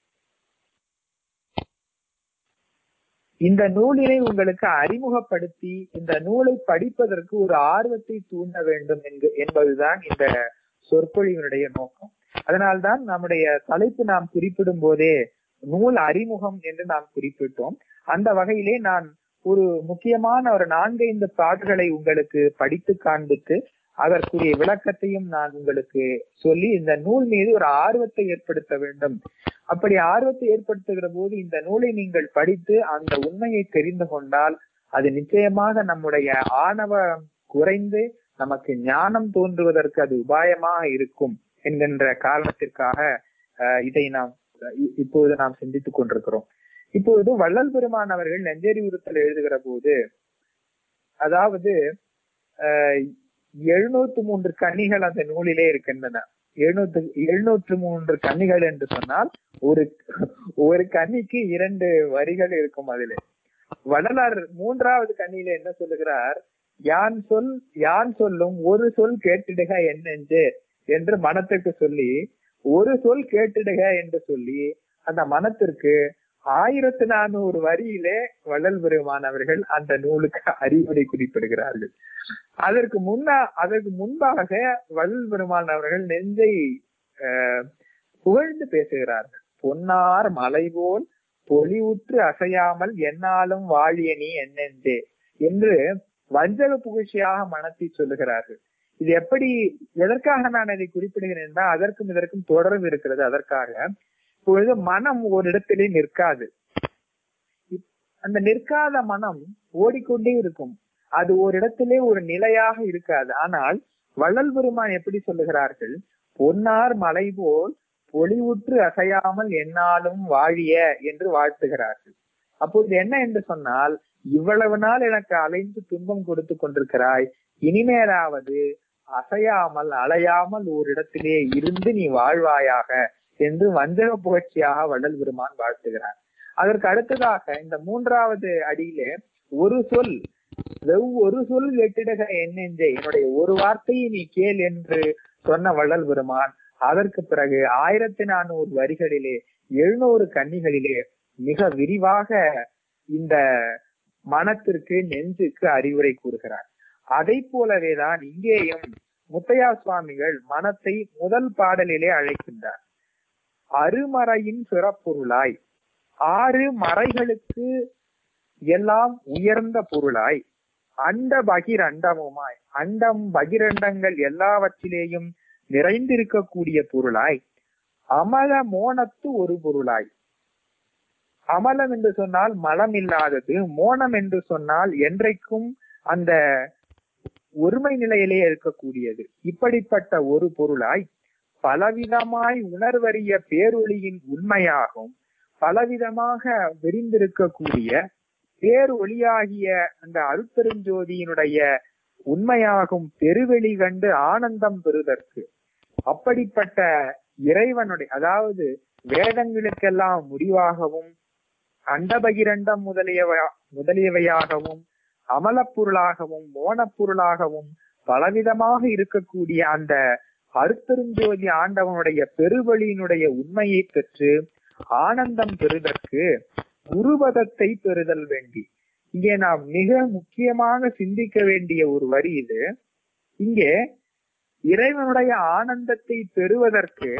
இந்த நூலினை உங்களுக்கு அறிமுகப்படுத்தி இந்த நூலை படிப்பதற்கு ஒரு ஆர்வத்தை தூண்ட வேண்டும் என்பதுதான் இந்த சொற்பொழிவினுடைய நோக்கம். அதனால்தான் நம்முடைய தலைப்பு நாம் குறிப்பிடும் போதே நூல் அறிமுகம் என்று நாம் குறிப்பிட்டோம். அந்த வகையிலே நான் ஒரு முக்கியமான ஒரு நான்கைந்து பாடல்களை உங்களுக்கு படித்து காண்பித்து அதற்குரிய விளக்கத்தையும் நான் உங்களுக்கு சொல்லி இந்த நூல் மீது ஒரு ஆர்வத்தை ஏற்படுத்த வேண்டும். அப்படி ஆர்வத்தை ஏற்படுத்துகிற போது இந்த நூலை நீங்கள் படித்து அந்த உண்மையை தெரிந்து கொண்டால் அது நிச்சயமாக நம்முடைய ஆணவம் குறைந்து நமக்கு ஞானம் தோன்றுவதற்கு அது உபாயமாக இருக்கும் என்கின்ற காரணத்திற்காக இதை நாம் இப்போது நாம் சிந்தித்துக் கொண்டிருக்கிறோம். இப்பொழுது வள்ளல் பெருமான் அவர்கள் நெஞ்சறிவுறுத்தல் எழுதுகிற போது அதாவது அஹ் எழுநூத்தி மூன்று கன்னிகள் அந்த நூலிலே இருக்கின்றன. எழுநூத்து எழுநூற்று மூன்று கன்னிகள் என்று சொன்னால் ஒரு ஒரு கன்னிக்கு இரண்டு வரிகள் இருக்கும். அதிலே வள்ளலார் மூன்றாவது கன்னியில என்ன சொல்லுகிறார், யான் சொல் யான் சொல்லும் ஒரு சொல் கேட்டிடுக என் நெஞ்சே என்று மனத்துக்கு சொல்லி, ஒரு சொல் கேட்டிடுக என்று சொல்லி அந்த மனத்திற்கு ஆயிரத்தி நானூறு வரியிலே வள்ளல் பெருமான் அவர்கள் அந்த நூலுக்கு அறிவுரை குறிப்பிடுகிறார்கள். அதற்கு முன்னா அதற்கு முன்பாக வள்ளல் பெருமான் அவர்கள் நெஞ்சை அஹ் புகழ்ந்து பேசுகிறார்கள். பொன்னார் மலை போல் பொலிவுற்று அசையாமல் என்னாலும் வாழிய நீ என் நெஞ்சே என்று வஞ்சக புகழ்ச்சியாக மனத்தை சொல்லுகிறார்கள். இது எப்படி, எதற்காக நான் அதை குறிப்பிடுகிறேன் என்றால் அதற்கும் இதற்கும் தொடர்பு இருக்கிறது. அதற்காக இப்பொழுது மனம் ஒரு இடத்திலே நிற்காது. அந்த நிற்காத மனம் ஓடிக்கொண்டே இருக்கும். அது ஒரு இடத்திலே ஒரு நிலையாக இருக்காது. ஆனால் வள்ளல் பெருமான் எப்படி சொல்லுகிறார்கள், பொன்னார் மலை போல் பொலிவுற்று அசையாமல் எந்நாளும் வாழிய என்று வாழ்த்துகிறார்கள். அப்பொழுது என்ன என்று சொன்னால், இவ்வளவு நாள் எனக்கு அலைந்து துன்பம் கொடுத்து கொண்டிருக்கிறாய், இனிமேலாவது அசையாமல் அலையாமல் ஒரு இடத்திலே இருந்து நீ வாழ்வாயாக என்று வஞ்சக புகழ்ச்சியாக வள்ளல் பெருமான் வாழ்த்துகிறார். அதற்கு அடுத்ததாக இந்த மூன்றாவது அடியிலே ஒரு சொல் ஒரு சொல் வெட்டிடுக என் நெஞ்சே, என்னுடைய ஒரு வார்த்தையை நீ கேள் என்று சொன்ன வள்ளல் பெருமான் அதற்கு பிறகு ஆயிரத்தி நானூறு வரிகளிலே எழுநூறு கன்னிகளிலே மிக விரிவாக இந்த மனத்திற்கு நெஞ்சுக்கு அறிவுரை கூறுகிறார். அதை போலவேதான் இங்கேயும் முத்தையா சுவாமிகள் மனத்தை முதல் பாடலிலே அழைக்கின்றார். அருமறையின் சிறப்பொருளாய், ஆறு மறைகளுக்கு எல்லாம் உயர்ந்த பொருளாய், அண்ட பகிர் அண்டமுமாய், அண்டம் பகிரண்டங்கள் எல்லாவற்றிலேயும் நிறைந்திருக்கக்கூடிய பொருளாய், அமல மோனத்து ஒரு பொருளாய். அமலம் என்று சொன்னால் மலம் இல்லாதது, மோனம் என்று சொன்னால் என்றைக்கும் அந்த ஒருமை நிலையிலே இருக்கக்கூடியது. இப்படிப்பட்ட ஒரு பொருளாய் பலவிதமாய் உணர்வறிய பேரொளியின் உண்மையாகும், பலவிதமாக விரிந்திருக்கக்கூடிய பேரொளியாகிய அந்த அருட்பெருஞ்சோதியினுடைய உண்மையாகும் பெருவெளி கண்டு ஆனந்தம் பெறுதற்கு, அப்படிப்பட்ட இறைவனுடைய, அதாவது வேதங்களுக்கெல்லாம் முடிவாகவும் அண்டபகிரண்டம் முதலியவ முதலியவையாகவும் அமலப்பொருளாகவும் மோனப்பொருளாகவும் பலவிதமாக இருக்கக்கூடிய அந்த அருட்பெருஞ்சோதி ஆண்டவனுடைய பெருவெளியினுடைய உண்மையை பெற்று ஆனந்தம் பெறுதற்கு குருபதத்தை பெறுதல் வேண்டி. இங்கே நாம் மிக முக்கியமாக சிந்திக்க வேண்டிய ஒரு வரி இது. இங்கே இறைவனுடைய ஆனந்தத்தை பெறுவதற்கு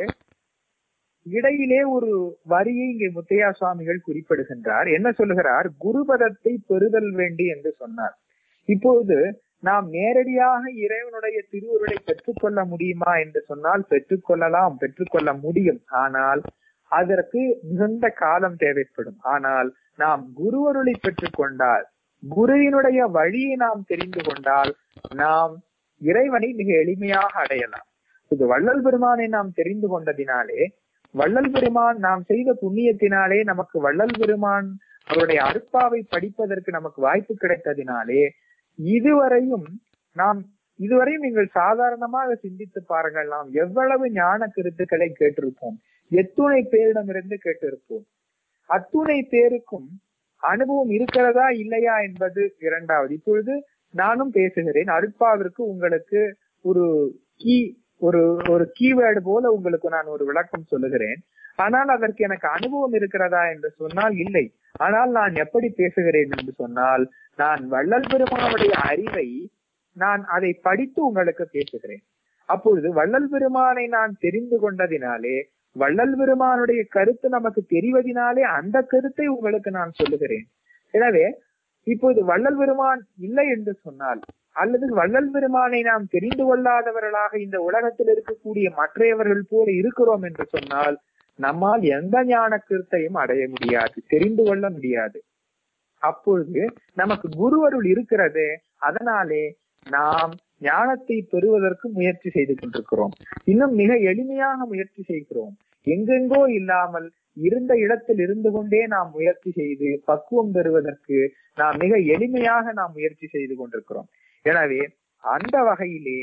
இடையிலே ஒரு வரியை இங்கே முத்தையா சுவாமிகள் குறிப்பிடுகின்றார். என்ன சொல்லுகிறார்? குருபதத்தை பெறுதல் வேண்டி என்று சொன்னார். இப்போது நாம் நேரடியாக இறைவனுடைய திருவருளை பெற்றுக்கொள்ள முடியுமா என்று சொன்னால் பெற்றுக்கொள்ளலாம், பெற்றுக்கொள்ள முடியும். ஆனால் அதற்கு மிகுந்த காலம் தேவைப்படும். ஆனால் நாம் குருவருளை பெற்றுக் கொண்டால், குருவினுடைய வழியை நாம் தெரிந்து கொண்டால் நாம் இறைவனை மிக எளிமையாக அடையலாம். இது வள்ளல் பெருமானை நாம் தெரிந்து கொண்டதினாலே, வள்ளல் பெருமான் நாம் செய்த புண்ணியத்தினாலே நமக்கு வள்ளல் பெருமான் அவருடைய அருட்பாவை படிப்பதற்கு நமக்கு வாய்ப்பு கிடைத்ததினாலே இதுவரையும் நாம் இதுவரையும் நீங்கள் சாதாரணமாக சிந்தித்து பாருங்கள், நாம் எவ்வளவு ஞான கருத்துக்களை கேட்டிருப்போம், எத்துணை பேரிடமிருந்து கேட்டிருப்போம். அத்துணை பேருக்கும் அனுபவம் இருக்கிறதா இல்லையா என்பது இரண்டாவது. இப்பொழுது நானும் பேசுகிறேன், அருட்பாவிற்கு உங்களுக்கு ஒரு கீ ஒரு ஒரு கீவேர்டு போல உங்களுக்கு நான் ஒரு விளக்கம் சொல்லுகிறேன். ஆனால் அதற்கு எனக்கு அனுபவம் இருக்கிறதா என்று சொன்னால் இல்லை. ஆனால் நான் எப்படி பேசுகிறேன் என்று சொன்னால், நான் வள்ளல் பெருமானுடைய அறிவை நான் அதை படித்து உங்களுக்கு பேசுகிறேன். அப்பொழுது வள்ளல் பெருமானை நான் தெரிந்து கொண்டதினாலே, வள்ளல் பெருமானுடைய கருத்து நமக்கு தெரிவதினாலே அந்த கருத்தை உங்களுக்கு நான் சொல்லுகிறேன். எனவே இப்போது வள்ளல் பெருமான் இல்லை என்று சொன்னால், அல்லது வள்ளல் பெருமானை நாம் தெரிந்து கொள்ளாதவர்களாக இந்த உலகத்தில் இருக்கக்கூடிய மற்றையவர்கள் போல இருக்கிறோம் என்று சொன்னால் நம்மால் எந்த ஞான கருத்தையும் அடைய முடியாது, தெரிந்து கொள்ள முடியாது. அப்பொழுது நமக்கு குருவருள் இருக்கிறது, அதனாலே நாம் ஞானத்தை பெறுவதற்கு முயற்சி செய்து கொண்டிருக்கிறோம். இன்னும் மிக எளிமையாக முயற்சி செய்கிறோம். எங்கெங்கோ இல்லாமல் இருந்த இடத்தில் இருந்து கொண்டே நாம் முயற்சி செய்து பக்குவம் பெறுவதற்கு நாம் மிக எளிமையாக நாம் முயற்சி செய்து கொண்டிருக்கிறோம். எனவே அந்த வகையிலே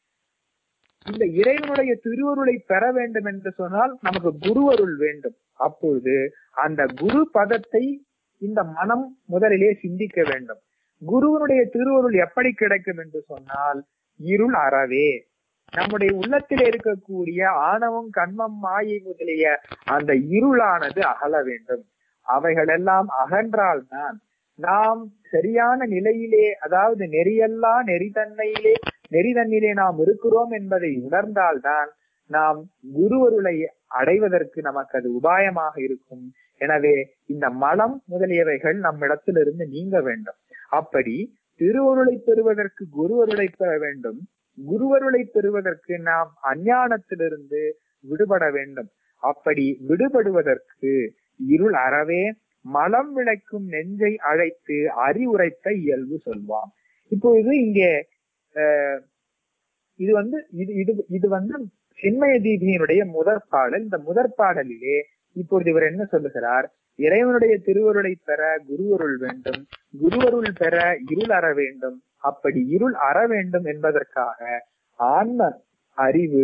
இந்த இறைவனுடைய திருவருளை பெற வேண்டும் என்று சொன்னால் நமக்கு குருவருள் வேண்டும். அப்பொழுது அந்த குரு பதத்தை இந்த மனம் முதலிலே சிந்திக்க வேண்டும். குருவனுடைய திருவருள் எப்படி கிடைக்கும் என்று சொன்னால், இருள் அறவே நம்முடைய உள்ளத்தில் இருக்கக்கூடிய ஆணவம் கண்மம் மாயை முதலிய அந்த இருளானது அகல வேண்டும். அவைகளெல்லாம் அகன்றால்தான் நாம் சரியான நிலையிலே, அதாவது நெறியல்லா நெறிதன்மையிலே நெறிதன்னிலே நாம் இருக்கிறோம் என்பதை உணர்ந்தால்தான் நாம் குருவருளை அடைவதற்கு நமக்கு அது உபாயமாக இருக்கும். எனவே இந்த மலம் முதலியவைகள் நம்மிடத்திலிருந்து நீங்க வேண்டும். அப்படி திருவருளை பெறுவதற்கு குருவருளை பெற வேண்டும். குருவருளை பெறுவதற்கு நாம் அஞ்ஞானத்திலிருந்து விடுபட வேண்டும். அப்படி விடுபடுவதற்கு இருள் அறவே மலம் விளைக்கும் நெஞ்சை அழைத்து அறிவுரைத்த இயல்பு சொல்வாம். இப்பொழுது இங்கே அஹ் இது வந்து இது இது இது வந்து சின்மய தீபியினுடைய முதற் பாடல். இந்த முதற் பாடலிலே இப்பொழுது இவர் என்ன சொல்லுகிறார்? இறைவனுடைய திருவருளை பெற குருவருள் வேண்டும், குருவருள் பெற இருள் அற வேண்டும். அப்படி இருள் அற வேண்டும் என்பதற்காக ஆன்ம அறிவு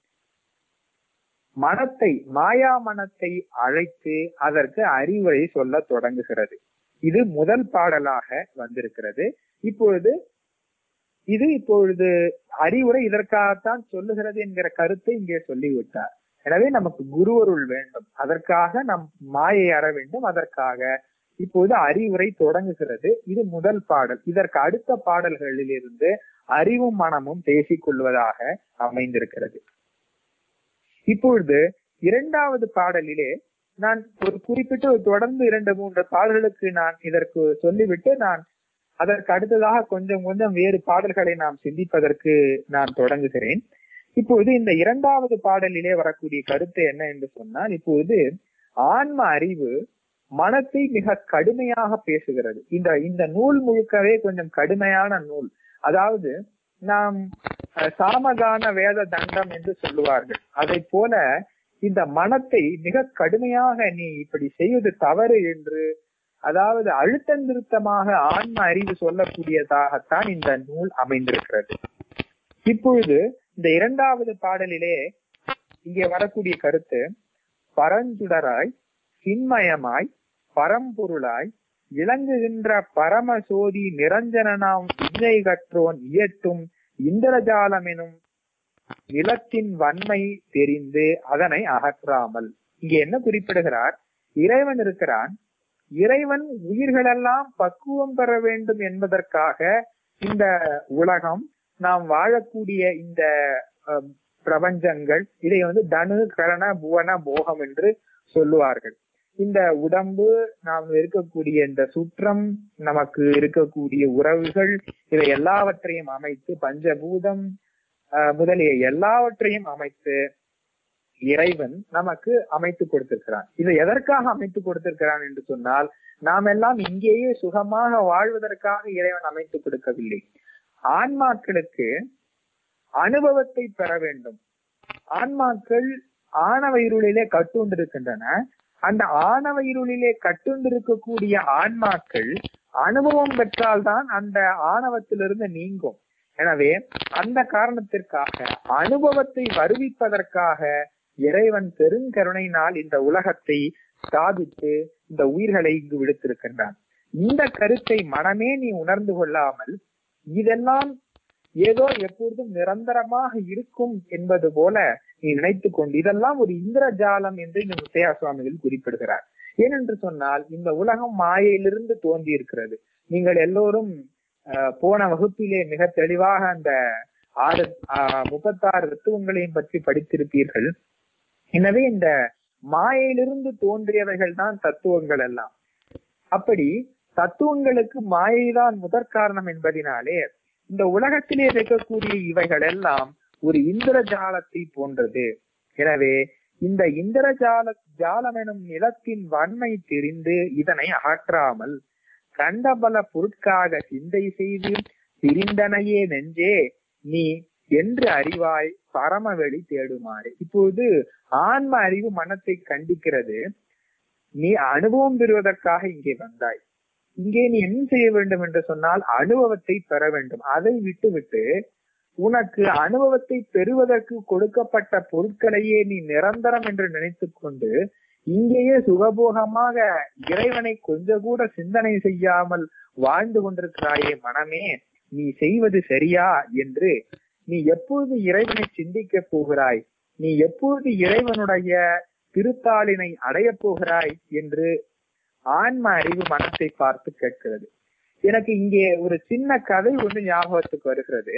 மனத்தை, மாயா மனத்தை அழைத்து அதற்கு அறிவுரை சொல்ல தொடங்குகிறது. இது முதல் பாடலாக வந்திருக்கிறது. இப்பொழுது இது இப்பொழுது அறிவுரை இதற்காகத்தான் சொல்லுகிறது என்கிற கருத்தை இங்கே சொல்லிவிட்டார். எனவே நமக்கு குருவருள் வேண்டும், அதற்காக நம் மாயை அற வேண்டும், அதற்காக இப்போது அறிவுரை தொடங்குகிறது. இது முதல் பாடல். இதற்கு அடுத்த பாடல்களில் இருந்து அறிவும் மனமும் பேசிக் கொள்வதாக அமைந்திருக்கிறது. இப்பொழுது இரண்டாவது பாடலிலே நான் ஒரு குறிப்பிட்டு தொடர்ந்து இரண்டு மூன்று பாடல்களுக்கு நான் இதற்கு சொல்லிவிட்டு நான் அதற்கு அடுத்ததாக கொஞ்சம் கொஞ்சம் வேறு பாடல்களை நாம் சிந்திப்பதற்கு நான் தொடங்குகிறேன். இப்போது இந்த இரண்டாவது பாடலிலே வரக்கூடிய கருத்து என்ன என்று சொன்னால், இப்போது ஆன்ம அறிவு மனத்தை மிக கடுமையாக பேசுகிறது. இந்த இந்த நூல் முழுக்கவே கொஞ்சம் கடுமையான நூல். அதாவது நாம் சாமகான வேத தண்டம் என்று சொல்லுவார்கள். அதை போல இந்த மனத்தை மிக கடுமையாக நீ இப்படி செய்வது தவறு என்று, அதாவது அழுத்தம் திருத்தமாக ஆன்ம அறிவு சொல்லக்கூடியதாகத்தான் இந்த நூல் அமைந்திருக்கிறது. இப்பொழுது இந்த இரண்டாவது பாடலிலே இங்கே வரக்கூடிய கருத்து, பரஞ்சுடராய் சின்மயமாய் பரம்பொருளாய் விளங்குகின்ற பரமசோதி நிரஞ்சனாம் விஜை கற்றோன் இயற்றும் இந்திரஜாலம் எனும் நிலத்தின் வன்மை தெரிந்து அதனை அகற்றாமல். இங்கே என்ன குறிப்பிடுகிறார்? இறைவன் இருக்கிறான். இறைவன் உயிர்களெல்லாம் பக்குவம் பெற வேண்டும் என்பதற்காக இந்த உலகம், நாம் வாழக்கூடிய இந்த பிரபஞ்சங்கள், இதை வந்து தனு கரண புவன போகம் என்று சொல்லுவார்கள். இந்த உடம்பு, நாம் இருக்கக்கூடிய இந்த சுற்றம், நமக்கு இருக்கக்கூடிய உறவுகள், இதை எல்லாவற்றையும் அமைத்து பஞ்சபூதம் அஹ் முதலிய எல்லாவற்றையும் அமைத்து இறைவன் நமக்கு அமைத்து கொடுத்திருக்கிறான். இதை எதற்காக அமைத்து கொடுத்திருக்கிறான் என்று சொன்னால், நாம் எல்லாம் இங்கேயே சுகமாக வாழ்வதற்காக இறைவன் அமைத்து கொடுக்கவில்லை. ஆன்மாக்களுக்கு அனுபவத்தை பெற வேண்டும். ஆன்மாக்கள் ஆணவ இருளிலே கட்டுண்டிருக்கின்றன. அந்த ஆணவ இருளிலே கட்டுண்டிருக்கக்கூடிய ஆன்மாக்கள் அனுபவம் பெற்றால்தான் அந்த ஆணவத்திலிருந்து நீங்கும். எனவே அந்த காரணத்திற்காக அனுபவத்தை வருவிப்பதற்காக இறைவன் பெருங்கருணையினால் இந்த உலகத்தை ஸ்தாபித்து இந்த உயிர்களை இங்கு விடுத்திருக்கின்றான். இந்த கருத்தை மனமே நீ உணர்ந்து கொள்ளாமல் இதெல்லாம் ஏதோ எப்பொழுதும் நிரந்தரமாக இருக்கும் என்பது போல நீ நினைத்து கொண்டு, இதெல்லாம் ஒரு இந்திரஜாலம் என்று இந்த முத்தையா சுவாமிகள் குறிப்பிடுகிறார். ஏனென்று சொன்னால், இந்த உலகம் மாயையிலிருந்து தோன்றி இருக்கிறது. நீங்கள் எல்லோரும் அஹ் போன வகுப்பிலே மிக தெளிவாக அந்த ஆறு ஆஹ் முப்பத்தாறு தத்துவங்களையும் பற்றி படித்திருப்பீர்கள். எனவே இந்த மாயையிலிருந்து தோன்றியவைகள் தான் தத்துவங்கள் எல்லாம். அப்படி தத்துவங்களுக்கு மாயைதான் முதற் காரணம் என்பதினாலே இந்த உலகத்திலே இருக்கக்கூடிய இவைகள் எல்லாம் ஒரு இந்திரஜாலத்தை போன்றது. எனவே இந்த இந்திரஜால ஜாலம் எனும் நிலத்தின் வன்மை தெரிந்து இதனை அகற்றாமல் கண்டபல பொருட்காக சிந்தை செய்து திரிந்தனையே நெஞ்சே நீ என்று அறிவாய் பரமவெளி தேடுமாறு. இப்போது ஆன்ம அறிவு மனத்தை கண்டிக்கிறது. நீ அனுபவம் பெறுவதற்காக இங்கே வந்தாய். இங்கே நீ என்ன செய்ய வேண்டும் என்று சொன்னால் அனுபவத்தை பெற வேண்டும். அதை விட்டு விட்டு உனக்கு அனுபவத்தை பெறுவதற்கு கொடுக்கப்பட்ட பொருட்களையே நீ நிரந்தரம் என்று நினைத்து கொண்டு இங்கேயே சுகபோகமாக இறைவனை கொஞ்சம் கூட சிந்தனை செய்யாமல் வாழ்ந்து கொண்டிருக்கிறாயே மனமே, நீ செய்வது சரியா என்று நீ எப்பொழுது இறைவனை சிந்திக்க போகிறாய், நீ எப்பொழுது இறைவனுடைய திருத்தாளினை அடைய போகிறாய் என்று ஆன்ம அறிவு மனத்தை பார்த்து கேட்கிறது. எனக்கு இங்கே ஒரு சின்ன கதை ஒன்று ஞாபகத்துக்கு வருகிறது.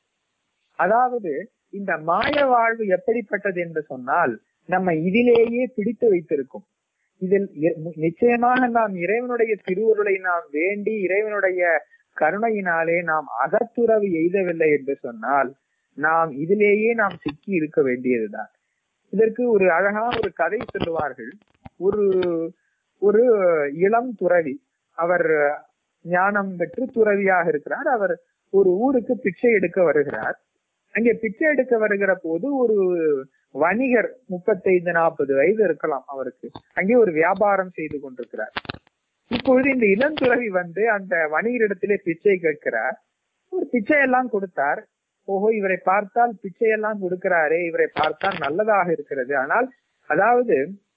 அதாவது இந்த மாய வாழ்வு எப்படிப்பட்டது என்று சொன்னால், நம்ம இதிலேயே பிடித்து வைத்திருக்கும். இதில் நிச்சயமாக நாம் இறைவனுடைய திருவருளை நாம் வேண்டி இறைவனுடைய கருணையினாலே நாம் அகத்துறவு எய்தவில்லை என்று சொன்னால் நாம் இதிலேயே நாம் சிக்கி இருக்க வேண்டியதுதான். இதற்கு ஒரு அழகான ஒரு கதை சொல்லுவார்கள். ஒரு ஒரு இளம் துறவி, அவர் ஞானம் பெற்று துறவியாக இருக்கிறார். அவர் ஒரு ஊருக்கு பிச்சை எடுக்க வருகிறார். அங்கே பிச்சை எடுக்க வருகிற போது ஒரு வணிகர், முப்பத்தைந்து நாற்பது வயது இருக்கலாம் அவருக்கு, அங்கே ஒரு வியாபாரம் செய்து கொண்டிருக்கிறார். இப்பொழுது இந்த இளந்துறவி வந்து அந்த வணிகரிடத்திலே பிச்சை கேட்கிறார். ஒரு பிச்சையெல்லாம் கொடுத்தார். ஓஹோ, இவரை பார்த்தால் பிச்சையெல்லாம் கொடுக்கிறாரே, இவரை பார்த்தால் நல்லதாக இருக்கிறது. ஆனால் அதாவது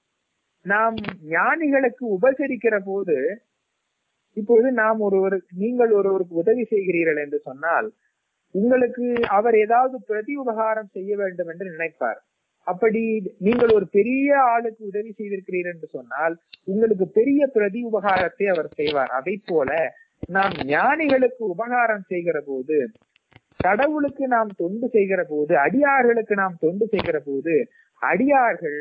நாம் ஞானிகளுக்கு உபசரிக்கிற போது, இப்பொழுது நாம் ஒருவர் நீங்கள் ஒருவருக்கு உதவி செய்கிறீர்கள் என்று சொன்னால் உங்களுக்கு அவர் ஏதாவது பிரதி உபகாரம் செய்ய வேண்டும் என்று நினைப்பார். அப்படி நீங்கள் ஒரு பெரிய ஆளுக்கு உதவி செய்திருக்கிறீர்கள் என்று சொன்னால் உங்களுக்கு பெரிய பிரதி உபகாரத்தை அவர் செய்வார். அதை போல நாம் ஞானிகளுக்கு உபகாரம் செய்கிற போது, கடவுளுக்கு நாம் தொண்டு செய்கிற போது, அடியார்களுக்கு நாம் தொண்டு செய்கிற போது, அடியார்கள்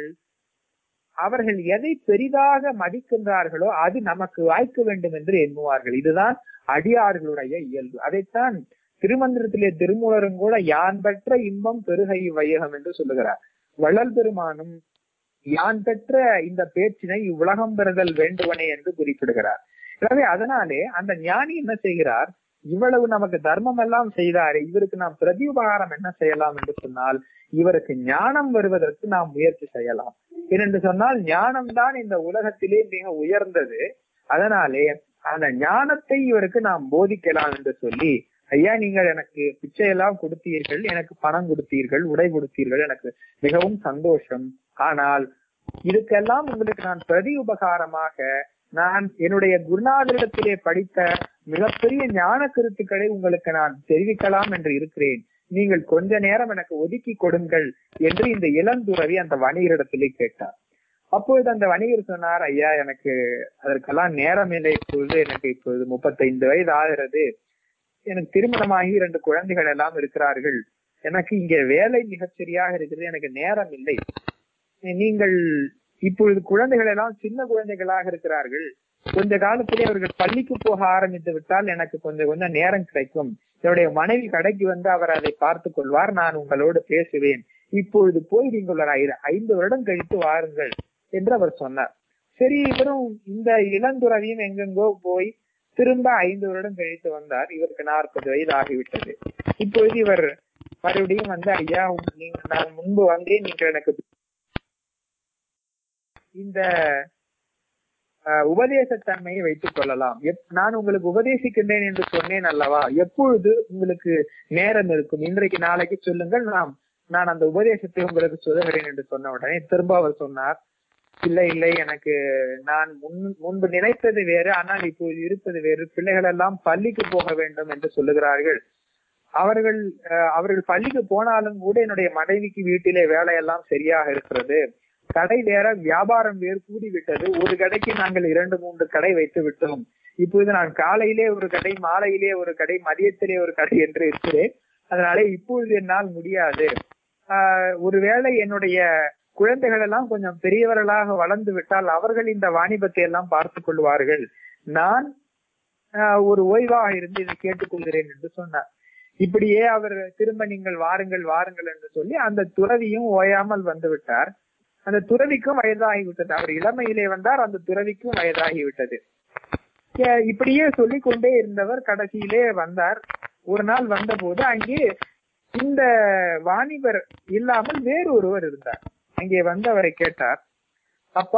அவர்கள் எதை பெரிதாக மதிக்கின்றார்களோ அது நமக்கு வாய்க்க வேண்டும் என்று எண்ணுவார்கள். இதுதான் அடியார்களுடைய இயல்பு. அதைத்தான் திருமந்திரத்திலே திருமூலரும் கூட யான் பெற்ற இன்பம் பெருகை வையகம் என்று சொல்லுகிறார். வள்ளல் பெருமானும் யான் பெற்ற இந்த பேச்சினை இவ்வுலகம் பெறுதல் வேண்டுவனே என்று குறிப்பிடுகிறார். எனவே அதனாலே அந்த ஞானி என்ன செய்கிறார், இவ்வளவு நமக்கு தர்மம் எல்லாம் செய்தாரே, இவருக்கு நாம் பிரதி உபகாரம் என்ன செய்யலாம் என்று சொன்னால் இவருக்கு ஞானம் வருவதற்கு நாம் முயற்சி செய்யலாம். ஏனென்று சொன்னால் ஞானம் தான் இந்த உலகத்திலே மிக உயர்ந்தது. அதனாலே அந்த ஞானத்தை இவருக்கு நாம் போதிக்கலாம் என்று சொல்லி, ஐயா நீங்கள் எனக்கு பிச்சையெல்லாம் கொடுத்தீர்கள், எனக்கு பணம் கொடுத்தீர்கள், உடை கொடுத்தீர்கள், எனக்கு மிகவும் சந்தோஷம். ஆனால் இதுக்கெல்லாம் உங்களுக்கு நான் பிரதி உபகாரமாக நான் என்னுடைய குருநாதரிடத்திலே படித்த மிகப்பெரிய ஞான கருத்துக்களை உங்களுக்கு நான் தெரிவிக்கலாம் என்று இருக்கிறேன். நீங்கள் கொஞ்ச நேரம் எனக்கு ஒதுக்கி கொடுங்கள் என்று இந்த இளந்துறவி அந்த வணிகரிடத்திலே கேட்டார். அப்பொழுது அந்த வணிகர் சொன்னார், ஐயா எனக்கு அதற்கெல்லாம் நேரம் இல்லை, இப்பொழுது எனக்கு இப்பொழுது முப்பத்தைந்து வயது ஆகிறது, எனக்கு திருமணமாகி இரண்டு குழந்தைகள் எல்லாம் இருக்கிறார்கள், எனக்கு இங்கே வேலை மிகச்சரியாக இருக்கிறது, எனக்கு நேரம் இல்லை. நீங்கள் இப்பொழுது குழந்தைகள் எல்லாம் சின்ன குழந்தைகளாக இருக்கிறார்கள், கொஞ்ச காலத்திலே அவர்கள் பள்ளிக்கு போக ஆரம்பித்து விட்டால் எனக்கு கொஞ்சம் கொஞ்சம் நேரம் கிடைக்கும், என்னுடைய மனைவி கடைக்கு வந்து அவர் அதை பார்த்து கொள்வார், நான் உங்களோடு பேசுவேன், இப்பொழுது போய் நீங்கள் ஒரு ஐந்து வருடம் கழித்து வாருங்கள் என்று அவர் சொன்னார். சரி, இவரும் இந்த இளந்துறவியும் எங்கெங்கோ போய் திரும்ப ஐந்து வருடம் கழித்து வந்தார். இவருக்கு நாற்பது வயது ஆகிவிட்டது. இப்பொழுது இவர் மறுபடியும் வந்து, ஐயா நீங்க நான் முன்பு வந்தேன், நீங்கள் எனக்கு இந்த உபதேசத்தன்மையை வைத்துக் கொள்ளலாம், நான் உங்களுக்கு உபதேசிக்கின்றேன் என்று சொன்னேன் அல்லவா, எப்பொழுது உங்களுக்கு நேரம் இருக்கும், இன்றைக்கு நாளைக்கு சொல்லுங்கள், நாம் நான் அந்த உபதேசத்தை உங்களுக்கு சொல்லுகிறேன் என்று சொன்ன உடனே திரும்ப அவர் சொன்னார், இல்லை இல்லை எனக்கு நான் முன் முன்பு நினைத்தது வேறு, ஆனால் இப்போது இருப்பது வேறு, பிள்ளைகள் எல்லாம் பள்ளிக்கு போக வேண்டும் என்று சொல்லுகிறார்கள், அவர்கள் அவர்கள் பள்ளிக்கு போனாலும் கூட என்னுடைய மனைவிக்கு வீட்டிலே வேலையெல்லாம் சரியாக இருக்கிறது, கடை வேற வியாபாரம் வேறு கூடிவிட்டது, ஒரு கடைக்கு நாங்கள் இரண்டு மூன்று கடை வைத்து விட்டோம், இப்போது நான் காலையிலே ஒரு கடை, மாலையிலே ஒரு கடை, மதியத்திலே ஒரு கடை என்று இருக்கிறேன், அதனால இப்பொழுது என்னால் முடியாது, ஆஹ் ஒருவேளை என்னுடைய குழந்தைகள் எல்லாம் கொஞ்சம் பெரியவர்களாக வளர்ந்து விட்டால் அவர்கள் இந்த வாணிபத்தை எல்லாம் பார்த்து கொள்வார்கள், நான் ஒரு ஓய்வாக இருந்து இதை கேட்டுக்கொள்கிறேன் என்று சொன்னார். இப்படியே அவர் திரும்ப நீங்கள் வாருங்கள் வாருங்கள் என்று சொல்லி அந்த துறவியும் ஓயாமல் வந்து விட்டார். அந்த துறவிக்கும் வயதாகிவிட்டது. அவர் இளமையிலே வந்தார், அந்த துறவிக்கும் வயதாகிவிட்டது. இப்படியே சொல்லிக் கொண்டே இருந்தவர் கடைசியிலே வந்தார். ஒரு நாள் வந்த போது அங்கே இந்த வாணிபர் இல்லாமல் வேறு ஒருவர் இருந்தார். அங்கே வந்து அவரை கேட்டார், அப்பா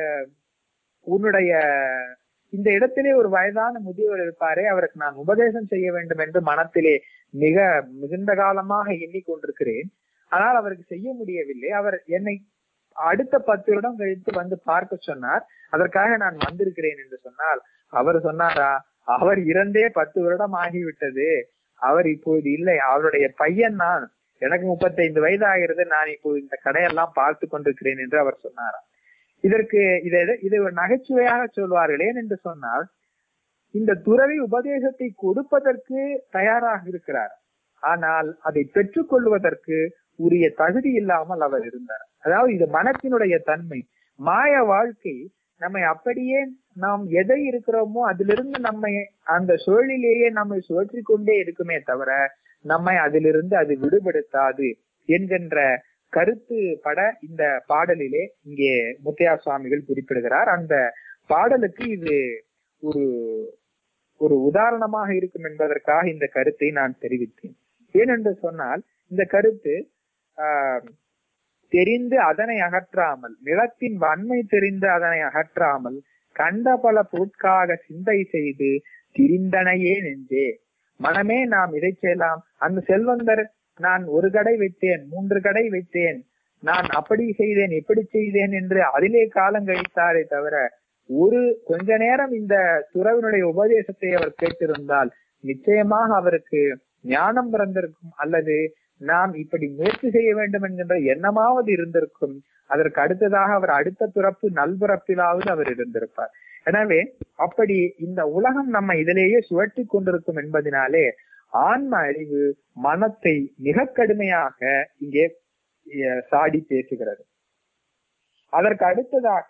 உன்னுடைய இந்த இடத்திலே ஒரு வயதான முதியவர் இருப்பாரே, அவருக்கு நான் உபதேசம் செய்ய வேண்டும் என்று மனத்திலே மிக மிகுந்த காலமாக எண்ணிக்கொண்டிருக்கிறேன், ஆனால் அவருக்கு செய்ய முடியவில்லை, அவர் என்னை அடுத்த பத்து வருடம் கழித்து வந்து பார்க்க சொன்னார், அதற்காக நான் வந்திருக்கிறேன் என்று சொன்னால், அவர் சொன்னாரா, அவர் இறந்தே பத்து வருடம் ஆகிவிட்டது, அவர் இப்போது இல்லை, அவருடைய பையன் நான், எனக்கு முப்பத்தைந்து வயது ஆகிறது, நான் இப்போது இந்த கடையெல்லாம் பார்த்து கொண்டிருக்கிறேன் என்று அவர் சொன்னாரா. இதற்கு இதை இதை ஒரு நகைச்சுவையாக சொல்வார்கள். ஏன் என்று சொன்னால், இந்த துறவி உபதேசத்தை கொடுப்பதற்கு தயாராக இருக்கிறார், ஆனால் அதை பெற்றுக் கொள்வதற்கு உரிய தகுதி இல்லாமல் அவர் இருந்தார். அதாவது இது மனத்தினுடைய தன்மை. மாய வாழ்க்கை நம்மை அப்படியே நாம் எதை இருக்கிறோமோ அதிலிருந்து நம்மை அந்த சூழலிலேயே நம்மை சுழற்றி கொண்டே இருக்குமே தவிர நம்மை அதிலிருந்து அது விடுபடுத்தாது என்கின்ற கருத்து பட இந்த பாடலிலே இங்கே முத்தையா சுவாமிகள் குறிப்பிடுகிறார். அந்த பாடலுக்கு இது ஒரு ஒரு உதாரணமாக இருக்கும் என்பதற்காக இந்த கருத்தை நான் தெரிவித்தேன். ஏனென்று சொன்னால் இந்த கருத்து ஆஹ் தெரிந்து அதனை அகற்றாமல், நிலத்தின் வன்மை தெரிந்து அதனை அகற்றாமல், கண்ட பல பொருட்காக சிந்தை செய்து திரிந்தனையே நெஞ்சே. மனமே நாம் இதை செய்யலாம். அந்த செல்வந்தர் நான் ஒரு கடை வைத்தேன், மூன்று கடை வைத்தேன், நான் அப்படி செய்தேன் இப்படி செய்தேன் என்று அதிலே காலம் கழித்தாரே தவிர ஒரு கொஞ்ச நேரம் இந்த துறவினுடைய உபதேசத்தை அவர் கேட்டிருந்தால் நிச்சயமாக அவருக்கு ஞானம் பிறந்திருக்கும், அல்லது நாம் இப்படி முயற்சி செய்ய வேண்டும் என்கின்ற எண்ணமாவது இருந்திருக்கும். அதற்கு அடுத்ததாக அவர் அடுத்த பிறப்பு நல்பிறப்பிலாவது அவர் இருந்திருப்பார். எனவே அப்படி இந்த உலகம் நம்ம இதிலேயே சுழற்றி கொண்டிருக்கும் என்பதனாலே ஆன்ம அறிவு மனத்தை மிக கடுமையாக இங்கே சாடி பேசுகிறது. அதற்கு அடுத்ததாக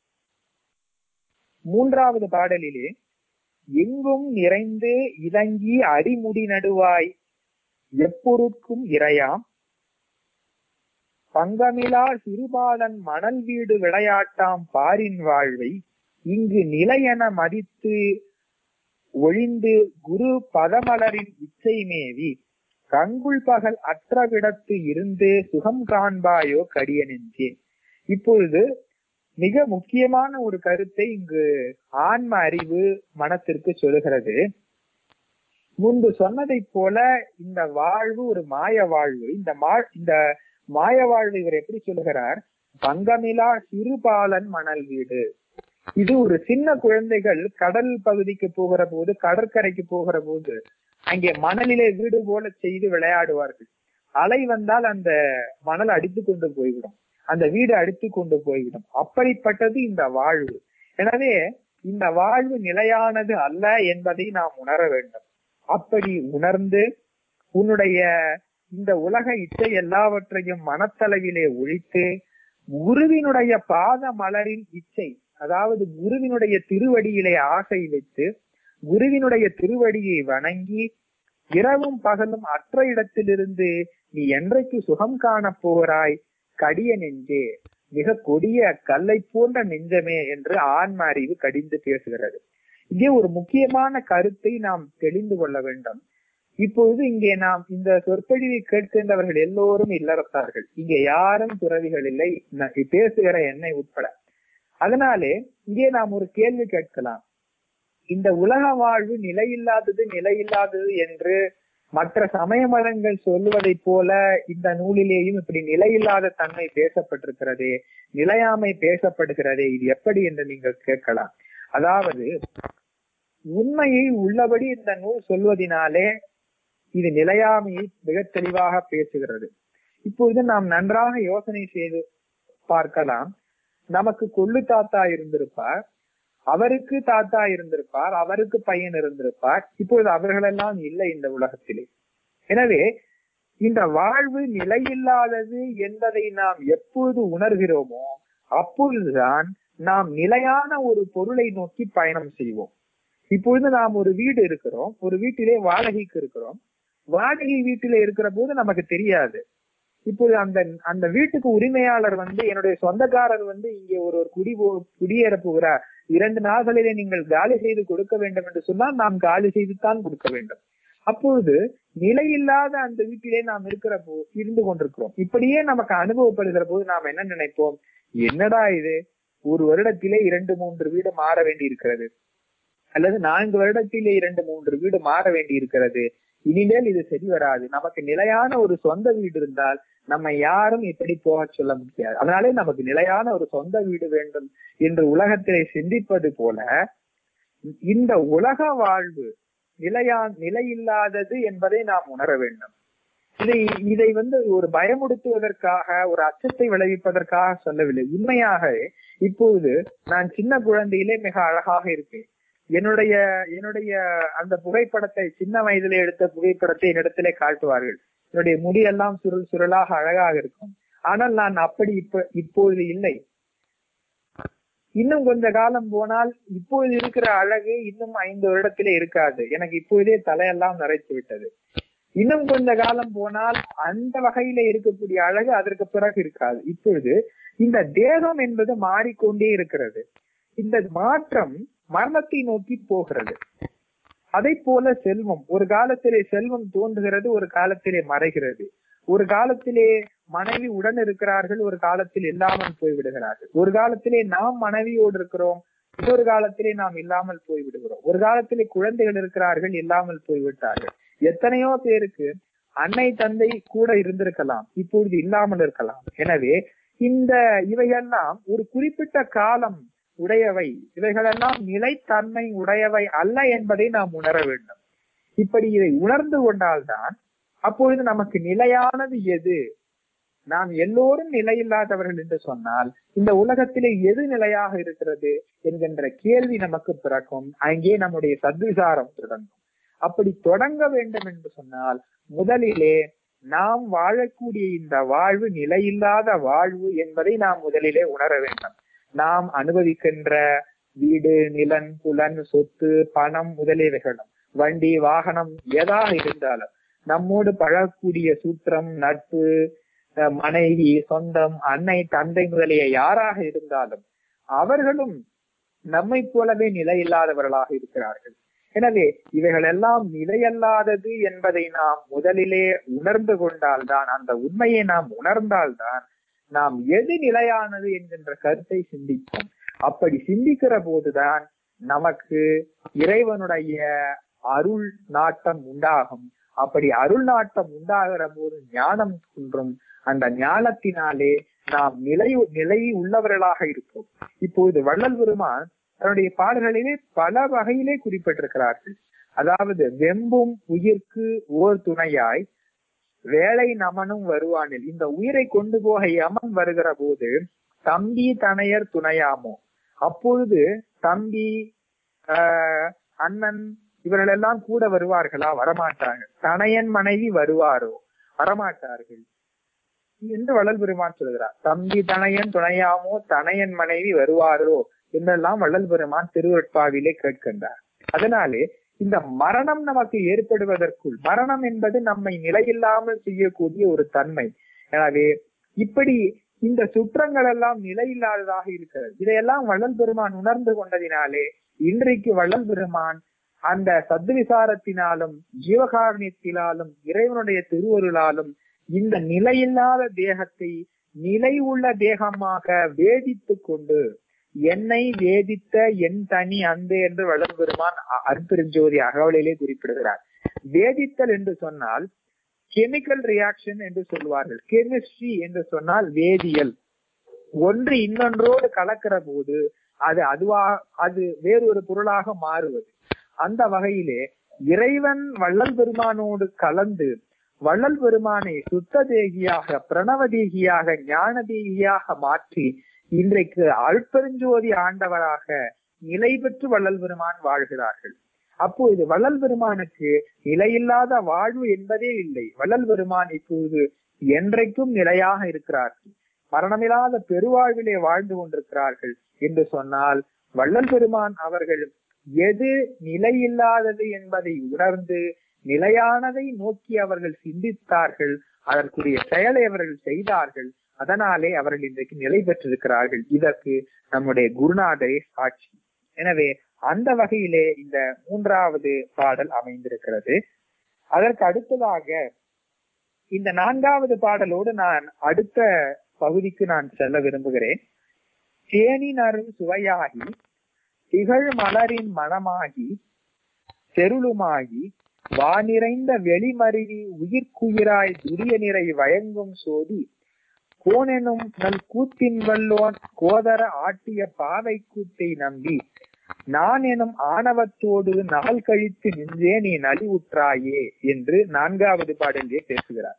மூன்றாவது பாடலிலே எங்கும் நிறைந்து இலங்கி அடிமுடி நடுவாய் எப்பொருக்கும் இறையாம் பங்கமிலா சிறுபாலன் மணல் வீடு விளையாட்டாம் பாரின் வாழ்வை இங்கு நிலையென மதித்து ஒழிந்து குரு பதமலரின் இச்சை மேவி கங்குள் பகல் அற்றவிடத்து இருந்து சுகம் காண்பாயோ கடிய நெஞ்சே. இப்பொழுது மிக முக்கியமான ஒரு கருத்தை இங்கு ஆன்ம அறிவு மனத்திற்கு சொல்லுகிறது. முன்பு சொன்னதை போல இந்த வாழ்வு ஒரு மாய வாழ்வு. இந்த மா இந்த மாய வாழ்வு இவர் எப்படி சொல்லுகிறார்? பங்கமிலா சிறுபாலன் மணல் வீடு. இது ஒரு சின்ன குழந்தைகள் கடல் பகுதிக்கு போகிற போது, கடற்கரைக்கு போகிற போது அங்கே மணலிலே வீடு போல செய்து விளையாடுவார்கள். அலை வந்தால் அந்த மணல் அடித்து கொண்டு போய்விடும், அந்த வீடு அடித்து கொண்டு போய்விடும். அப்படிப்பட்டது இந்த வாழ்வு. எனவே இந்த வாழ்வு நிலையானது அல்ல என்பதை நாம் உணர வேண்டும். அப்படி உணர்ந்து உன்னுடைய இந்த உலக இச்சை எல்லாவற்றையும் மனத்தளவிலே ஒழித்து குருவினுடைய பாத மலரின் இச்சை, அதாவது குருவினுடைய திருவடியிலே ஆசை வைத்து குருவினுடைய திருவடியை வணங்கி இரவும் பகலும் அற்ற இடத்திலிருந்து நீ என்றைக்கு சுகம் காண போகிறாய் கடிய நெஞ்சே, மிக கொடிய கல்லை போன்ற நெஞ்சமே என்று ஆன்ம அறிவு கடிந்து பேசுகிறது. இங்கே ஒரு முக்கியமான கருத்தை நாம் தெளிந்து கொள்ள வேண்டும். இப்பொழுது இங்கே நாம் இந்த சொற்பொழிவை கேட்கின்றவர்கள் எல்லோரும் இல்லறத்தார்கள், இங்கே யாரும் துறவிகள் இல்லை, பேசுகிற என்னை உட்பட. அதனாலே இங்கே நாம் ஒரு கேள்வி கேட்கலாம். இந்த உலக வாழ்வு நிலையில்லாதது நிலையில்லாதது என்று மற்ற சமய மதங்கள் சொல்லுவதை போல இந்த நூலிலேயும் இப்படி நிலையில்லாத தன்மை பேசப்பட்டிருக்கிறதே, நிலையாமை பேசப்படுகிறதே, இது எப்படி என்று நீங்கள் கேட்கலாம். அதாவது உண்மையை உள்ளபடி இந்த நூல் சொல்வதனாலே இது நிலையாமையை மிக தெளிவாக பேசுகிறது. இப்பொழுது நாம் நன்றாக யோசனை செய்து பார்க்கலாம். நமக்கு கொள்ளு தாத்தா இருந்திருப்பார், அவருக்கு தாத்தா இருந்திருப்பார், அவருக்கு பையன் இருந்திருப்பார். இப்பொழுது அவர்களெல்லாம் இல்லை இந்த உலகத்திலே. எனவே இந்த வாழ்வு நிலையில்லாதது என்பதை நாம் எப்பொழுது உணர்கிறோமோ அப்பொழுதுதான் நாம் நிலையான ஒரு பொருளை நோக்கி பயணம் செய்வோம். இப்பொழுது நாம் ஒரு வீடு இருக்கிறோம், ஒரு வீட்டிலே வாடகைக்கு இருக்கிறோம். வாடகை வீட்டிலே இருக்கிற போது நமக்கு தெரியாது. இப்போது அந்த அந்த வீட்டுக்கு உரிமையாளர் வந்து என்னுடைய சொந்தக்காரர் வந்து இங்கே ஒரு ஒரு குடி குடியேற போகிறார், இரண்டு நாள்களிலே நீங்கள் காலி செய்து கொடுக்க வேண்டும் என்று சொன்னால் நாம் காலி செய்து தான் கொடுக்க வேண்டும். அப்பொழுது நிலையில்லாத அந்த வீட்டிலே நாம் இருக்கிற போ இருந்து கொண்டிருக்கிறோம். இப்படியே நமக்கு அனுபவப்படுகிற போது நாம் என்ன நினைப்போம்? என்னடா இது, ஒரு வருடத்திலே இரண்டு மூன்று வீடு மாற வேண்டி இருக்கிறது, அல்லது நான்கு வருடத்திலே இரண்டு மூன்று வீடு மாற வேண்டி இருக்கிறது, இனிமேல் இது சரி வராது. நமக்கு நிலையான ஒரு சொந்த வீடு இருந்தால் நம்ம யாரும் இப்படி போக சொல்ல முடியாது. அதனாலே நமக்கு நிலையான ஒரு சொந்த வீடு வேண்டும் என்று உலகத்திலே சிந்திப்பது போல இந்த உலக வாழ்வு நிலையா நிலையில்லாதது என்பதை நாம் உணர வேண்டும். இதை இதை வந்து ஒரு பயமுடுத்துவதற்காக, ஒரு அச்சத்தை விளைவிப்பதற்காக சொல்லவில்லை. உண்மையாக இப்பொழுது நான் சின்ன குழந்தையிலே மிக அழகாக இருப்பேன். என்னுடைய என்னுடைய அந்த புகைப்படத்தை, சின்ன வயதிலே எடுத்த புகைப்படத்தை என்னிடத்திலே காட்டுவார்கள். என்னுடைய முடியெல்லாம் சுருள் சுருளாக அழகாக இருக்கும். ஆனால் நான் அப்படி இப்ப இப்பொழுது இல்லை. இன்னும் கொஞ்ச காலம் போனால் இப்பொழுது இருக்கிற அழகு இன்னும் ஐந்து வருடத்திலே இருக்காது, எனக்கு இப்பொழுதே தலையெல்லாம் நரைத்து விட்டது. இன்னும் கொஞ்ச காலம் போனால் அந்த வகையில இருக்கக்கூடிய அழகு அதற்கு பிறகு இருக்காது. இப்பொழுது இந்த தேகம் என்பது மாறிக்கொண்டே இருக்கிறது. இந்த மாற்றம் மரணத்தை நோக்கி போகிறது. அதை போல செல்வம், ஒரு காலத்திலே செல்வம் தோன்றுகிறது, ஒரு காலத்திலே மறைகிறது. ஒரு காலத்திலே மனைவி உடன் இருக்கிறார்கள், ஒரு காலத்தில் இல்லாமல் போய்விடுகிறார்கள். ஒரு காலத்திலே நாம் மனைவியோடு இருக்கிறோம், இன்னொரு காலத்திலே நாம் இல்லாமல் போய்விடுகிறோம். ஒரு காலத்திலே குழந்தைகள் இருக்கிறார்கள், இல்லாமல் போய்விட்டார்கள். எத்தனையோ பேருக்கு அன்னை தந்தை கூட இருந்திருக்கலாம், இப்பொழுது இல்லாமல் இருக்கலாம். எனவே இந்த இவையெல்லாம் ஒரு குறிப்பிட்ட காலம் உடையவை, இவைகளெல்லாம் நிலைத்தன்மை உடையவை அல்ல என்பதை நாம் உணர வேண்டும். இப்படி இதை உணர்ந்து கொண்டால்தான் அப்பொழுது நமக்கு நிலையானது எது, நாம் எல்லோரும் நிலையில்லாதவர்கள் என்று சொன்னால் இந்த உலகத்திலே எது நிலையாக இருக்கிறது என்கின்ற கேள்வி நமக்கு பிறக்கும். அங்கே நம்முடைய சத்விசாரம் தொடங்கும். அப்படி தொடங்க வேண்டும் என்று சொன்னால் முதலிலே நாம் வாழக்கூடிய இந்த வாழ்வு நிலையில்லாத வாழ்வு என்பதை நாம் முதலிலே உணர வேண்டும். நாம் அனுபவிக்கின்ற வீடு, நிலன், புலன், சொத்து, பணம் முதலியவைகளும், வண்டி, வாகனம் எதாக இருந்தாலும், நம்மோடு பழகக்கூடிய சூத்திரம், நட்பு, மனைவி, சொந்தம், அன்னை, தந்தை முதலிய யாராக இருந்தாலும் அவர்களும் நம்மை போலவே நிலையில்லாதவர்களாக இருக்கிறார்கள். எனவே இவைகள் எல்லாம் நிலையல்லாதது என்பதை நாம் முதலிலே உணர்ந்து கொண்டால்தான், அந்த உண்மையை நாம் உணர்ந்தால்தான் நாம் எது நிலையானது என்கின்ற கருத்தை சிந்திப்போம். அப்படி சிந்திக்கிற போதுதான் நமக்கு இறைவனுடைய அருள் நாட்டம் உண்டாகும். அப்படி அருள் நாட்டம் உண்டாகிற போது ஞானம் குன்றும். அந்த ஞானத்தினாலே நாம் நிலை நிலை உள்ளவர்களாக இருப்போம். இப்போது வள்ளல் பெருமான் தன்னுடைய பாடல்களிலே பல வகையிலே குறிப்பிட்டிருக்கிறார்கள். அதாவது வெம்பும் உயிர்க்கு ஓர் துணையாய் வேலை நமனும் வருவானில், இந்த உயிரை கொண்டு போக யமன் வருகிற போது தம்பி தனையர் துணையாமோ, அப்பொழுது தம்பி ஆஹ் அண்ணன் இவர்கள் எல்லாம் கூட வருவார்களா? வரமாட்டார்கள். தனையன் மனைவி வருவாரோ? வரமாட்டார்கள் என்று வள்ளல் பெருமான் சொல்கிறார். தம்பி தனையன் துணையாமோ, தனையன் மனைவி வருவாரோ என்றெல்லாம் வள்ளல் பெருமான் திருவெட்பாவிலே கேட்கின்றார். அதனாலே இந்த மரணம் நமக்கு ஏற்படுவதற்குள், மரணம் என்பது நம்மை நிலையில்லாமல் செய்யக்கூடிய ஒரு தன்மை. எனவே இப்படி இந்த சுற்றங்கள் எல்லாம் நிலையில்லாததாக இருக்கிறது. இதையெல்லாம் வள்ளல் பெருமான் உணர்ந்து கொண்டதினாலே இன்றைக்கு வள்ளல் பெருமான் அந்த சத்விசாரத்தினாலும் ஜீவகாரணியத்தினாலும் இறைவனுடைய திருவருளாலும் இந்த நிலையில்லாத தேகத்தை நிலை உள்ள தேகமாக வேதித்து கொண்டு, என்னை வேதித்த என் தனி அந்த என்று வள்ளல் பெருமான் அருட்பெருஞ்சோதி அகவலிலே குறிப்பிடுகிறார். வேதித்தல் என்று சொன்னால் கெமிக்கல் ரியாக்ஷன் என்று சொல்வார்கள். கெமிஸ்ட்ரி என்று சொன்னால் வேதியியல். ஒன்று இன்னொன்றோடு கலக்கிற போது அது அதுவா அது வேறொரு பொருளாக மாறுவது. அந்த வகையிலே இறைவன் வள்ளல் பெருமானோடு கலந்து வள்ளல் பெருமானை சுத்த தேகியாக, பிரணவ தேகியாக, ஞான தேகியாக மாற்றி இன்றைக்கு அருட்பெருஞ்சோதி ஆண்டவராக நிலை பெற்று வள்ளல் பெருமான் வாழ்கிறார்கள். அப்போது வள்ளல் பெருமானுக்கு நிலையில்லாத வாழ்வு என்பதே இல்லை. வள்ளல் பெருமான் இப்போது என்றைக்கும் நிலையாக இருக்கிறார்கள், மரணமில்லாத பெருவாழ்விலே வாழ்ந்து கொண்டிருக்கிறார்கள் என்று சொன்னால் வள்ளல் பெருமான் அவர்கள் எது நிலையில்லாதது என்பதை உணர்ந்து நிலையானதை நோக்கி அவர்கள் சிந்தித்தார்கள், அதற்குரிய செயலை அவர்கள் செய்தார்கள். அதனாலே அவர்கள் இன்றைக்கு நிலை பெற்றிருக்கிறார்கள். இதற்கு நம்முடைய குருநாதரே சாட்சி. எனவே அந்த வகையிலே இந்த மூன்றாவது பாடல் அமைந்திருக்கிறது. அதற்கு அடுத்ததாக இந்த நான்காவது பாடலோடு நான் அடுத்த பகுதிக்கு நான் செல்ல விரும்புகிறேன். தேனினரும் சுவையாகி திகழ் மலரின் மனமாகி செருளுமாகி வானிறைந்த வெளிமருவி உயிர்க்குயிராய் துரிய நிறை வயங்கும் சோதி கோனெனும் நல் கூத்தின் வல்லோன் கோதர ஆட்டிய பாவை கூத்தை நம்பி நான் எனும் ஆணவத்தோடு நாள் கழித்து நின்றே நீ நலிவுற்றாயே என்று நான்காவது பாடலிலே பேசுகிறார்.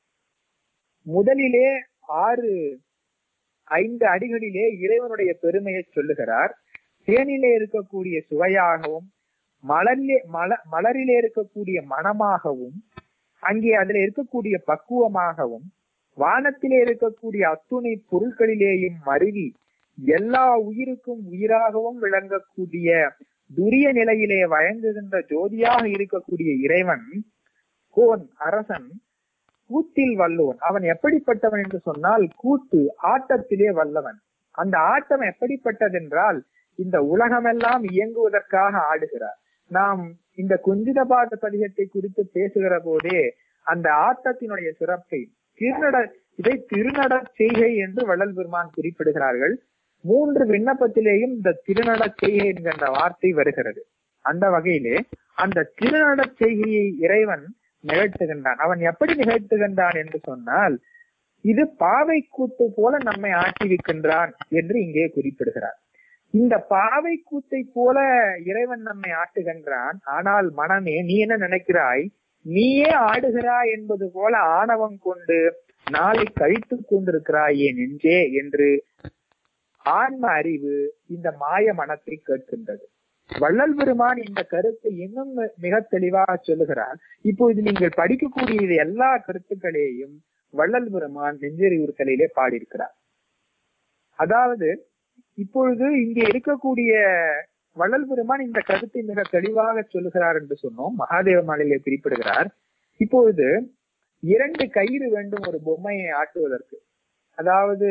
முதலிலே ஆறு ஐந்து அடிகளிலே இறைவனுடைய பெருமையை சொல்லுகிறார். தேனிலே இருக்கக்கூடிய சுவையாகவும் மலரிலே மல மலரிலே இருக்கக்கூடிய மனமாகவும் அங்கே அதுல இருக்கக்கூடிய பக்குவமாகவும் வானத்திலே இருக்கக்கூடிய அத்துணை பொருட்களிலேயும் மருவி எல்லா உயிருக்கும் உயிராகவும் விளங்கக்கூடிய துரிய நிலையிலே வழங்குகின்ற ஜோதியாக இருக்கக்கூடிய இறைவன் கோன் அரசன் கூத்தில் வல்லவன். அவன் எப்படிப்பட்டவன் என்று சொன்னால் கூத்து ஆட்டத்திலே வல்லவன். அந்த ஆட்டம் எப்படிப்பட்டதென்றால் இந்த உலகமெல்லாம் இயங்குவதற்காக ஆடுகிறார். நாம் இந்த குஞ்சிதபாத பதிகத்தை குறித்து பேசுகிற போதே அந்த ஆட்டத்தினுடைய சிறப்பை திருநட இதை திருநட செய்கை என்று வள்ளல் பெருமான் குறிப்பிடுகிறார்கள். மூன்று விண்ணப்பத்திலேயும் இந்த திருநட செய்கை என்கின்ற வார்த்தை வருகிறது. அந்த வகையிலே அந்த திருநட செய்கையை இறைவன் நிகழ்த்துகின்றான். அவன் எப்படி நிகழ்த்துகின்றான் என்று சொன்னால் இது பாவை கூத்து போல நம்மை ஆட்டிவிக்கின்றான் என்று இங்கே குறிப்பிடுகிறார். இந்த பாவை கூத்தை போல இறைவன் நம்மை ஆட்டுகின்றான். ஆனால் மனமே நீ என்ன நினைக்கிறாய், நீயே ஆடுகிறாய் என்பது போல ஆணவம் கொண்டு நாளை கழித்து கொண்டிருக்கிறாயே நெஞ்சே என்று ஆன்ம அறிவு இந்த மாய மனத்தை கேட்கின்றது. வள்ளல் பெருமான் இந்த கருத்தை இன்னும் மிக தெளிவாக சொல்லுகிறார். இப்போது நீங்கள் படிக்கக்கூடிய இது எல்லா கருத்துக்களையும் வள்ளல் பெருமான் நெஞ்சறிவுறுத்தலிலே பாடியிருக்கிறார். அதாவது இப்பொழுது இங்கே இருக்கக்கூடிய வள்ளல் பெருமான் இந்த கருத்தை மிக தெளிவாக சொல்லுகிறார் என்று சொன்னோம். மகாதேவ மாலையிலே குறிப்பிடுகிறார். இப்பொழுது இரண்டு கயிறு வேண்டும் ஒரு பொம்மையை ஆட்டுவதற்கு. அதாவது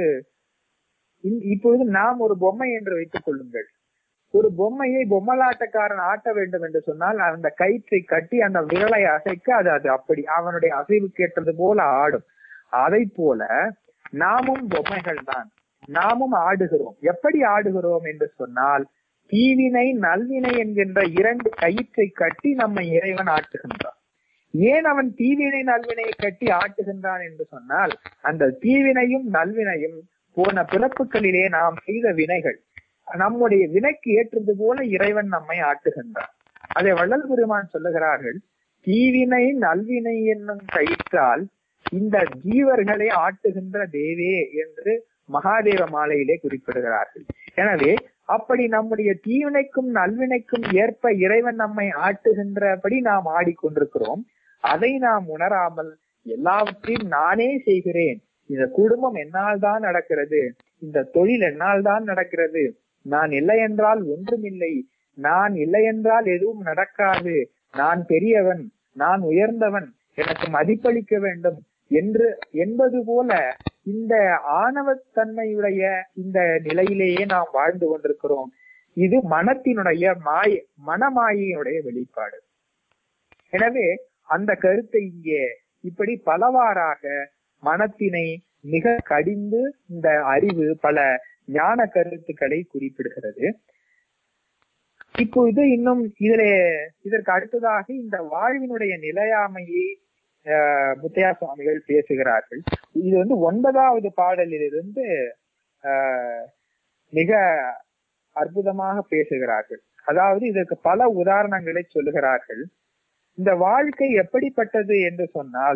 இப்பொழுது நாம் ஒரு பொம்மை என்று வைத்துக் கொள்ளுங்கள். ஒரு பொம்மையை பொம்மலாட்டக்காரன் ஆட்ட வேண்டும் என்று சொன்னால் அந்த கயிற்றை கட்டி அந்த விரலை அசைக்க அது அது அப்படி அவனுடைய அசைவுக்கு ஏற்றது போல ஆடும். அதை போல நாமும் பொம்மைகள் தான், நாமும் ஆடுகிறோம். எப்படி ஆடுகிறோம் என்று சொன்னால் தீவினை நல்வினை என்கின்ற இரண்டு கயிற்றை கட்டி நம்மை இறைவன் ஆட்டுகின்றான். ஏன் அவன் தீவினை நல்வினையை கட்டி ஆட்டுகின்றான் என்று சொன்னால் அந்த தீவினையும் நல்வினையும் போன பிறப்புகளிலே நாம் செய்த வினைகள், நம்முடைய வினைக்கு ஏற்றது போல இறைவன் நம்மை ஆட்டுகின்றான். அதை வள்ளல் பெருமான் சொல்லுகிறார்கள். தீவினை நல்வினை என்னும் கயிற்றால் இந்த ஜீவர்களை ஆட்டுகின்ற தேவே என்று மகாதேவ மாலையிலே குறிப்பிடுகிறார்கள். எனவே அப்படி நம்முடைய தீவினைக்கும் நல்வினைக்கும் ஏற்ப இறைவன் நம்மை ஆட்டுகின்றபடி நாம் ஆடிக்கொண்டிருக்கிறோம். அதை நாம் உணராமல் எல்லாவற்றையும் நானே செய்கிறேன், இந்த குடும்பம் என்னால் தான் நடக்கிறது, இந்த தொழில் என்னால் தான் நடக்கிறது, நான் இல்லை என்றால் ஒன்றும் இல்லை, நான் இல்லை என்றால் எதுவும் நடக்காது, நான் பெரியவன், நான் உயர்ந்தவன், எனக்கு மதிப்பளிக்க வேண்டும் என்று என்பது போல இந்த ஆணவத்தன்மையுடைய இந்த நிலையிலேயே நாம் வாழ்ந்து கொண்டிருக்கிறோம். இது மனத்தினுடைய மாய மனமாயினுடைய வெளிப்பாடு. எனவே அந்த கருத்தை இங்கே இப்படி பலவாறாக மனத்தினை மிக கடிந்து இந்த அறிவு பல ஞான கருத்துக்களை குறிப்பிடுகிறது. இப்பொழுது இன்னும் இதிலே இதற்கு அடுத்ததாக இந்த வாழ்வினுடைய நிலையாமையை அஹ் முத்தையா சுவாமிகள் பேசுகிறார்கள். இது வந்து ஒன்பதாவது பாடலிலிருந்து ஆஹ் மிக அற்புதமாக பேசுகிறார்கள். அதாவது இதற்கு பல உதாரணங்களை சொல்லுகிறார்கள். இந்த வாழ்க்கை எப்படிப்பட்டது என்று சொன்னால்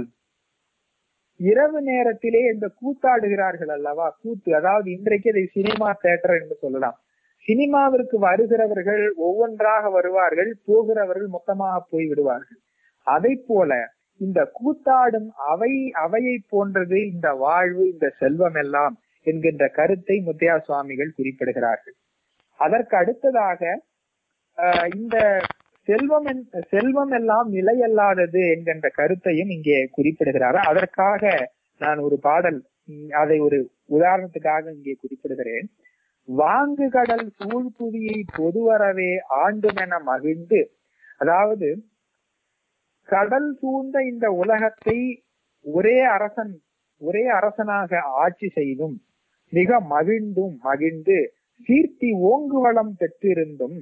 இரவு நேரத்திலே இந்த கூத்தாடுகிறார்கள் அல்லவா, கூத்து. அதாவது இன்றைக்கு இதை சினிமா தியேட்டர் என்று சொல்லலாம். சினிமாவிற்கு வருகிறவர்கள் ஒவ்வொன்றாக வருவார்கள், போகிறவர்கள் மொத்தமாக போய் விடுவார்கள். அதை போல இந்த கூத்தாடும் அவை அவையை போன்றது இந்த வாழ்வு, இந்த செல்வம் எல்லாம் என்கின்ற கருத்தை முத்தையா சுவாமிகள் குறிப்பிடுகிறார்கள். அதற்கு அடுத்ததாக அஹ் இந்த செல்வம் செல்வம் எல்லாம் நிலையல்லாதது என்கின்ற கருத்தையும் இங்கே குறிப்பிடுகிறார். அதற்காக நான் ஒரு பாடல், அதை ஒரு உதாரணத்துக்காக இங்கே குறிப்பிடுகிறேன். வாங்கு கடல் சூழ்புதியை பொதுவரவே ஆண்டுமென மகிழ்ந்து, அதாவது கடல் சூழ்ந்த இந்த உலகத்தை ஒரே அரசன் ஒரே அரசனாக ஆட்சி செய்தும் மிக மகிழ்ந்தும் மகிழ்ந்து சீர்த்தி ஓங்கு வளம் பெற்றிருந்தும்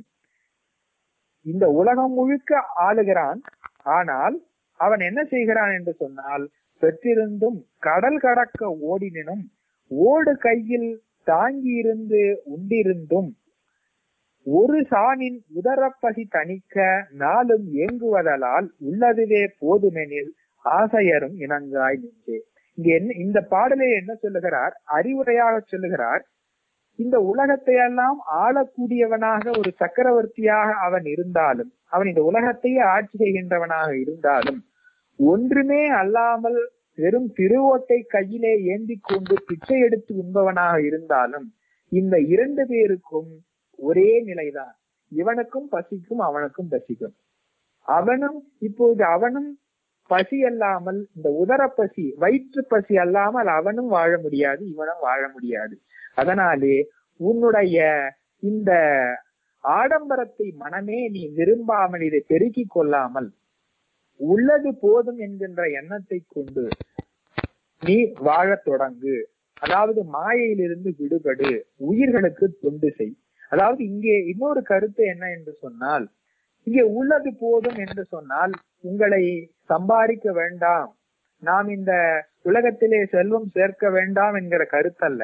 இந்த உலகம் முழுக்க ஆளுகிறான். ஆனால் அவன் என்ன செய்கிறான் என்று சொன்னால் பெற்றிருந்தும் கடல் கடக்க ஓடினும் ஓடு கையில் தாங்கி இருந்து உண்டிருந்தும் ஒரு சாணின் உதரப்பசி தணிக்க நாளும் ஏங்குவதலால் உள்ளதுவே போதுமெனில் ஆசையரும் இணங்காய் நெஞ்சே. இங்க என்ன இந்த பாடலை என்ன சொல்லுகிறார், அறிவுரையாக சொல்லுகிறார். இந்த உலகத்தை எல்லாம் ஆளக்கூடியவனாக ஒரு சக்கரவர்த்தியாக அவன் இருந்தாலும், அவன் இந்த உலகத்தையே ஆட்சி செய்கின்றவனாக இருந்தாலும், ஒன்றுமே அல்லாமல் வெறும் திருவோட்டை கையிலே ஏந்தி கொண்டு பிச்சை எடுத்து உண்பவனாக இருந்தாலும், இந்த இரண்டு பேருக்கும் ஒரே நிலைதான். இவனுக்கும் பசிக்கும், அவனுக்கும் பசிக்கும். அவனும் இப்போது அவனும் பசி அல்லாமல், இந்த உதர பசி, வயிற்று பசி அல்லாமல் அவனும் வாழ முடியாது, இவனும் வாழ முடியாது. அதனாலே உன்னுடைய இந்த ஆடம்பரத்தை மனமே நீ விரும்பாமல், இதை பெருக்கிக் கொள்ளாமல், உள்ளது போதும் என்கின்ற எண்ணத்தை கொண்டு நீ வாழத் தொடங்கு. அதாவது மாயையிலிருந்து விடுபடு, உயிர்களுக்கு தொண்டு செய். அதாவது இங்கே இன்னொரு கருத்து என்ன என்று சொன்னால், இங்கே உள்ளது போதும் என்று சொன்னால் உங்களை சம்பாதிக்க வேண்டாம், நாம் இந்த உலகத்திலே செல்வம் சேர்க்க வேண்டாம் என்கிற கருத்தல்ல.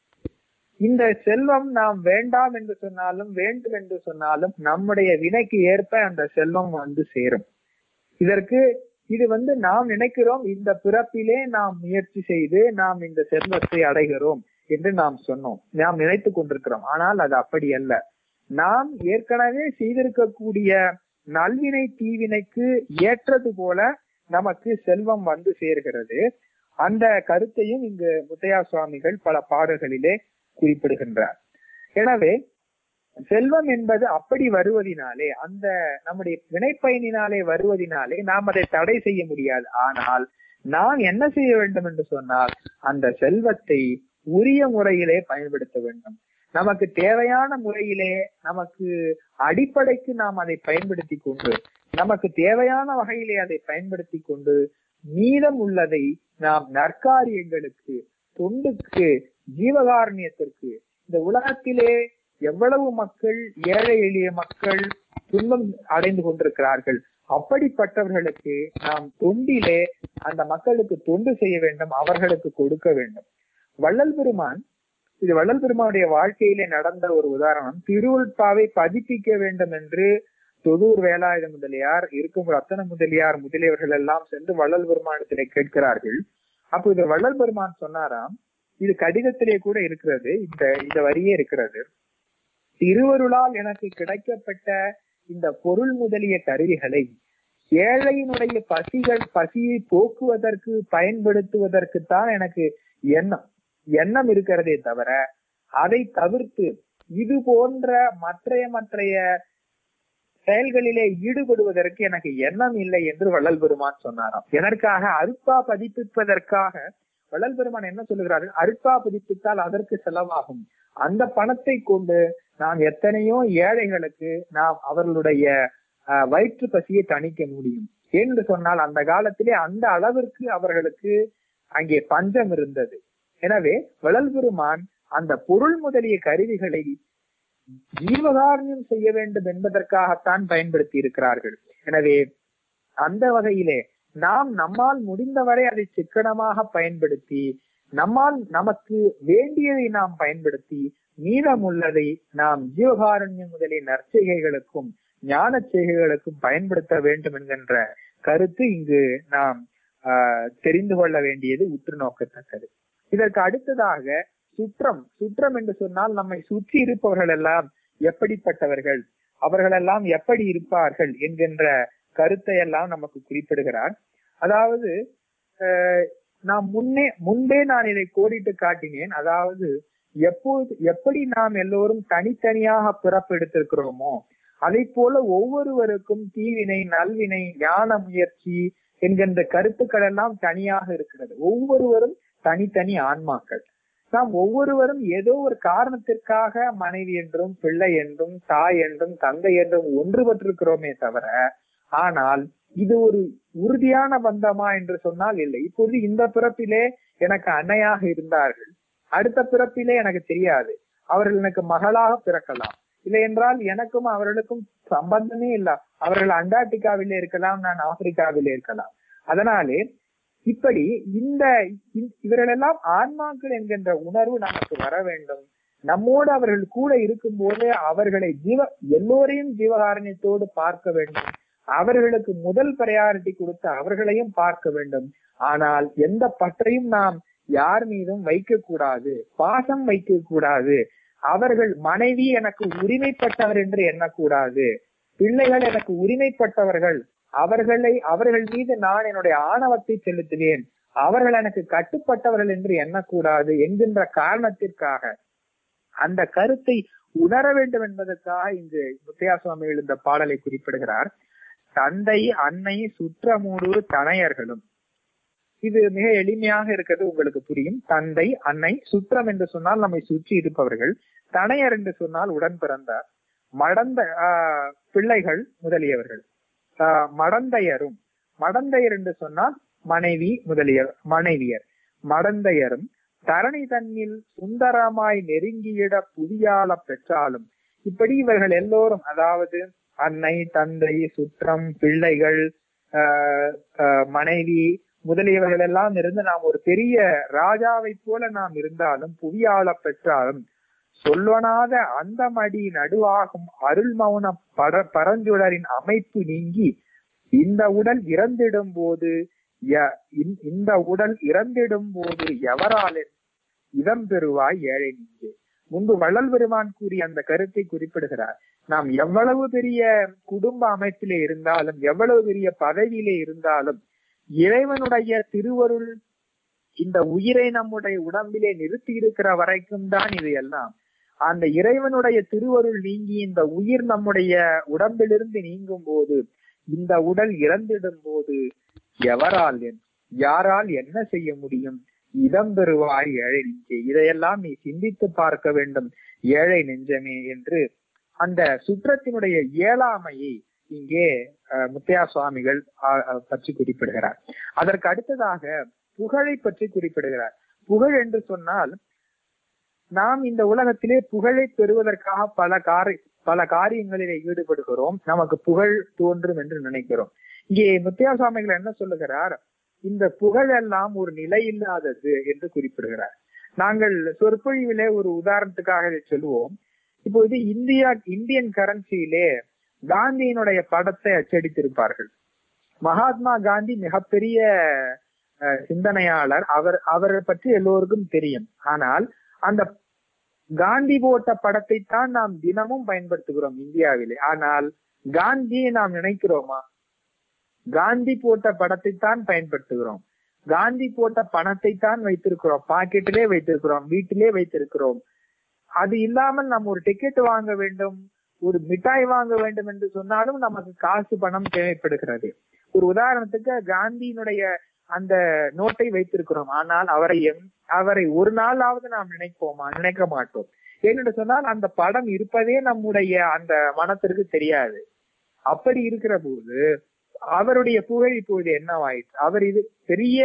இந்த செல்வம் நாம் வேண்டாம் என்று சொன்னாலும் வேண்டும் என்று சொன்னாலும் நம்முடைய வினைக்கு ஏற்ப அந்த செல்வம் வந்து சேரும். இதற்கு இது வந்து நாம் நினைக்கிறோம், இந்த பிறப்பிலே நாம் முயற்சி செய்து நாம் இந்த செல்வத்தை அடைகிறோம் என்று நாம் சொன்னோம், நாம் நினைத்து கொண்டிருக்கிறோம். ஆனால் அது அப்படி அல்ல. நாம் ஏற்கனவே செய்திருக்கக்கூடிய நல்வினை தீவினைக்கு ஏற்றது போல நமக்கு செல்வம் வந்து சேர்கிறது. அந்த கருத்தையும் இங்கு முத்தையா சுவாமிகள் பல பாடல்களிலே குறிப்பிடுகின்றார். எனவே செல்வம் என்பது அப்படி வருவதினாலே, அந்த நம்முடைய வினைப்பயனினாலே வருவதினாலே நாம் அதை தடை செய்ய முடியாது. ஆனால் நாம் என்ன செய்ய வேண்டும் என்று சொன்னால், அந்த செல்வத்தை உரிய முறையிலே பயன்படுத்த வேண்டும். நமக்கு தேவையான முறையிலே, நமக்கு அடிப்படைக்கு நாம் அதை பயன்படுத்தி கொண்டு, நமக்கு தேவையான வகையிலே அதை பயன்படுத்தி கொண்டு, மீதம் உள்ளதை நாம் நற்காரியங்களுக்கு, தொண்டுக்கு, ஜீவகாருண்யத்திற்கு, இந்த உலகத்திலே எவ்வளவு மக்கள், ஏழை எளிய மக்கள் துன்பம் அடைந்து கொண்டிருக்கிறார்கள், அப்படிப்பட்டவர்களுக்கு நாம் தொண்டிலே அந்த மக்களுக்கு தொண்டு செய்ய வேண்டும், அவர்களுக்கு கொடுக்க வேண்டும். வள்ளல் பெருமான், இது வள்ளல் பெருமானுடைய வாழ்க்கையிலே நடந்த ஒரு உதாரணம். திருவுள்பாவை பதிப்பிக்க வேண்டும் என்று தொதூர் வேலாயுத முதலியார், இருக்கும் ரத்தன முதலியார் முதலியவர்கள் எல்லாம் சென்று வள்ளல் பெருமானத்திலே கேட்கிறார்கள். அப்போ இது வள்ளல் பெருமான் சொன்னாராம், இது கடிதத்திலே கூட இருக்கிறது, இந்த இந்த வரியே இருக்கிறது. திருவருளால் எனக்கு கிடைக்கப்பட்ட இந்த பொருள் முதலிய கருவிகளை ஏழையினுடைய பசிகள் பசியை போக்குவதற்கு பயன்படுத்துவதற்குத்தான் எனக்கு எண்ணம் எண்ணம் இருக்கிறதே தவிர, அதை தவிர்த்து இது போன்ற மற்றைய மற்றைய செயல்களிலே ஈடுபடுவதற்கு எனக்கு எண்ணம் இல்லை என்று வள்ளல் பெருமான் சொன்னாராம். எதற்காக? அருட்பா பதிப்பிப்பதற்காக. வள்ளல் பெருமான் என்ன சொல்லுகிறார்கள்? அருட்பா பதிப்பித்தால் அதற்கு செலவாகும், அந்த பணத்தை கொண்டு நாம் எத்தனையோ ஏழைகளுக்கு நாம் அவர்களுடைய அஹ் வயிற்று பசியை தணிக்க முடியும் என்று சொன்னால், அந்த காலத்திலே அந்த அளவிற்கு அவர்களுக்கு அங்கே பஞ்சம் இருந்தது. எனவே வள்ளல் பெருமான் அந்த பொருள் முதலிய கருவிகளை ஜீவகாருண்யம் செய்ய வேண்டும் என்பதற்காகத்தான் பயன்படுத்தி இருக்கிறார்கள். எனவே அந்த வகையிலே நாம் நம்மால் முடிந்தவரை அதை சிக்கனமாக பயன்படுத்தி, நம்மால் நமக்கு வேண்டியதை நாம் பயன்படுத்தி, மீதம் உள்ளதை நாம் ஜீவகாருண்யம் முதலிய நற்செய்கைகளுக்கும் ஞான செய்கைகளுக்கும் பயன்படுத்த வேண்டும் என்கின்ற கருத்து இங்கு நாம் ஆஹ் தெரிந்து கொள்ள வேண்டியது உற்று நோக்கத்தக்கது. இதற்கு அடுத்ததாக சுற்றம். சுற்றம் என்று சொன்னால் நம்மை சுற்றி இருப்பவர்கள் எல்லாம் எப்படிப்பட்டவர்கள், அவர்களெல்லாம் எப்படி இருப்பார்கள் என்கின்ற கருத்தை எல்லாம் நமக்கு குறிப்பிடுகிறார். அதாவது அஹ் நாம் முன்னே முன்பே நான் இதை கோடிட்டு காட்டினேன். அதாவது எப்போது எப்படி நாம் எல்லோரும் தனித்தனியாக பிறப்பெடுத்திருக்கிறோமோ அதை போல ஒவ்வொருவருக்கும் தீவினை, நல்வினை, ஞான முயற்சி என்கின்ற கருத்துக்கள் எல்லாம் தனியாக இருக்கிறது. ஒவ்வொருவரும் தனித்தனி ஆன்மாக்கள். நாம் ஒவ்வொருவரும் ஏதோ ஒரு காரணத்திற்காக மனைவி என்றும் பிள்ளை என்றும் தாய் என்றும் தந்தை என்றும் ஒன்றுபட்டிருக்கிறோமே தவிர, ஆனால் இது ஒரு உறுதியான பந்தமா என்று சொன்னால் இல்லை. இப்போது இந்த பிறப்பிலே எனக்கு அன்னையாக இருந்தார்கள், அடுத்த பிறப்பிலே எனக்கு தெரியாது, அவர்கள் எனக்கு மகளாக பிறக்கலாம், இல்லை என்றால் எனக்கும் அவர்களுக்கும் சம்பந்தமே இல்லை. அவர்கள் அண்டார்டிகாவிலே இருக்கலாம், நான் ஆப்பிரிக்காவிலே இருக்கலாம். அதனாலே இப்படி இந்த இவர்களெல்லாம் ஆன்மாக்கள் என்கின்ற உணர்வு நமக்கு வர வேண்டும். நம்மோடு அவர்கள் கூட இருக்கும் போது அவர்களை ஜீவ எல்லோரையும் ஜீவகாருண்யத்தோடு பார்க்க வேண்டும். அவர்களுக்கு முதல் பிரையாரிட்டி கொடுத்து அவர்களையும் பார்க்க வேண்டும். ஆனால் எந்த பற்றையும் நாம் யார் மீதும் வைக்க கூடாது, பாசம் வைக்க கூடாது. அவர்கள் மனைவி எனக்கு உரிமைப்பட்டவர் என்று எண்ணக்கூடாது, பிள்ளைகள் எனக்கு உரிமைப்பட்டவர்கள், அவர்களை அவர்கள் மீது நான் என்னுடைய ஆணவத்தை செலுத்துவேன், அவர்கள் எனக்கு கட்டுப்பட்டவர்கள் என்று எண்ணக்கூடாது என்கின்ற காரணத்திற்காக அந்த கருத்தை உணர வேண்டும் என்பதற்காக இங்கு முத்தையா சுவாமிகள் இந்த பாடலை குறிப்பிடுகிறார். தந்தை அன்னை சுற்றமூடு தனையர்களும். இது மிக எளிமையாக இருக்கிறது, உங்களுக்கு புரியும். தந்தை அன்னை, சுற்றம் என்று சொன்னால் நம்மை சுற்றி இருப்பவர்கள், தனையர் என்று சொன்னால் உடன் பிறந்தார், மடந்த ஆஹ் பிள்ளைகள் முதலியவர்கள். ஆஹ் மடந்தையரும், மடந்தையர் என்று சொன்னால் மனைவி முதலிய மனைவியர், மடந்தையரும் தரணி தன்னில் சுந்தரமாய் நெருங்கியிட புதியால பெற்றாலும். இப்படி இவர்கள் எல்லோரும், அதாவது அன்னை, தந்தை, சுற்றம், பிள்ளைகள், ஆஹ் மனைவி முதலியவர்கள் எல்லாம் இருந்து நாம் ஒரு பெரிய ராஜாவை போல நாம் இருந்தாலும், புவியாள பெற்றாலும், சொல்வனாத அந்த மடி நடுவாகும் அருள் மௌன பர பரஞ்சுடரின் அமைப்பு நீங்கி இந்த உடல் இறந்திடும் போது இந்த உடல் இறந்திடும் போது எவரால் இதம் பெறுவாய் ஏழை நீங்கு. முன்பு வள்ளல் பெருமான் கூறிய அந்த கருத்தை குறிப்பிடுகிறார். நாம் எவ்வளவு பெரிய குடும்ப அமைப்பிலே இருந்தாலும், எவ்வளவு பெரிய பதவியிலே இருந்தாலும், இறைவனுடைய திருவருள் இந்த உயிரை நம்முடைய உடம்பிலே நிறுத்தி இருக்கிற வரைக்கும் தான் இது எல்லாம். அந்த இறைவனுடைய திருவருள் நீங்கி இந்த உயிர் நம்முடைய உடம்பிலிருந்து நீங்கும் போது, இந்த உடல் இறந்திடும் போது எவரால் யாரால் என்ன செய்ய முடியும்? இதம் பெறுவாய் ஏழை நெஞ்சே. இதையெல்லாம் நீ சிந்தித்து பார்க்க வேண்டும் ஏழை நெஞ்சமே என்று அந்த சுற்றத்தினுடைய இயலாமையை இங்கே முத்தையா சுவாமிகள் பற்றி குறிப்பிடுகிறார். அதற்கு அடுத்ததாக புகழை பற்றி குறிப்பிடுகிறார். புகழ் என்று சொன்னால், நாம் இந்த உலகத்திலே புகழை பெறுவதற்காக பல காரி பல காரியங்களிலே ஈடுபடுகிறோம், நமக்கு புகழ் தோன்றும் என்று நினைக்கிறோம். இங்கே முத்தையா சுவாமிகள் என்ன சொல்லுகிறார்? இந்த புகழ் எல்லாம் ஒரு நிலை இல்லாதது என்று குறிப்பிடுகிறார். நாங்கள் சொற்பொழிவிலே ஒரு உதாரணத்துக்காக இதை சொல்லுவோம். இப்போ இது இந்தியா இந்தியன் கரன்சியிலே காந்தியினுடைய படத்தை அச்சடித்திருப்பார்கள். மகாத்மா காந்தி மிகப்பெரிய சிந்தனையாளர், அவர் அவரை பற்றி எல்லோருக்கும் தெரியும். ஆனால் அந்த காந்தி போட்ட படத்தை தான் நாம் தினமும் பயன்படுத்துகிறோம் இந்தியாவிலே. ஆனால் காந்தியை நாம் நினைக்கிறோமா? காந்தி போட்ட படத்தை தான் பயன்படுத்துகிறோம், காந்தி போட்ட பணத்தை தான் வைத்திருக்கிறோம், பாக்கெட்டிலே வைத்திருக்கிறோம், வீட்டிலே வைத்திருக்கிறோம். அது இல்லாமல் நம்ம ஒரு டிக்கெட் வாங்க வேண்டும், ஒரு மிட்டாய் வாங்க வேண்டும் என்று சொன்னாலும் நமக்கு காசு பணம் தேவைப்படுகிறது. ஒரு உதாரணத்துக்கு காந்தியினுடைய அந்த நோட்டை வைத்திருக்கிறோம், ஆனால் அவரை அவரை ஒரு நாளாவது நாம் நினைப்போமா? நினைக்க மாட்டோம். ஏனென்று சொன்னால் அந்த படம் இருப்பதே நம்முடைய அந்த மனத்திற்கு தெரியாது. அப்படி இருக்கிற போது அவருடைய புகழ் இப்போது என்னவாயிற்று? அவர் இது பெரிய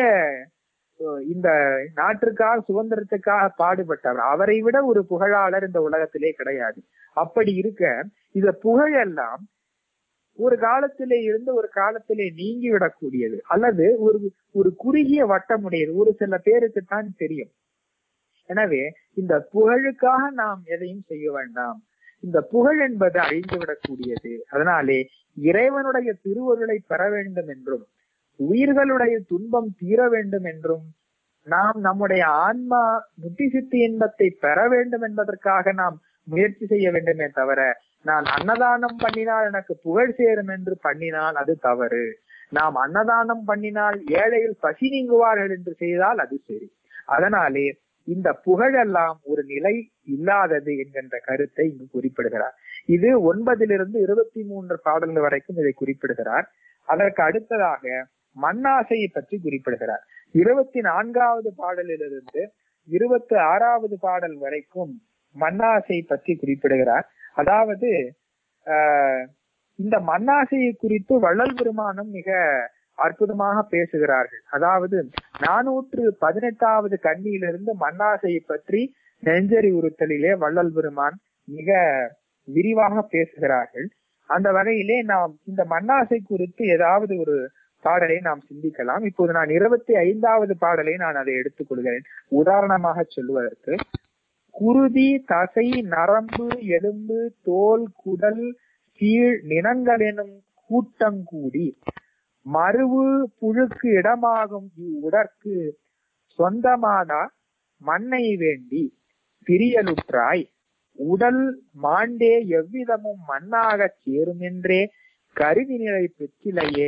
இந்த நாட்டிற்காக சுதந்திரத்துக்காக பாடுபட்டவர், அவரை விட ஒரு புகழாளர் இந்த உலகத்திலே கிடையாது. அப்படி இருக்க இந்த புகழ் எல்லாம் ஒரு காலத்திலே இருந்து ஒரு காலத்திலே நீங்கி விடக்கூடியது, அல்லது ஒரு ஒரு குறுகிய வட்டமுடையது, ஒரு சில பேருக்கு தான் தெரியும். எனவே இந்த புகழுக்காக நாம் எதையும் செய்ய வேண்டாம். இந்த புகழ் என்பது அழிந்து விடக்கூடியது. அதனாலே இறைவனுடைய திருவருளை பெற வேண்டும் என்றும், உயிர்களுடைய துன்பம் தீர வேண்டும் என்றும், நாம் நம்முடைய ஆன்மா முத்தி சித்தி இன்பத்தை பெற வேண்டும் என்பதற்காக நாம் முயற்சி செய்ய வேண்டுமே தவிர, நான் அன்னதானம் பண்ணினால் எனக்கு புகழ் சேரும் என்று பண்ணினால் அது தவறு. நாம் அன்னதானம் பண்ணினால் ஏழைகள் பசி நீங்குவார்கள் என்று செய்தால் அது சரி. அதனாலே இந்த புகழெல்லாம் ஒரு நிலை இல்லாதது என்கின்ற கருத்தை இங்கு குறிப்பிடுகிறார். இது ஒன்பதிலிருந்து இருபத்தி மூன்று பாடல்கள் வரைக்கும் இதை குறிப்பிடுகிறார். அதற்கு அடுத்ததாக மண்ணாசையை பற்றி குறிப்பிடுகிறார். இருபத்தி நான்காவது பாடலிலிருந்து இருபத்தி ஆறாவது பாடல் வரைக்கும் மண்ணாசை பற்றி குறிப்பிடுகிறார். அதாவது ஆஹ் இந்த மண்ணாசையை குறித்து வள்ளல் பெருமானும் மிக அற்புதமாக பேசுகிறார்கள். அதாவது நானூற்று பதினெட்டாவது கண்ணியிலிருந்து மண்ணாசையை பற்றி நெஞ்சறி உறுத்தலிலே வள்ளல் பெருமான் மிக விரிவாக பேசுகிறார்கள். அந்த வகையிலே நாம் இந்த மண்ணாசை குறித்து ஏதாவது ஒரு பாடலை நாம் சிந்திக்கலாம். இப்போது நான் இருபத்தி ஐந்தாவது பாடலை நான் அதை எடுத்துக் கொள்கிறேன் உதாரணமாக சொல்லுவதற்கு. குருதி, தசை, நரம்பு, எலும்பு, தோல், குடல், கீழ் நினங்கள் எனும் கூட்டங்கூடி மருவு புழுக்கு இடமாகும் இவ்வுடற்கு சொந்தமாதா மண்ணை வேண்டி பிரியலுற்றாய் உடல் மாண்டே எவ்விதமும் மண்ணாக சேரும் என்றே கருதி நிலை பெற்றிலையே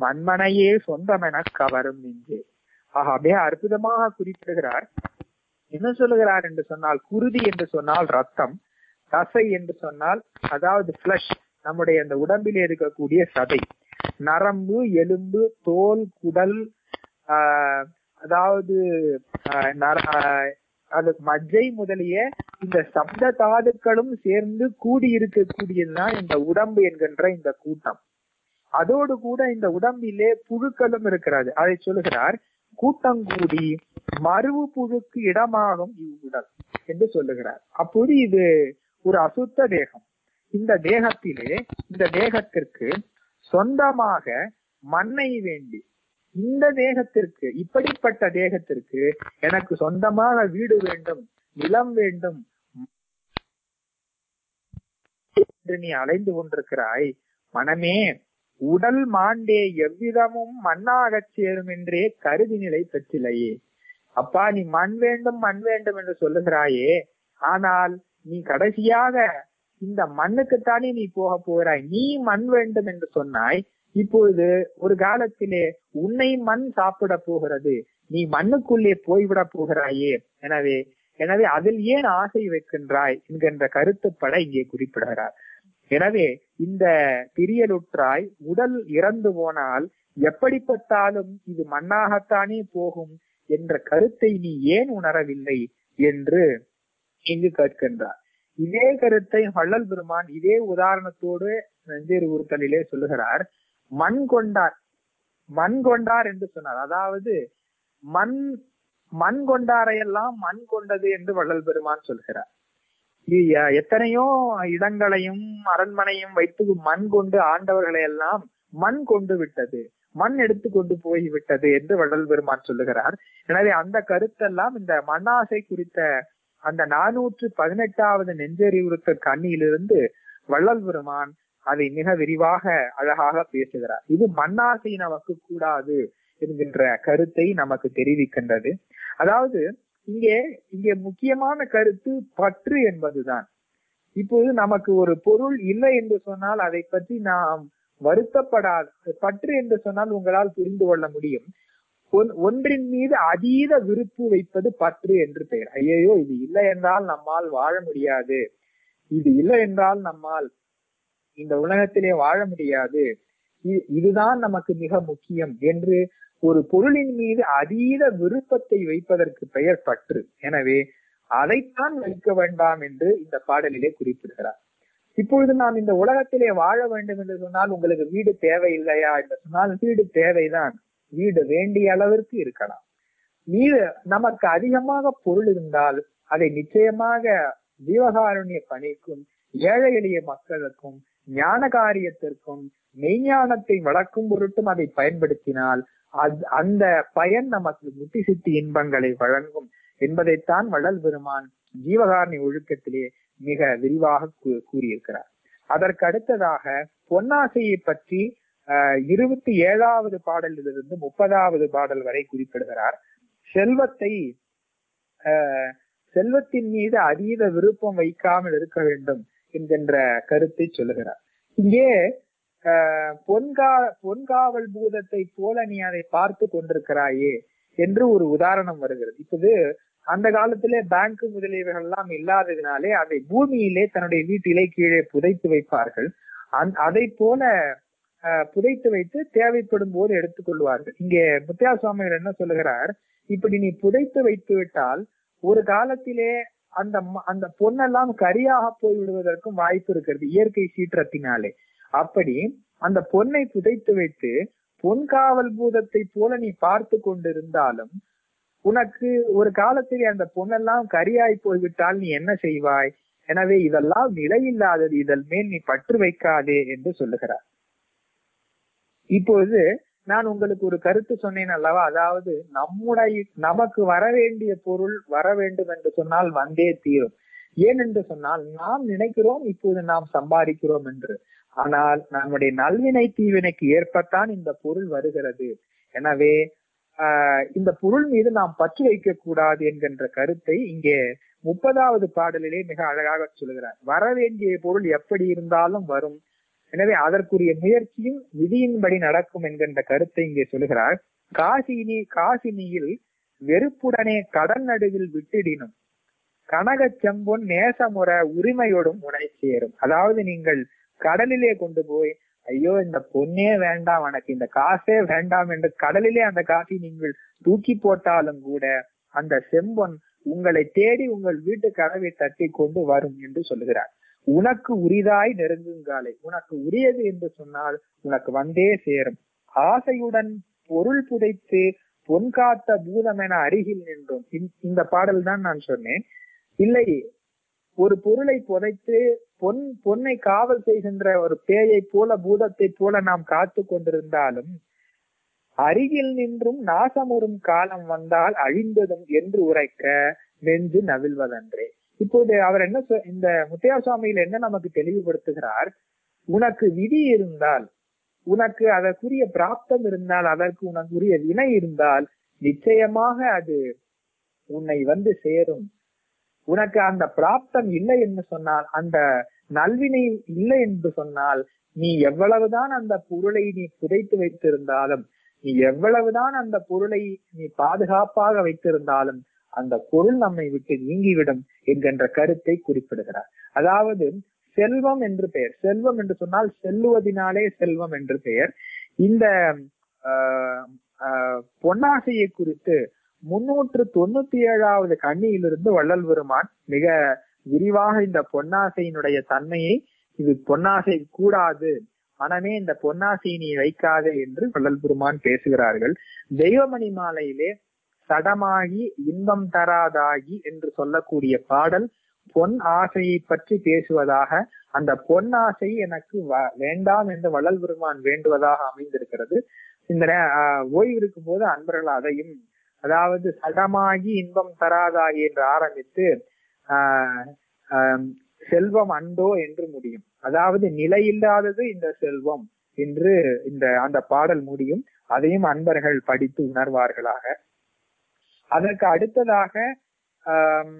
மண்மனையே சொந்தமென கவரும் நெஞ்சே. ஆக அப்படியே அற்புதமாக குறிப்பிடுகிறார். என்ன சொல்லுகிறார் என்று சொன்னால், குருதி என்று சொன்னால் ரத்தம், தசை என்று சொன்னால் அதாவது பிளஷ், நம்முடைய அந்த உடம்பிலே இருக்கக்கூடிய சதை, நரம்பு, எலும்பு, தோல், குடல், ஆஹ் அதாவது அது மஜ்ஜை முதலிய இந்த சப்த தாதுக்களும் சேர்ந்து கூடி இருக்கக்கூடியதுதான் இந்த உடம்பு என்கின்ற இந்த கூட்டம். அதோடு கூட இந்த உடம்பிலே புழுக்களும் இருக்கிறது. அதை சொல்லுகிறார், கூட்டங்கூடி மருவு புழுக்கு இடமாகும் இவ்வுடல் என்று சொல்லுகிறார். அப்போது இது ஒரு அசுத்த தேகம். இந்த தேகத்திலே இந்த தேகத்திற்கு சொந்தமாக மண்ணை வேண்டி, இந்த தேகத்திற்கு, இப்படிப்பட்ட தேகத்திற்கு எனக்கு சொந்தமாக வீடு வேண்டும், நிலம் வேண்டும் என்று நீ அலைந்து கொண்டிருக்கிறாய். மனமே, உடல் மாண்டே எவ்விதமும் மண்ணாகச் சேரும் என்றே கருதி நிலை பெற்றிலையே. அப்பா, நீ மண் வேண்டும் மண் வேண்டும் என்று சொல்லுகிறாயே, ஆனால் நீ கடைசியாக இந்த மண்ணுக்குத்தானே நீ போக போகிறாய். நீ மண் வேண்டும் என்று சொன்னாய், இப்பொழுது ஒரு காலத்திலே உன்னை மண் சாப்பிட போகிறது, நீ மண்ணுக்குள்ளே போய்விட போகிறாயே. எனவே எனவே அதில் ஏன் ஆசை வைக்கின்றாய் என்கின்ற கருத்துப்பட இங்கே குறிப்பிடுகிறார். எனவே இந்த பிரியலுற்றாய், உடல் இறந்து போனால் எப்படிப்பட்டாலும் இது மண்ணாகத்தானே போகும் என்ற கருத்தை நீ ஏன் உணரவில்லை என்று இங்கு கேட்கின்றார். இதே கருத்தை வள்ளல் பெருமான் இதே உதாரணத்தோடு நெஞ்சேறு உறுத்தலிலே சொல்லுகிறார். மண் கொண்டார், மண் கொண்டார் என்று சொன்னார். அதாவது மண் மண் கொண்டாரையெல்லாம் மண் கொண்டது என்று வள்ளல் பெருமான் சொல்கிறார். எத்தனையோ இடங்களையும் அரண்மனையும் வைத்து மண் கொண்டு ஆண்டவர்களை எல்லாம் மண் கொண்டு விட்டது, மண் எடுத்து கொண்டு போய்விட்டது என்று வள்ளல் பெருமான் சொல்லுகிறார். எனவே அந்த கருத்தெல்லாம் இந்த மண்ணாசை குறித்த அந்த நானூற்று பதினெட்டாவது நெஞ்சறிவுறுத்த கண்ணியிலிருந்து வள்ளல் பெருமான் அதை மிக விரிவாக அழகாக பேசுகிறார். இது மண்ணாசை நமக்கு கூடாது என்கின்ற கருத்தை நமக்கு தெரிவிக்கின்றது. அதாவது இங்கே இங்கே முக்கியமான கருத்து பற்று என்பதுதான். இப்போது நமக்கு ஒரு பொருள் இல்லை என்று சொன்னால் அதை பற்றி நாம் வருத்தப்படாது. பற்று என்று சொன்னால் உங்களால் புரிந்து கொள்ள முடியும். ஒன்றின் மீது அதீத விருப்பு வைப்பது பற்று என்று பெயர். ஐயோ, இது இல்லை என்றால் நம்மால் வாழ முடியாது, இது இல்லை என்றால் நம்மால் இந்த உலகத்திலே வாழ முடியாது, இதுதான் நமக்கு மிக முக்கியம் என்று ஒரு பொருளின் மீது அதீத விருப்பத்தை வைப்பதற்கு பெயர் பற்று. எனவே அதைத்தான் வைக்க வேண்டாம் என்று இந்த பாடலிலே குறிப்பிடுகிறார். இப்பொழுது நாம் இந்த உலகத்திலே வாழ வேண்டும் என்று சொன்னால் உங்களுக்கு வீடு தேவையில்லையா என்று சொன்னால் வீடு தேவைதான். வீடு வேண்டிய அளவிற்கு இருக்கலாம். வீடு நமக்கு அதிகமாக பொருள் இருந்தால் அதை நிச்சயமாக ஜீவகாருண்ய பணிக்கும், ஏழை எளிய மக்களுக்கும், ஞான காரியத்திற்கும், மெய்ஞானத்தை வளர்க்கும் பொருட்டும் அதை பயன்படுத்தினால் அந்த பயன் நமக்கு முத்தி சித்தி இன்பங்களை வழங்கும் என்பதைத்தான் வள்ளல் பெருமான் ஜீவகாருண்ய ஒழுக்கத்திலே மிக விரிவாக கூறியிருக்கிறார். அதற்கு அடுத்ததாக பொன்னாசையை பற்றி அஹ் இருபத்தி ஏழாவது பாடலிலிருந்து முப்பதாவது பாடல் வரை குறிப்பிடுகிறார். செல்வத்தை அஹ் செல்வத்தின் மீது அதீத விருப்பம் வைக்காமல் இருக்க வேண்டும் என்கின்ற கருத்தை சொல்லுகிறார். இங்கே அஹ் பொன்கா பொன்காவல் பூதத்தை போல நீ அதை பார்த்து கொண்டிருக்கிறாயே என்று ஒரு உதாரணம் வருகிறது. இப்போது அந்த காலத்திலே பேங்க் முதலீடுகள் எல்லாம் இல்லாததினாலே அதை பூமியிலே தன்னுடைய வீட்டிலே கீழே புதைத்து வைப்பார்கள். அந் அதை போல அஹ் புதைத்து வைத்து தேவைப்படும் போது எடுத்துக் கொள்வார்கள். இங்கே முத்தியா சுவாமிகள் என்ன சொல்லுகிறார், இப்படி நீ புதைத்து வைத்து விட்டால் ஒரு காலத்திலே அந்த அந்த பொன்னெல்லாம் கரியாக போய் விடுவதற்கும் வாய்ப்பு இருக்கிறது இயற்கை சீற்றத்தினாலே. அப்படி அந்த பொன்னை புதைத்து வைத்து பொன்காவல் பூதத்தை போல நீ பார்த்து கொண்டிருந்தாலும் உனக்கு ஒரு காலத்திலே அந்த பொன்னெல்லாம் கரியாய் போய்விட்டால் நீ என்ன செய்வாய்? எனவே இதெல்லாம் நிலையில்லாதது, இதன் மேல் நீ பற்று வைக்காதே என்று சொல்லுகிறார். இப்பொழுது நான் உங்களுக்கு ஒரு கருத்து சொன்னேன் அல்லவா, அதாவது நம்முடைய நமக்கு வர வேண்டிய பொருள் வர வேண்டும் என்று சொன்னால் வந்தே தீரும். ஏன் என்று சொன்னால் நாம் நினைக்கிறோம் இப்போது நாம் சம்பாதிக்கிறோம் என்று, ஆனால் நம்முடைய நல்வினை தீவினைக்கு ஏற்பத்தான் இந்த பொருள் வருகிறது. எனவே ஆஹ் இந்த பொருள் மீது நாம் பற்று வைக்க கூடாது என்கின்ற கருத்தை இங்கே முப்பதாவது பாடலிலே மிக அழகாக சொல்கிறார். வர வேண்டிய பொருள் எப்படி இருந்தாலும் வரும், எனவே அதற்குரிய முயற்சியும் விதியின்படி நடக்கும் என்கின்ற கருத்தை இங்கே சொல்கிறார். காசினி காசினியில் வெறுப்புடனே கடல் நடுவில் விட்டிடினும் கனக செம்பொன் நேசமுற உரிமையோடும் உனை சேரும். அதாவது நீங்கள் கடலிலே கொண்டு போய் ஐயோ இந்த பொன்னே வேண்டாம், எனக்கு இந்த காசே வேண்டாம் என்று கடலிலே அந்த காசை நீங்கள் தூக்கி போட்டாலும் கூட அந்த செம்பொன் உங்களை தேடி உங்கள் வீட்டு கதவை தட்டி கொண்டு வரும் என்று சொல்லுகிறார். உனக்கு உரிதாய் நெருங்குங்காலை, உனக்கு உரியது என்று சொன்னால் உனக்கு வந்தே சேரும். ஆசையுடன் பொருள் புதைத்து பொன் காத்த பூதம் என அருகில் நின்றோம். இந்த பாடல் தான் நான் சொன்னேன். இல்லை, ஒரு பொருளை புதைத்து பொன் பொன்னை காவல் செய்கின்ற ஒரு பேயை போல பூதத்தை போல நாம் காத்து கொண்டிருந்தாலும் அருகில் நின்றும் நாசமுறும் காலம் வந்தால் அழிந்ததும் என்று உரைக்க நெஞ்சு நவிழ்வதன்றே. இப்போது அவர் என்ன, இந்த முத்தையா சுவாமியில் என்ன நமக்கு தெளிவுபடுத்துகிறார்? உனக்கு விதி இருந்தால், உனக்கு அதற்குரிய பிராப்தம் இருந்தால், அதற்கு உனக்கு உரிய வினை இருந்தால் நிச்சயமாக அது உன்னை வந்து சேரும். உனக்கு அந்த பிராப்தம் இல்லை என்று சொன்னால், அந்த நல்வினை இல்லை என்று சொன்னால், நீ எவ்வளவுதான் அந்த பொருளை நீ புதைத்து வைத்திருந்தாலும், நீ எவ்வளவுதான் அந்த பொருளை நீ பாதுகாப்பாக வைத்திருந்தாலும் அந்த பொருள் நம்மை விட்டு நீங்கிவிடும் என்கின்ற கருத்தை குறிப்பிடுகிறார். அதாவது செல்வம் என்று பெயர், செல்வம் என்று சொன்னால் செல்லுவதினாலே செல்வம் என்று பெயர். இந்த ஆஹ் பொன்னாசையை குறித்து முன்னூற்று தொண்ணூத்தி ஏழாவது கண்ணியிலிருந்து வள்ளல் பெருமான் மிக விரிவாக இந்த பொன்னாசையினுடைய தன்மையை, இது பொன்னாசை கூடாது, மனமே இந்த பொன்னாசையை நீ வைக்காதே என்று வள்ளல் பெருமான் பேசுகிறார்கள். தெய்வமணி மாலையிலே சடமாகி இன்பம் தராதாகி என்று சொல்லக்கூடிய பாடல் பொன் ஆசையை பற்றி பேசுவதாக, அந்த பொன் ஆசை எனக்கு வேண்டாம் என்று வள்ளல் பெருமான் வேண்டுவதாக அமைந்திருக்கிறது. இந்த ஓய்வு இருக்கும் போது அன்பர்கள் அதையும், அதாவது சடமாகி இன்பம் தராதாகி என்று ஆரம்பித்து ஆஹ் செல்வம் அண்டோ என்று முடியும். அதாவது நிலையில்லாதது இந்த செல்வம் என்று இந்த அந்த பாடல் முடியும். அதையும் அன்பர்கள் படித்து உணர்வார்களாக. அதற்கு அடுத்ததாக ஆஹ்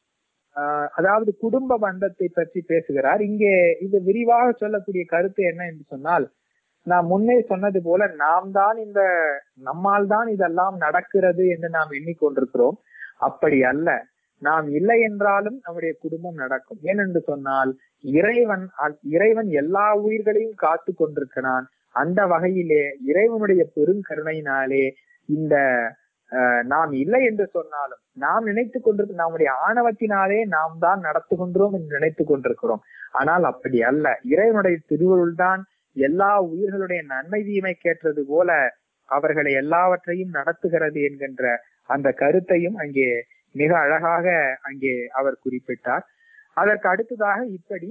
ஆஹ் அதாவது குடும்ப பந்தத்தை பற்றி பேசுகிறார். இங்கே இது விரிவாக சொல்லக்கூடிய கருத்து என்ன என்று சொன்னால், நான் முன்னே சொன்னது போல நாம் தான் இந்த நம்மால் தான் இதெல்லாம் நடக்கிறது என்று நாம் எண்ணிக்கொண்டிருக்கிறோம். அப்படி அல்ல. நாம் இல்லை என்றாலும் நம்முடைய குடும்பம் நடக்கும். ஏனென்று சொன்னால் இறைவன் இறைவன் எல்லா உயிர்களையும் காத்து கொண்டிருக்கிறான். அந்த வகையிலே இறைவனுடைய பெருங்கருணையினாலே இந்த நாம் இல்லை என்று சொன்னாலும் நாம் நினைத்து கொண்டிருக்க நம்முடைய ஆணவத்தினாலே நாம் தான் நடத்துகின்றோம் என்று நினைத்து கொண்டிருக்கிறோம். ஆனால் அப்படி அல்ல. இறைவனுடைய திருவருள் தான் எல்லா உயிர்களுடைய நன்மை தீமை கேட்டது போல அவர்களை எல்லாவற்றையும் நடத்துகிறது என்கின்ற அந்த கருத்தையும் அங்கே மிக அழகாக அங்கே அவர் குறிப்பிட்டார். அதற்கு அடுத்ததாக இப்படி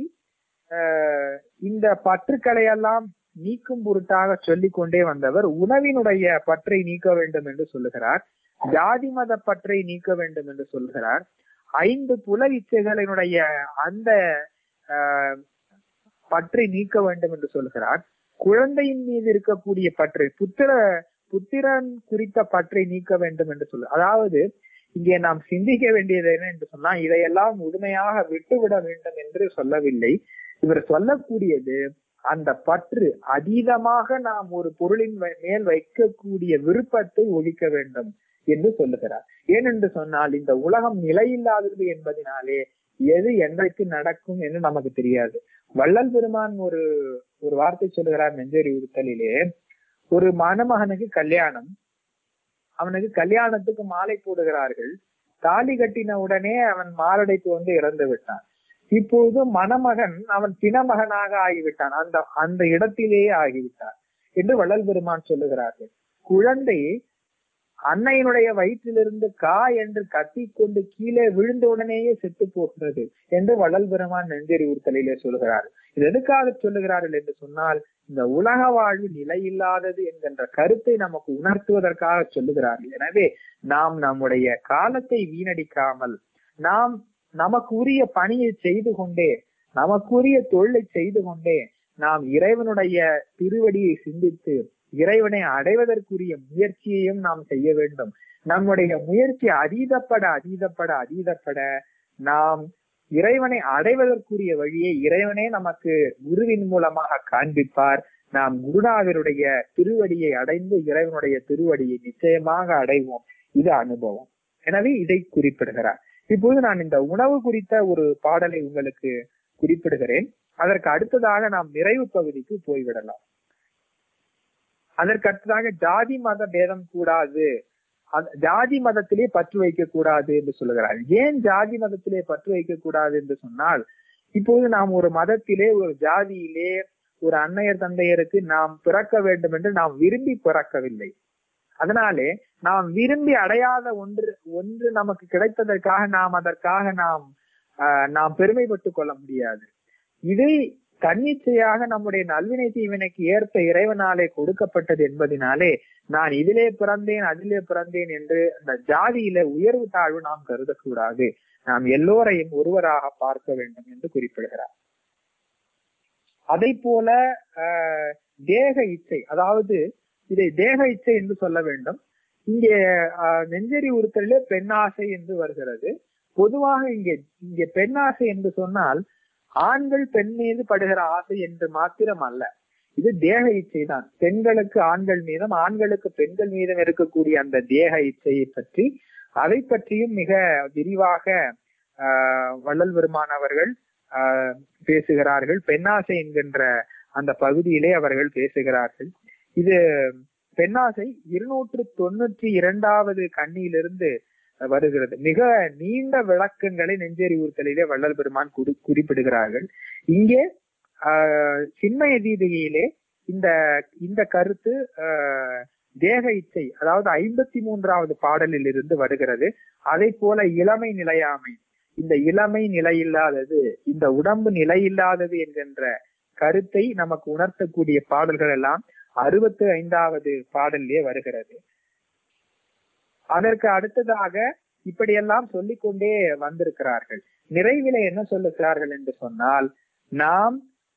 அஹ் இந்த பற்றுக்களை எல்லாம் நீக்கும் பொருட்டாக சொல்லிக் கொண்டே வந்தவர் உணவினுடைய பற்றை நீக்க வேண்டும் என்று சொல்லுகிறார். ஜாதி மத பற்றை நீக்க வேண்டும் என்று சொல்லுகிறார். ஐந்து புல இச்சைகளினுடைய அந்த அஹ் பற்றை நீக்க வேண்டும் என்று சொல்கிறார். குழந்தையின் மீது இருக்கக்கூடிய பற்றை, புத்திர புத்திரன் குறித்த பற்றை நீக்க வேண்டும் என்று சொல்லு. அதாவது இங்கே நாம் சிந்திக்க வேண்டியது என்ன என்று சொன்னா, இதையெல்லாம் முழுமையாக விட்டுவிட வேண்டும் என்று சொல்லவில்லை. இவர் சொல்லக்கூடியது அந்த பற்று அதீதமாக நாம் ஒரு பொருளின் மேல் வைக்கக்கூடிய விருப்பத்தை ஒழிக்க வேண்டும் என்று சொல்லுகிறார். ஏனென்று சொன்னால் இந்த உலகம் நிலையில்லாதது என்பதனாலே எது என்றைக்கு நடக்கும் என்று நமக்கு தெரியாது. வள்ளல் பெருமான் ஒரு ஒரு வார்த்தை சொல்லுகிறார் நெஞ்சறி உறுத்தலிலே. ஒரு மணமகனுக்கு கல்யாணம், அவனுக்கு கல்யாணத்துக்கு மாலை போடுகிறார்கள். தாலி கட்டின உடனே அவன் மாரடைப்பு வந்து இறந்து விட்டான். இப்போது மணமகன் அவன் பிணமகனாக ஆகிவிட்டான், அந்த அந்த இடத்திலேயே ஆகிவிட்டான் என்று வள்ளல் பெருமான் சொல்லுகிறார்கள். குழந்தை அன்னையினுடைய வயிற்றிலிருந்து கா என்று கத்தி கொண்டு கீழே விழுந்த உடனேயே செத்து போகிறது என்று வள்ளல் பெருமான் நெஞ்சறி உறுத்தலிலே சொல்லுகிறார். இது எதுக்காக சொல்லுகிறார்கள் என்று சொன்னால், இந்த உலக வாழ்வு நிலையில்லாதது என்கின்ற கருத்தை நமக்கு உணர்த்துவதற்காக சொல்லுகிறார்கள். எனவே நாம் நம்முடைய காலத்தை வீணடிக்காமல் நாம் நமக்கு உரிய பணியை செய்து கொண்டே, நமக்குரிய தொழிலை செய்து கொண்டே நாம் இறைவனுடைய திருவடியை சிந்தித்து இறைவனை அடைவதற்குரிய முயற்சியையும் நாம் செய்ய வேண்டும். நம்முடைய முயற்சி அதீதப்பட அதீதப்பட அதீதப்பட நாம் இறைவனை அடைவதற்குரிய வழியை இறைவனே நமக்கு குருவின் மூலமாக காண்பிப்பார். நாம் குருநாதருடைய திருவடியை அடைந்து இறைவனுடைய திருவடியை நிச்சயமாக அடைவோம் இது அனுபவம். எனவே இதை குறிப்பிடுகிறார். இப்போது நான் இந்த உணவு குறித்த ஒரு பாடலை உங்களுக்கு குறிப்பிடுகிறேன். அதற்கு அடுத்ததாக நாம் நிறைவு பகுதிக்கு போய்விடலாம். அதற்கு அடுத்ததாக ஜாதி மத பேதம் கூடாது, ஜாதி மதத்திலே பற்று வைக்க கூடாது என்று சொல்லுகிறார். ஏன் ஜாதி மதத்திலே பற்று வைக்க கூடாது என்று சொன்னால், இப்போது நாம் ஒரு மதத்திலே ஒரு ஜாதியிலே ஒரு அன்னையர் தந்தையருக்கு நாம் பிறக்க வேண்டும் என்று நாம் விரும்பி பிறக்கவில்லை. அதனாலே நாம் விரும்பி அடையாத ஒன்று ஒன்று நமக்கு கிடைத்ததற்காக நாம் அதற்காக நாம் ஆஹ் நாம் பெருமைப்பட்டுக் கொள்ள முடியாது. இதை தன்னிச்சையாக நம்முடைய நல்வினை தீவினைக்கு ஏற்ப இறைவனாலே கொடுக்கப்பட்டது என்பதனாலே நான் இதிலே பிறந்தேன் அதிலே பிறந்தேன் என்று அந்த ஜாதியில உயர்வு தாழ்வு நாம் கருதக்கூடாது. நாம் எல்லோரையும் ஒருவராக பார்க்க வேண்டும் என்று குறிப்பிடுகிறார். அதை போல ஆஹ் தேக இச்சை, அதாவது இதை தேக இச்சை என்று சொல்ல வேண்டும். இங்கே ஆஹ் நெஞ்செறி உறுத்தலிலே பெண்ணாசை என்று வருகிறது. பொதுவாக இங்கே இங்கே பெண்ணாசை என்று சொன்னால் ஆண்கள் பெண் மீது படுகிற ஆசை என்று மாத்திரம் அல்ல, இது தேக இச்சை தான். பெண்களுக்கு ஆண்கள் மீதும் ஆண்களுக்கு பெண்கள் மீதும் இருக்கக்கூடிய அந்த தேக இச்சையை பற்றி அதை பற்றியும் மிக விரிவாக ஆஹ் வள்ளல் பெருமான் அவர்கள் ஆஹ் பேசுகிறார்கள். பெண்ணாசை என்கின்ற அந்த பகுதியிலே அவர்கள் பேசுகிறார்கள். இது பெண்ணாசை இருநூற்று தொண்ணூற்றி இரண்டாவது கண்ணியிலிருந்து வருகிறது. மிக நீண்ட விளக்கங்களை நெஞ்செறி உறுத்தலிலே வள்ளல் பெருமான் குறிப்பிடுகிறார்கள். இங்கே ஆஹ் சின்மய தீபிகையிலே இந்த இந்த கருத்து ஆஹ் தேக இச்சை, அதாவது ஐம்பத்தி மூன்றாவது பாடலில் இருந்து வருகிறது. அதை போல இளமை நிலையாமை, இந்த இளமை நிலையில்லாதது, இந்த உடம்பு நிலையில்லாதது என்கின்ற கருத்தை நமக்கு உணர்த்தக்கூடிய பாடல்கள் எல்லாம் அறுபத்தி ஐந்தாவது பாடலிலே வருகிறது. அதற்கு அடுத்ததாக இப்படியெல்லாம் சொல்லிக்கொண்டே வந்திருக்கிறார்கள். நிறைவில என்ன சொல்லுகிறார்கள் என்று சொன்னால், நாம்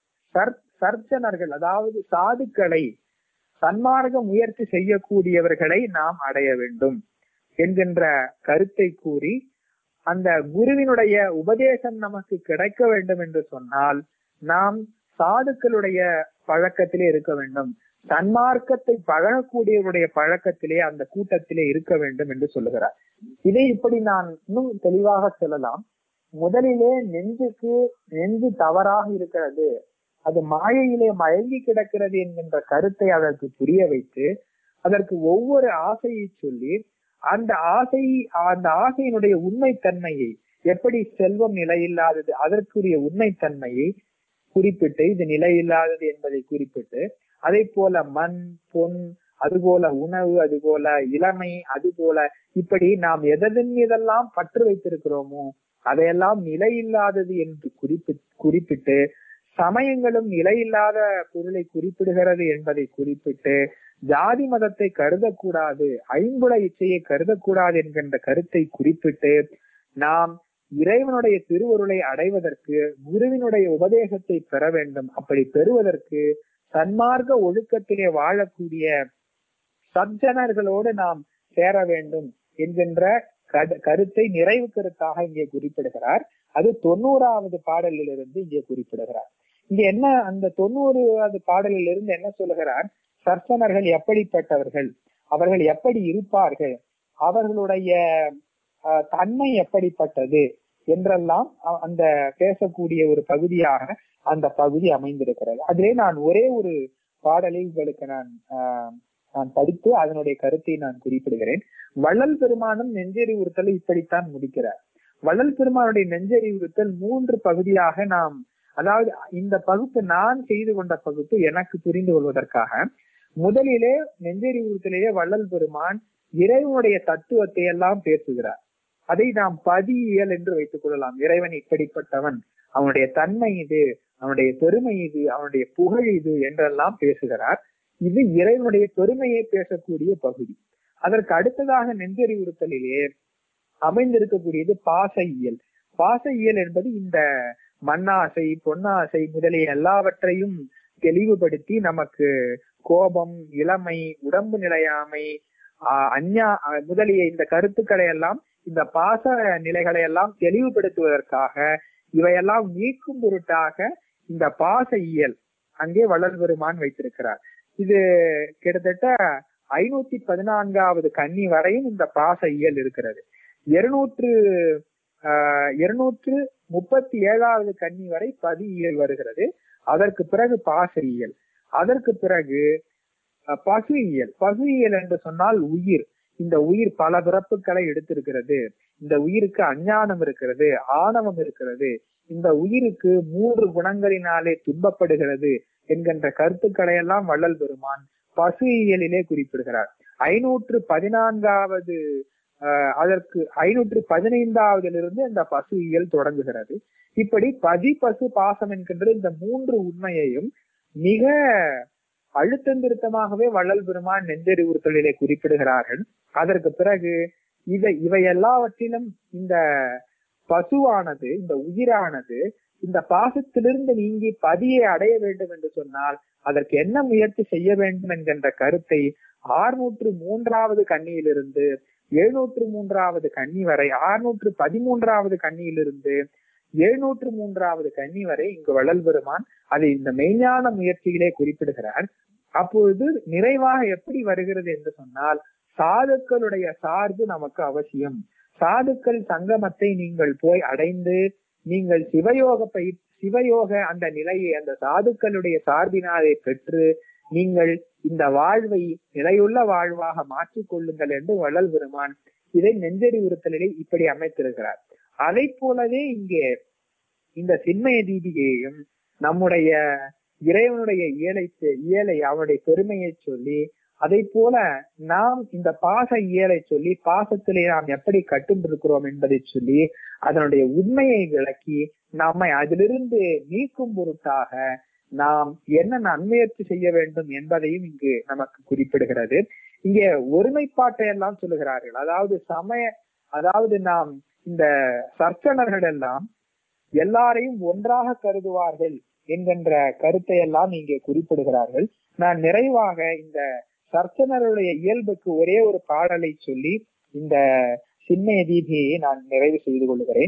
சர்ஜனர்கள், அதாவது சாதுக்களை, சன்மார்க்க முயற்சி செய்யக்கூடியவர்களை நாம் அடைய வேண்டும் என்கின்ற கருத்தை கூறி, அந்த குருவினுடைய உபதேசம் நமக்கு கிடைக்க வேண்டும் என்று சொன்னால் நாம் சாதுக்களுடைய பழக்கத்திலே இருக்க வேண்டும், சன்மார்க்கத்தை பழகக்கூடியவருடைய பழக்கத்திலே அந்த கூட்டத்திலே இருக்க வேண்டும் என்று சொல்லுகிறார். இதை இப்படி நான் இன்னும் தெளிவாக சொல்லலாம். முதலிலே நெஞ்சுக்கு நெஞ்சு தவறாக இருக்கிறது, அது மாயையிலே மயங்கி கிடக்கிறது என்கின்ற கருத்தை அதற்கு புரிய வைத்து, அதற்கு ஒவ்வொரு ஆசையை சொல்லி, அந்த ஆசை அந்த ஆசையினுடைய உண்மைத்தன்மையை, எப்படி செல்வம் நிலையில்லாதது அதற்குரிய உண்மைத்தன்மையை குறிப்பிட்டு, இது நிலையில்லாதது என்பதை குறிப்பிட்டு, அதே போல மண் பொன், அதுபோல உணவு, அதுபோல இளமை, அதுபோல இப்படி நாம் எதன் மீதெல்லாம் பற்று வைத்திருக்கிறோமோ அதையெல்லாம் நிலையில்லாதது என்று குறிப்பி குறிப்பிட்டு சமயங்களும் நிலையில்லாத பொருளை குறிப்பிடுகிறது என்பதை குறிப்பிட்டு, ஜாதி மதத்தை கருதக்கூடாது, ஐம்புல இச்சையை கருதக்கூடாது என்கின்ற கருத்தை குறிப்பிட்டு, நாம் இறைவனுடைய திருவருளை அடைவதற்கு குருவினுடைய உபதேசத்தை பெற வேண்டும். அப்படி பெறுவதற்கு சன்மார்க்க ஒழுக்கத்திலே வாழக்கூடிய சஜ்ஜனர்களோடு நாம் சேர வேண்டும் என்கின்ற கருத்தை நிறைவு கருத்தாக இங்கே குறிப்பிடுகிறார். அது தொண்ணூறாவது பாடலில் இருந்து இங்கே குறிப்பிடுகிறார். இங்க என்ன, அந்த தொண்ணூறாவது பாடலில் இருந்து என்ன சொல்லுகிறார்? சர்சனர்கள் எப்படிப்பட்டவர்கள், அவர்கள் எப்படி இருப்பார்கள், அவர்களுடைய தன்மை எப்படிப்பட்டது என்றெல்லாம் அந்த பேசக்கூடிய ஒரு பகுதியாக அந்த பகுதி அமைந்திருக்கிறது. அதிலே நான் ஒரே ஒரு பாடலை உங்களுக்கு நான் ஆஹ் நான் படித்து அதனுடைய கருத்தை நான் குறிப்பிடுகிறேன். வள்ளல் பெருமானும் நெஞ்செறிவுறுத்தலை இப்படித்தான் முடிக்கிறார். வள்ளல் பெருமானுடைய நெஞ்செறிவுறுத்தல் மூன்று பகுதியாக நாம், அதாவது இந்த பகுப்பு நான் செய்து கொண்ட பகுப்பு எனக்கு புரிந்து கொள்வதற்காக, முதலிலே நெஞ்செறிவுறுத்தலிலே வள்ளல் பெருமான் இறைவனுடைய தத்துவத்தை எல்லாம் பேசுகிறார். அதை நாம் பதியியல் என்று வைத்துக் கொள்ளலாம். இறைவன் இப்படிப்பட்டவன், அவனுடைய தன்மை இது, அவனுடைய பெருமை இது, அவனுடைய புகழ் இது என்றெல்லாம் பேசுகிறார். இது இறைவனுடைய பெருமையை பேசக்கூடிய பகுதி. அதற்கு அடுத்ததாக நெஞ்செறிவுறுத்தலிலே அமைந்திருக்கக்கூடியது பாசையியல். பாசையியல் என்பது இந்த மண்ணாசை, பொன்னாசை முதலிய எல்லாவற்றையும் தெளிவுபடுத்தி நமக்கு கோபம், இளமை, உடம்பு நிலையாமை, ஆஹ் அஞ்ஞா முதலிய இந்த கருத்துக்களை எல்லாம், இந்த பாச நிலைகளை எல்லாம் தெளிவுபடுத்துவதற்காக, இவையெல்லாம் நீக்கும் பொருட்டாக இந்த பாச இயல் அங்கே வள்ளல் பெருமான் வைத்திருக்கிறார். இது கிட்டத்தட்ட ஐநூத்தி பதினான்காவது கன்னி வரையும் இந்த பாச இயல் இருக்கிறது. இருநூற்று ஆஹ் இருநூற்று முப்பத்தி ஏழாவது கன்னி வரை பதி இயல் வருகிறது. அதற்கு பிறகு பாச இயல், அதற்கு பிறகு பசு இயல். பசு இயல் என்று சொன்னால் உயிர். இந்த உயிர் பல பிறப்புகளை எடுத்திருக்கிறது. இந்த உயிருக்கு அஞ்ஞானம் இருக்கிறது, ஆணவம் இருக்கிறது. இந்த உயிருக்கு மூன்று குணங்களினாலே துன்பப்படுகிறது என்கின்ற கருத்துக்களை எல்லாம் வள்ளல் பெருமான் பசு இயலிலே குறிப்பிடுகிறார். ஐநூற்று பதினான்காவது அஹ் அதற்கு ஐநூற்று பதினைந்தாவதிலிருந்து இந்த பசு இயல் தொடங்குகிறது. இப்படி பதி பசு பாசம் என்கின்ற இந்த மூன்று உண்மையையும் மிக அழுத்தம் திருத்தமாகவே வள்ளல் பெருமான் நெஞ்சறிவுறுத்தலிலே குறிப்பிடுகிறார்கள். அதற்கு பிறகு இதை இவை எல்லாவற்றிலும் இந்த பசுவானது, இந்த உயிரானது இந்த பாசத்திலிருந்து நீங்கி பதியை அடைய வேண்டும் என்று சொன்னால் அதற்கு என்ன முயற்சி செய்ய வேண்டும் என்கின்ற கருத்தை ஆறுநூற்று மூன்றாவது கன்னியிலிருந்து எழுநூற்று மூன்றாவது கன்னி வரை, ஆறுநூற்று பதிமூன்றாவது கன்னியிலிருந்து எழுநூற்று மூன்றாவது கன்னி வரை இங்கு வள்ளல் பெருமான் அதை இந்த மெய்ஞான முயற்சியிலே குறிப்பிடுகிறார். அப்பொழுது நிறைவாக எப்படி வருகிறது என்று சொன்னால், சாதுக்களுடைய சார்பு நமக்கு அவசியம். சாதுக்கள் சங்கமத்தை நீங்கள் போய் அடைந்து நீங்கள் சிவயோக பயிர் சிவயோக அந்த நிலையை அந்த சாதுக்களுடைய சார்பினாலே பெற்று நீங்கள் இந்த வாழ்வை நிலையுள்ள வாழ்வாக மாற்றிக் கொள்ளுங்கள் என்று வள்ளல் பெருமான் இதை நெஞ்சறிவுறுத்தலிலே இப்படி அமைத்திருக்கிறார். அதை போலவே இங்கே இந்த சின்மய தீபிகையையும் நம்முடைய இறைவனுடைய இயலை இயலை அவனுடைய பெருமையை சொல்லி, அதை போல நாம் இந்த பாச இயலை சொல்லி பாசத்திலே நாம் எப்படி கட்டுண்டிருக்கிறோம் என்பதை சொல்லி அதனுடைய உண்மையை விளக்கி நம்மை அதிலிருந்து நீக்கும் பொருட்டாக நாம் என்ன நன்முயற்சி செய்ய வேண்டும் என்பதையும் இங்கு நமக்கு குறிப்பிடுகிறது. இங்கே ஒருமைப்பாட்டை எல்லாம் சொல்லுகிறார்கள். அதாவது சமய அதாவது நாம் இந்த சர்ச்சனர்கள் எல்லாம் எல்லாரையும் ஒன்றாக கருதுவார்கள் என்கின்ற கருத்தை எல்லாம் இங்கே குறிப்பிடுகிறார்கள். நான் நிறைவாக இந்த சர்ச்சனருடைய இயல்புக்கு ஒரே ஒரு பாடலை சொல்லி இந்த சின்மய தீபிகையை நான் நிறைவு செய்து கொள்கிறேன்.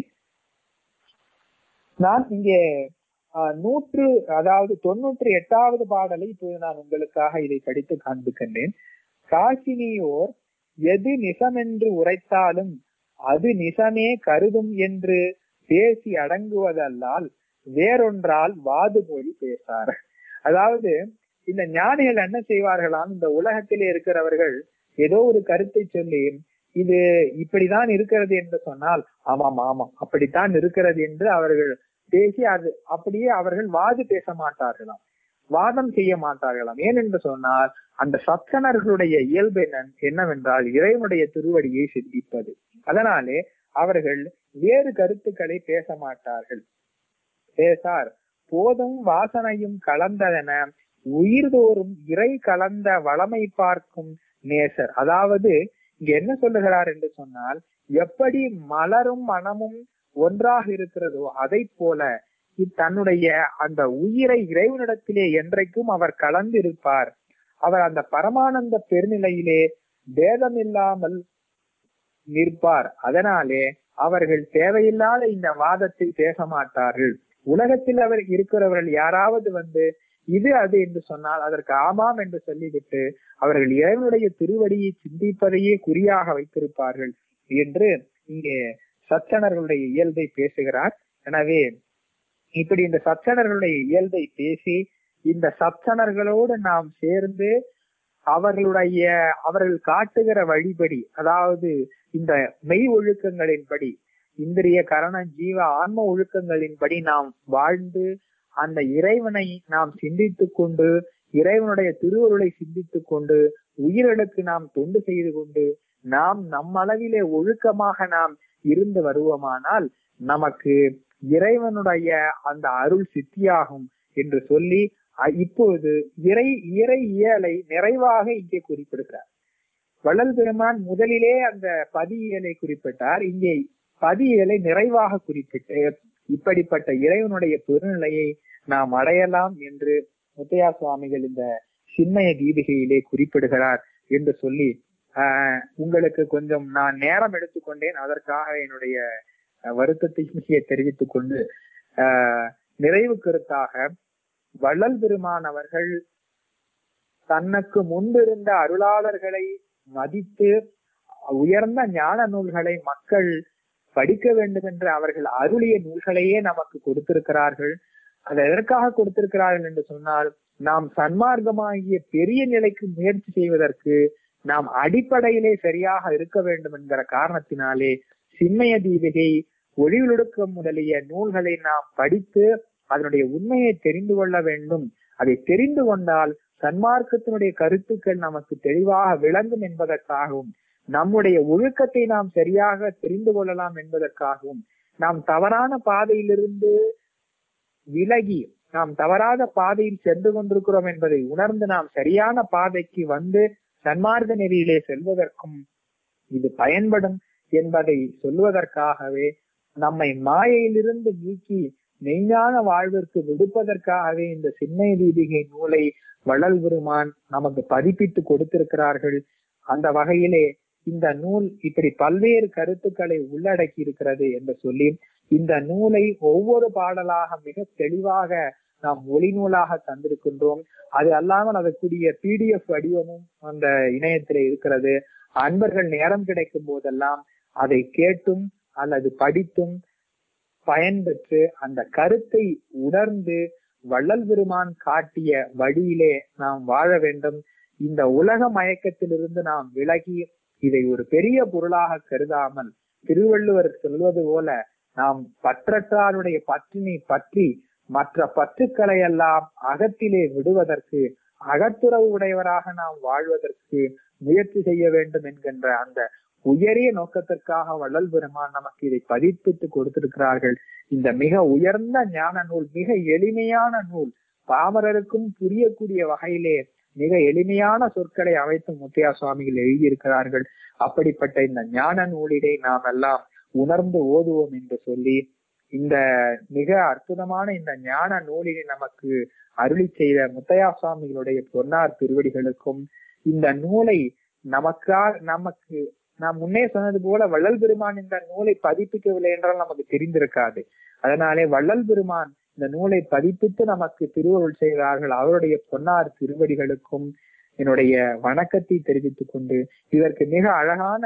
நான் இங்கே நூற்று அதாவது தொன்னூற்றி எட்டாவது பாடலை இப்போது நான் உங்களுக்காக இதை படித்து காண்பிக்கின்றேன். காசினியோர் எது நிசமென்று உரைத்தாலும் அது நிசமே கருதும் என்று பேசி அடங்குவதல்லால் வேறொன்றால் வாது மொழி பேசார். அதாவது இந்த ஞானிகள் என்ன செய்வார்களாம், இந்த உலகத்திலே இருக்கிறவர்கள் ஏதோ ஒரு கருத்தை சொல்லி இது இப்படிதான் இருக்கிறது என்று சொன்னால் ஆமாம் ஆமாம் அப்படித்தான் இருக்கிறது என்று அவர்கள் பேசி அது அப்படியே அவர்கள் வாது பேச மாட்டார்களாம், வாதம் செய்ய மாட்டார்களாம். ஏனென்று சொன்னால் அந்த சத்சனர்களுடைய இயல்பு என்னவென்றால் இறைவனுடைய திருவடியை சிந்திப்பது. அதனாலே அவர்கள் வேறு கருத்துக்களை பேச மாட்டார்கள். பேசார் போதும் வாசனையும் கலந்ததென உயிர்தோறும் இறை கலந்த வளமை பார்க்கும் நேசர். அதாவது இங்க என்ன சொல்லுகிறார் என்று சொன்னால், எப்படி மலரும் மனமும் ஒன்றாக இருக்கிறதோ அதை போல தன்னுடைய அந்த உயிரை இறைவனிடத்திலே என்றைக்கும் அவர் கலந்திருப்பார். அவர் அந்த பரமானந்த பெருநிலையிலே பேதமில்லாமல் நிற்பார். அதனாலே அவர்கள் தேவையில்லாத இந்த வாதத்தை பேச மாட்டார்கள். உலகத்தில் அவர் இருக்கிறவர்கள் யாராவது வந்து இது அது என்று சொன்னால் அதற்கு ஆமாம் என்று சொல்லிவிட்டு அவர்கள் இறைவனுடைய திருவடியை சிந்திப்பதையே குறியாக வைத்திருப்பார்கள் என்று இங்கே சச்சனர்களுடைய இயல்பை பேசுகிறார். எனவே இப்படி இந்த சச்சனர்களுடைய இயல்பை பேசி இந்த சச்சனர்களோடு நாம் சேர்ந்து அவர்களுடைய அவர்கள் காட்டுகிற வழிபடி, அதாவது இந்த மெய் ஒழுக்கங்களின்படி, இந்திரிய கரண ஜீவ ஆன்ம ஒழுக்கங்களின்படி நாம் வாழ்ந்து அந்த இறைவனை நாம் சிந்தித்துக் கொண்டு இறைவனுடைய திருவருளை சிந்தித்துக் கொண்டு உயிர்களுக்கு நாம் தொண்டு செய்து கொண்டு நாம் நம்மளவிலே ஒழுக்கமாக நாம் இருந்து வருவோமானால் நமக்கு இறைவனுடைய அந்த அருள் சித்தியாகும் என்று சொல்லி இப்போது இறை இறை இயலை நிறைவாக இங்கே குறிப்பிடுகிறார். வள்ளல் பெருமான் முதலிலே அந்த பதி இயலை குறிப்பிட்டார். இங்கே பதி இயலை நிறைவாக குறிப்பிட்டு இப்படிப்பட்ட இறைவனுடைய பெருநிலையை நாம் அடையலாம் என்று முத்தையா சுவாமிகள் இந்த சின்மய தீபிகையிலே குறிப்பிடுகிறார் என்று சொல்லி ஆஹ் உங்களுக்கு கொஞ்சம் நான் நேரம் எடுத்துக்கொண்டேன். அதற்காக என்னுடைய வருத்தத்தை மிக தெரிவித்துக் கொண்டு ஆஹ் நிறைவு கருத்தாக வள்ளல் பெருமான் அவர்கள் தனக்கு முன்பிருந்த அருளாளர்களை மதித்து உயர்ந்த ஞான நூல்களை மக்கள் படிக்க வேண்டும் என்று அவர்கள் அருளிய நூல்களையே நமக்கு கொடுத்திருக்கிறார்கள். அது எதற்காக கொடுத்திருக்கிறார்கள் என்று சொன்னால், நாம் சன்மார்க்கமாகிய பெரிய நிலைக்கு முயற்சி செய்வதற்கு நாம் அடிப்படையிலே சரியாக இருக்க வேண்டும் என்கிற காரணத்தினாலே சின்மய தீபிகை, ஒளிவிலொடுக்கம் முதலிய நூல்களை நாம் படித்து அதனுடைய உண்மையை தெரிந்து கொள்ள வேண்டும். அதை தெரிந்து கொண்டால் சன்மார்க்கத்தினுடைய கருத்துக்கள் நமக்கு தெளிவாக விளங்கும் என்பதற்காகவும், நம்முடைய ஒழுக்கத்தை நாம் சரியாக தெரிந்து கொள்ளலாம் என்பதற்காகவும், நாம் தவறான பாதையிலிருந்து விலகி நாம் தவறாத பாதையில் சென்று கொண்டிருக்கிறோம் என்பதை உணர்ந்து நாம் சரியான பாதைக்கு வந்து சன்மார்க்க நெறியிலே செல்வதற்கும் இது பயன்படும் என்பதை சொல்வதற்காகவே, நம்மை மாயையிலிருந்து நீக்கி மெய்ஞான வாழ்விற்கு விடுப்பதற்காகவே இந்த சின்மய தீபிகை நூலை வள்ளல் பெருமான் நமக்கு பதிப்பித்து கொடுத்திருக்கிறார்கள். அந்த வகையிலே இந்த நூல் இப்படி பல்வேறு கருத்துக்களை உள்ளடக்கி இருக்கிறது என்று சொல்லி, இந்த நூலை ஒவ்வொரு பாடலாக மிக தெளிவாக நாம் ஒளி நூலாக தந்திருக்கின்றோம். அது அல்லாமல் அதற்குரிய பிடிஎஃப் வடிவமும் அந்த இணையத்திலே இருக்கிறது. அன்பர்கள் நேரம் கிடைக்கும் போதெல்லாம் அதை கேட்டும் அல்லது படித்தும் பயன்பெற்று அந்த கருத்தை உணர்ந்து வள்ளல் பெருமான் காட்டிய வழியிலே நாம் வாழ வேண்டும். இந்த உலக மயக்கத்திலிருந்து நாம் விலகி இதை ஒரு பெரிய பொருளாக கருதாமல், திருவள்ளுவர் சொல்வது போல, நாம் பற்றற்றாருடைய பற்றினை பற்றி மற்ற பற்றுக்களை எல்லாம் அகத்திலே விடுவதற்கு, அகத்துறவு உடையவராக நாம் வாழ்வதற்கு முயற்சி செய்ய வேண்டும் என்கின்ற அந்த உயரிய நோக்கத்திற்காக வள்ளல் பெருமான் நமக்கு இதை பதிப்பித்து கொடுத்திருக்கிறார்கள். இந்த மிக உயர்ந்த ஞான நூல், மிக எளிமையான நூல், பாமரருக்கும் புரியக்கூடிய வகையிலே மிக எளிமையான சொற்களை அமைத்து முத்தையா சுவாமிகள் எழுதியிருக்கிறார்கள். அப்படிப்பட்ட இந்த ஞான நூலினை நாம் எல்லாம் உணர்ந்து ஓதுவோம் என்று சொல்லி, இந்த மிக அற்புதமான இந்த ஞான நூலினை நமக்கு அருளி செய்த முத்தையா சுவாமிகளுடைய பொன்னார் திருவடிகளுக்கும், இந்த நூலை நமக்கா நமக்கு நாம் முன்னே சொன்னது போல வள்ளல் பெருமான் இந்த நூலை பதிப்பிக்கவில்லை என்றால் நமக்கு தெரிந்திருக்காது. அதனாலே வள்ளல் பெருமான் இந்த நூலை பதிப்பித்து நமக்கு திருவருள் செய்கிறார்கள். அவருடைய பொன்னார் திருவடிகளுக்கும் என்னுடைய வணக்கத்தை தெரிவித்துக் கொண்டு, இதற்கு மிக அழகான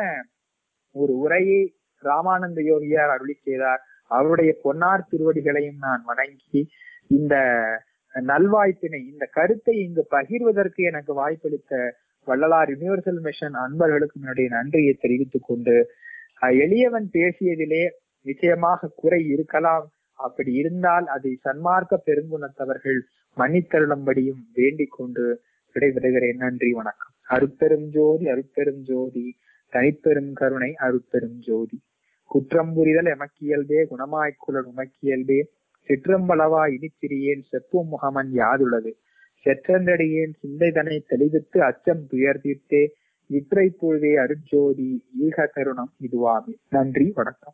ஒரு உரையை ராமானந்த யோகியார் அருளி செய்தார். அவருடைய பொன்னார் திருவடிகளையும் நான் வணங்கி, இந்த நல்வாய்ப்பினை, இந்த கருத்தை இங்கு பகிர்வதற்கு எனக்கு வாய்ப்பளித்த வள்ளலார் யுனிவர்சல் மிஷன் அன்பர்களுக்கு என்னுடைய நன்றியை தெரிவித்துக் கொண்டு, எளியவன் பேசியதிலே நிச்சயமாக குறை இருக்கலாம். அப்படி இருந்தால் அதை சன்மார்க்க பெருங்குணத்தவர்கள் மன்னித்தருளும்படியும் வேண்டிக் கொண்டு விடைபெறுகிறேன். நன்றி, வணக்கம். அருட்பெரும் ஜோதி அருட்பெரும் ஜோதி தனிப்பெரும் கருணை அருட்பெரும் ஜோதி. குற்றம் புரிதல் எமக்கியல்பே குணமாய்க்குழல் உமக்கியல்பே சிற்றம்பளவா இனிச்சிறியேன் செப்பும் முகமன் யாதுள்ளது செற்றந்தடியேன் சிந்தைதனை தெளிவித்து அச்சம் துயர் தீர்த்தே இற்றை பொழுதே அருட்ஜோதி ஈக கருணம் இதுவாமே. நன்றி, வணக்கம்.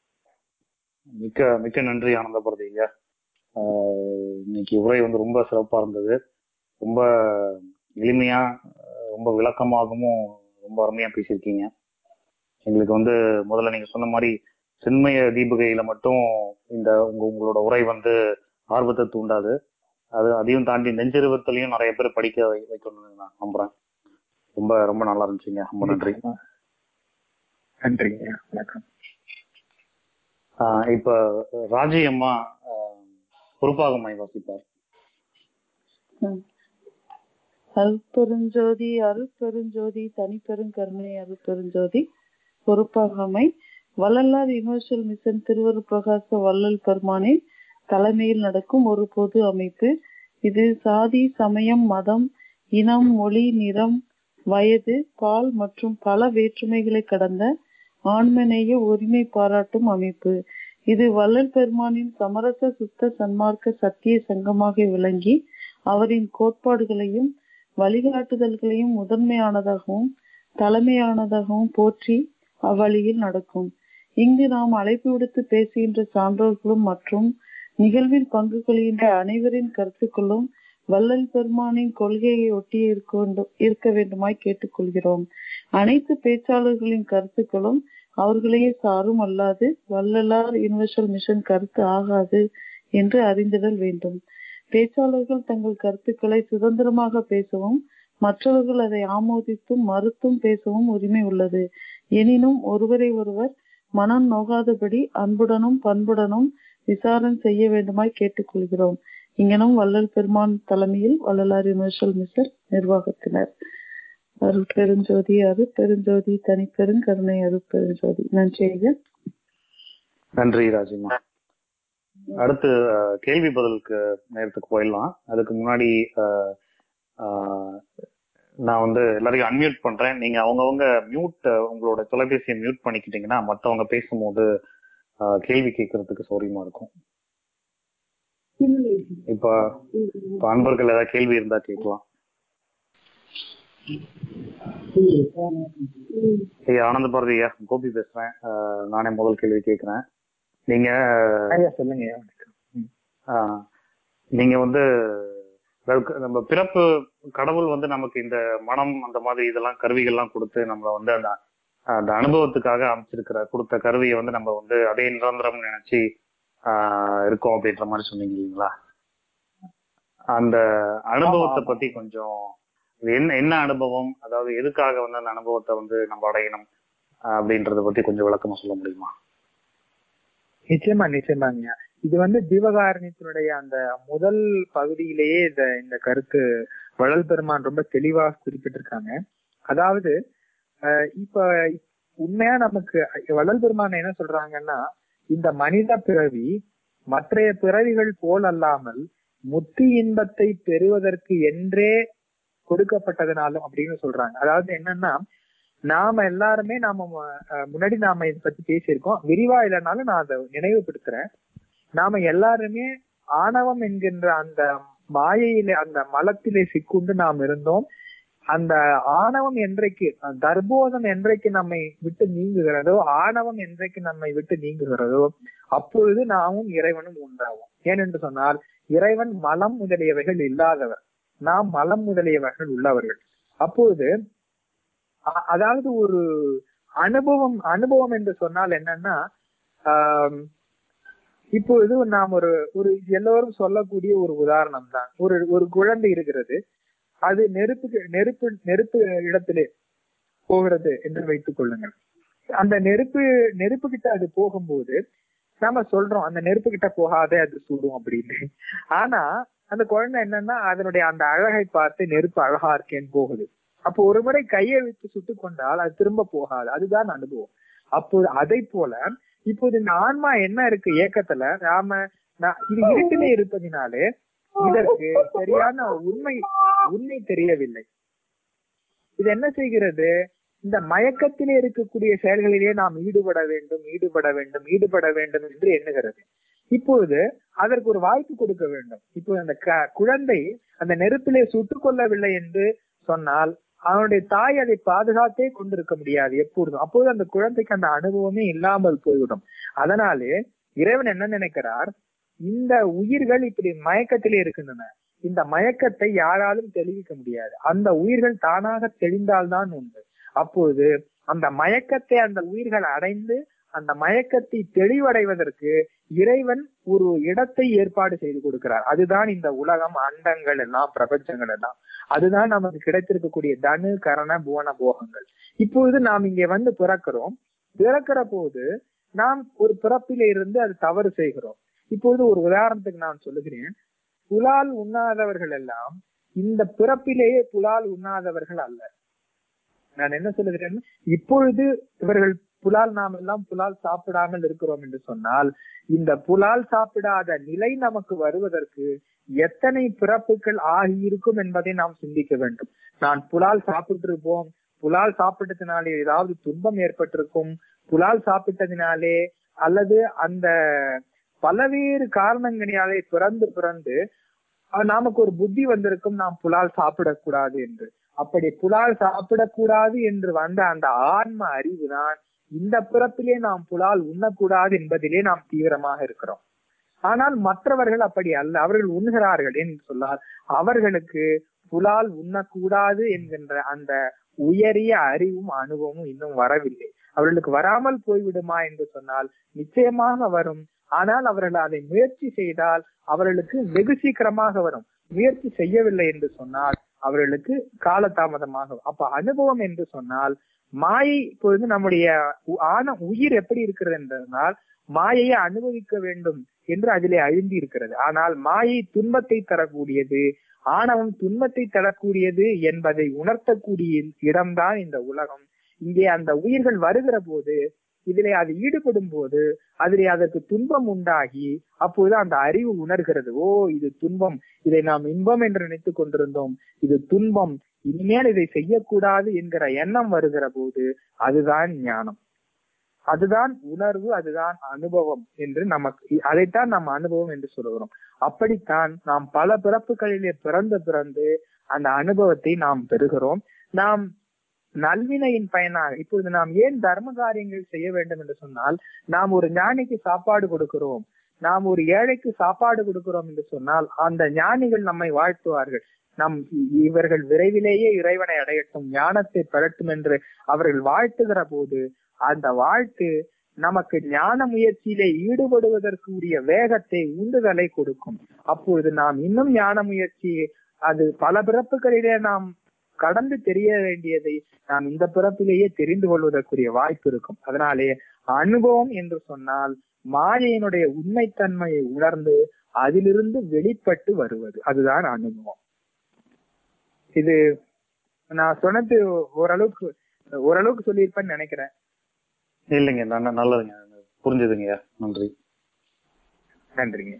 மிக்க மிக்க நன்றி ஆனந்தப்படுறீங்க. ஆஹ் இன்னைக்கு உரை வந்து ரொம்ப சிறப்பா இருந்தது. ரொம்ப எளிமையா, ரொம்ப விளக்கமாகவும் ரொம்ப அருமையா பேசியிருக்கீங்க. எங்களுக்கு வந்து முதல்ல நீங்க சொன்ன மாதிரி சின்மய தீபிகையில மட்டும் இந்த உங்க உங்களோட உரை வந்து ஆர்வத்தை தூண்டாது. அது அதையும் தாண்டி நெஞ்சிருவத்திலையும் நிறைய பேர் படிக்க வை வைக்கணும்னு நான் நம்புறேன். ரொம்ப ரொம்ப நல்லா இருந்துச்சுங்க. ரொம்ப நன்றி. நன்றி, வணக்கம். ஆஹ் இப்ப ராஜி அம்மா பொறுப்பாகமாய் வாசிப்பார். அருட்பெருஞ்சோதி அருட்பெருஞ்சோதி தனிப்பெருங்கருணை அருட்பெருஞ்சோதி பொறுப்பாகமை வள்ளலார் யுனிவர்சல் மிஷன் திருவருட் பிரகாச வள்ளல் பெருமானின் தலைமையில் நடக்கும் ஒரு பொது அமைப்பு. இது சாதி, சமயம், மதம், இனம், மொழி, நிறம், வயது, பால் மற்றும் பல வேற்றுமைகளை கடந்த ஆண்மநேய உரிமை பாராட்டும் அமைப்பு. இது வள்ளல் பெருமானின் சமரச சுத்த சன்மார்க்க சத்திய சங்கமாக விளங்கி அவரின் கோட்பாடுகளையும் வழிகாட்டுதல்களையும் முதன்மையானதாகவும் தலைமையானதாகவும் போற்றி அவ்வழியில் நடக்கும். இங்கு நாம் அழைப்பு விடுத்து பேசுகின்ற சான்றோர்களும் மற்றும் நிகழ்வில் பங்கு கொள்கின்ற அனைவரின் கருத்துக்களும் வள்ளல் பெருமானின் கொள்கையை ஒட்டி இருக்க வேண்டும் இருக்க வேண்டுமாய் கேட்டுக்கொள்கிறோம். அனைத்து பேச்சாளர்களின் கருத்துக்களும் அவர்களையே சாரும் அல்லாது வள்ளலார் யுனிவர்சல் மிஷன் கருத்து ஆகாது என்று அறிந்திடல் வேண்டும். பேச்சாளர்கள் தங்கள் கருத்துக்களை சுதந்திரமாக பேசவும் மற்றவர்கள் அதை ஆமோதித்தும் மறுத்தும் பேசவும் உரிமை உள்ளது. எனினும் ஒருவரை ஒருவர் மனம் நோகாதபடி அன்புடனும் பண்புடனும் விசாரணை செய்ய வேண்டுமாய் கேட்டுக்கொள்கிறோம். இங்கனும் வள்ளல் பெருமான் தலைமையில் வள்ளலார் யுனிவர்சல் மிஷன் நிர்வாகத்தினர். அருள் பெருஞ்சோதி அருள் பெருஞ்சோதி தனிப்பெருங்கருணை அருள் பெருஞ்சோதி. நன்றி ஐயா. நன்றி ராஜிமா. அடுத்து கேள்வி பதிலுக்கு நேரத்துக்கு போயிடலாம். அதுக்கு முன்னாடி நான் வந்து எல்லாரையும் அன்மியூட் பண்றேன். நீங்க அவங்கவுங்க மியூட் உங்களோட தொலைபேசியை மியூட் பண்ணிக்கிட்டீங்கன்னா மற்றவங்க பேசும்போது கேள்வி கேட்கறதுக்கு சௌரியமா இருக்கும். இப்ப அன்பர்கள் ஏதாவது கேள்வி இருந்தா கேட்கலாம். ஆனந்த பாரதி ஐயா, கோபி பேசுறேன். நானே முதல் கேள்வி கேட்கிறேன். நீங்க சொல்லுங்க. நீங்க வந்து நம்ம பிறப்பு கடவுள் வந்து நமக்கு இந்த மனம் அந்த மாதிரி இதெல்லாம் கருவிகள்லாம் கொடுத்து நம்மள வந்து அந்த அந்த அனுபவத்துக்காக அமைச்சிருக்கிற கொடுத்த கருவியை வந்து நம்ம வந்து அதே நிரந்தரம் நினைச்சு ஆஹ் இருக்கோம் அப்படின்ற மாதிரி சொன்னீங்க இல்லைங்களா? அந்த அனுபவத்தை பத்தி கொஞ்சம் என்ன என்ன அனுபவம், அதாவது எதுக்காக வந்து அந்த அனுபவத்தை வந்து நம்ம அடையணும் அப்படின்றத பத்தி கொஞ்சம் விளக்கமா சொல்ல முடியுமா? நிச்சயமா நிச்சயமாங்க. இது வந்து ஜீவகாருண்யத்தினுடைய அந்த முதல் பகுதியிலேயே இந்த இந்த கருத்து வள்ளல் பெருமான் ரொம்ப தெளிவாக குறிப்பிட்டிருக்காங்க. அதாவது அஹ் இப்ப உண்மையா நமக்கு வள்ளல் பெருமான் என்ன சொல்றாங்கன்னா, இந்த மனித பிறவி மற்றைய பிறவிகள் போல் அல்லாமல் முத்தி இன்பத்தை பெறுவதற்கு என்றே கொடுக்கப்பட்டதுனாலும் அப்படின்னு சொல்றாங்க. அதாவது என்னன்னா, நாம எல்லாருமே நாம முன்னாடி நாம இதை பத்தி பேசியிருக்கோம், விரிவா இல்லைனாலும் நான் அதை நினைவுபடுத்துறேன். நாம எல்லாருமே ஆணவம் என்கின்ற அந்த மாயையிலே அந்த மலத்திலே சிக்குண்டு நாம் இருந்தோம். அந்த ஆணவம் என்றைக்கு தர்போதம் என்றைக்கு நம்மை விட்டு நீங்குகிறதோ, ஆணவம் என்றைக்கு நம்மை விட்டு நீங்குகிறதோ, அப்பொழுது நாமும் இறைவனும் உண்டாகும். ஏனென்று சொன்னால், இறைவன் மலம் முதலியவைகள் இல்லாதவர், நாம் மலம் முதலியவர்கள் உள்ளவர்கள். அப்பொழுது அதாவது ஒரு அனுபவம் அனுபவம் என்று சொன்னால் என்னன்னா, ஆஹ் இப்பொழுது நாம் ஒரு ஒரு எல்லோரும் சொல்லக்கூடிய ஒரு உதாரணம் தான். ஒரு ஒரு குழந்தை இருக்கிறது, அது நெருப்பு நெருப்பு நெருப்பு இடத்திலே போகிறது என்று வைத்துக் கொள்ளுங்கள். அந்த நெருப்பு நெருப்பு கிட்ட அது போகும்போது நாம சொல்றோம், அந்த நெருப்பு கிட்ட போகாதே, அது சுடும் அப்படின்னு. ஆனா அந்த குழந்தை என்னன்னா, அதனுடைய அந்த அழகை பார்த்து நெருப்பு அழகா இருக்கேன்னு போகுது. அப்போ ஒரு முறை கையை விட்டு சுட்டு கொண்டால் அது திரும்ப போகாது. அதுதான் அனுபவம். அப்போது அதை போல இப்போது இந்த ஆன்மா என்ன இருக்கு ஏக்கத்துல, நாம இது இருட்டிலே இருப்பதினாலே இதற்கு சரியான உண்மை உண்மை தெரியவில்லை. இது என்ன செய்கிறது, இந்த மயக்கத்திலே இருக்கக்கூடிய செயல்களிலே நாம் ஈடுபட வேண்டும் ஈடுபட வேண்டும் ஈடுபட வேண்டும் என்று எண்ணுகிறது. இப்பொழுது அதற்கு ஒரு வாய்ப்பு கொடுக்க வேண்டும். இப்போ அந்த குழந்தை அந்த நெருப்பிலே சுட்டுக் கொள்ளவில்லை என்று சொன்னால் அவனுடைய தாய் அதை பாதுகாத்தே கொண்டிருக்க முடியாது எப்பொழுதும். அப்போது அந்த குழந்தைக்கு அந்த அனுபவமே இல்லாமல் போய்விடும். அதனாலே இறைவன் என்ன நினைக்கிறார், இந்த உயிர்கள் இப்படி மயக்கத்திலே இருக்கின்றன, இந்த மயக்கத்தை யாராலும் தெளிவிக்க முடியாது, அந்த உயிர்கள் தானாக தெளிந்தால்தான் உண்டு. அப்போது அந்த மயக்கத்தை அந்த உயிர்கள் அடைந்து அந்த மயக்கத்தை தெளிவடைவதற்கு இறைவன் ஒரு இடத்தை ஏற்பாடு செய்து கொடுக்கிறார். அதுதான் இந்த உலகம், அண்டங்கள் எல்லாம், பிரபஞ்சங்கள் எல்லாம். அதுதான் நமக்கு கிடைத்திருக்கக்கூடிய தனு கரண புவன போகங்கள். இப்பொழுது நாம் இங்கே வந்து பிறக்கிறோம். பிறக்கிற போது நாம் ஒரு பிறப்பிலே இருந்து அது தவறு செய்கிறோம். இப்பொழுது ஒரு உதாரணத்துக்கு நான் சொல்லுகிறேன். புலால் உண்ணாதவர்கள் எல்லாம் இந்த பிறப்பிலேயே புலால் உண்ணாதவர்கள் அல்ல. நான் என்ன சொல்லுகிறேன், இப்பொழுது இவர்கள் புலால் நாம் எல்லாம் புலால் சாப்பிடாமல் இருக்கிறோம் என்று சொன்னால், இந்த புலால் சாப்பிடாத நிலை நமக்கு வருவதற்கு எத்தனை பிறப்புகள் ஆகியிருக்கும் என்பதை நாம் சிந்திக்க வேண்டும். நான் புலால் சாப்பிட்டு இருப்போம், புலால் சாப்பிட்டதினாலே ஏதாவது துன்பம் ஏற்பட்டிருக்கும், புலால் சாப்பிட்டதினாலே அல்லது அந்த பல்வேறு காரணங்களினாலே பிறந்து பிறந்து நமக்கு ஒரு புத்தி வந்திருக்கும், நாம் புலால் சாப்பிடக்கூடாது என்று. அப்படி புலால் சாப்பிடக்கூடாது என்று வந்த அந்த ஆன்ம அறிவுதான் இந்த பிறப்பிலே நாம் புலால் உண்ணக்கூடாது என்பதிலே நாம் தீவிரமாக இருக்கிறோம். ஆனால் மற்றவர்கள் அப்படி அல்ல, அவர்கள் உண்ணுகிறார்கள் என்று சொன்னால் அவர்களுக்கு புலால் உண்ணக்கூடாது என்கின்ற அந்த உயரிய அறிவும் அனுபவமும் இன்னும் வரவில்லை. அவர்களுக்கு வராமல் போய்விடுமா என்று சொன்னால் நிச்சயமாக வரும். ஆனால் அவர்கள் அதை முயற்சி செய்தால் அவர்களுக்கு வெகு சீக்கிரமாக வரும். முயற்சி செய்யவில்லை என்று சொன்னால் அவர்களுக்கு காலதாமதமாகும். அப்ப அனுபவம் என்று சொன்னால் மாயை இப்பொழுது நம்முடைய ஆன உயிர் எப்படி இருக்கிறது என்றால் மாயையை அனுபவிக்க வேண்டும் என்று அதிலே அழுந்தி இருக்கிறது. ஆனால் மாயை துன்பத்தை தரக்கூடியது, ஆணவம் துன்பத்தை தரக்கூடியது என்பதை உணர்த்தக்கூடிய இடம்தான் இந்த உலகம். இங்கே அந்த உயிர்கள் வருகிற போது, இதிலே அது ஈடுபடும் போது அதிலே அதற்கு துன்பம் உண்டாகி அப்போது அந்த அறிவு உணர்கிறது, ஓ இது துன்பம், இதை நாம் இன்பம் என்று நினைத்துக் கொண்டிருந்தோம், இது துன்பம், இனிமேல் இதை செய்யக்கூடாது என்கிற எண்ணம் வருகிற போது அதுதான் ஞானம், அதுதான் உணர்வு, அதுதான் அனுபவம் என்று நமக்கு, அதைத்தான் நாம் அனுபவம் என்று சொல்கிறோம். அப்படித்தான் நாம் பல பிறப்புகளிலே பிறந்து பிறந்து அந்த அனுபவத்தை நாம் பெறுகிறோம். நாம் நல்வினையின் பயனாக இப்பொழுது நாம் ஏன் தர்ம காரியங்கள் செய்ய வேண்டும் என்று சொன்னால், நாம் ஒரு ஞானிக்கு சாப்பாடு கொடுக்கிறோம், நாம் ஒரு ஏழைக்கு சாப்பாடு கொடுக்கிறோம் என்று சொன்னால் அந்த ஞானிகள் நம்மை வாழ்த்துவார்கள். நம் இவர்கள் விரைவிலேயே இறைவனை அடையட்டும், ஞானத்தை பெறட்டும் என்று அவர்கள் வாழ்த்துகிற போது அந்த வாழ்த்து நமக்கு ஞான முயற்சியிலே ஈடுபடுவதற்குரிய வேகத்தை, உந்துதலை கொடுக்கும். அப்பொழுது நாம் இன்னும் ஞான முயற்சி, அது பல பிறப்புகளிலே நாம் கடந்து தெரிய வேண்டியதை நாம் இந்த பிறப்பிலேயே தெரிந்து கொள்வதற்குரிய வாய்ப்பு இருக்கும். அதனாலே அனுபவம் என்று சொன்னால் மாயையினுடைய உண்மைத்தன்மையை உணர்ந்து அதிலிருந்து வெளிப்பட்டு வருவது, அதுதான் அனுபவம். இது நான் சொன்னது ஓரளவுக்கு ஓரளவுக்கு சொல்லியிருப்பேன்னு நினைக்கிறேன். இல்லைங்க, நல்லதுங்க, புரிஞ்சுதுங்க. நன்றி. நன்றிங்க.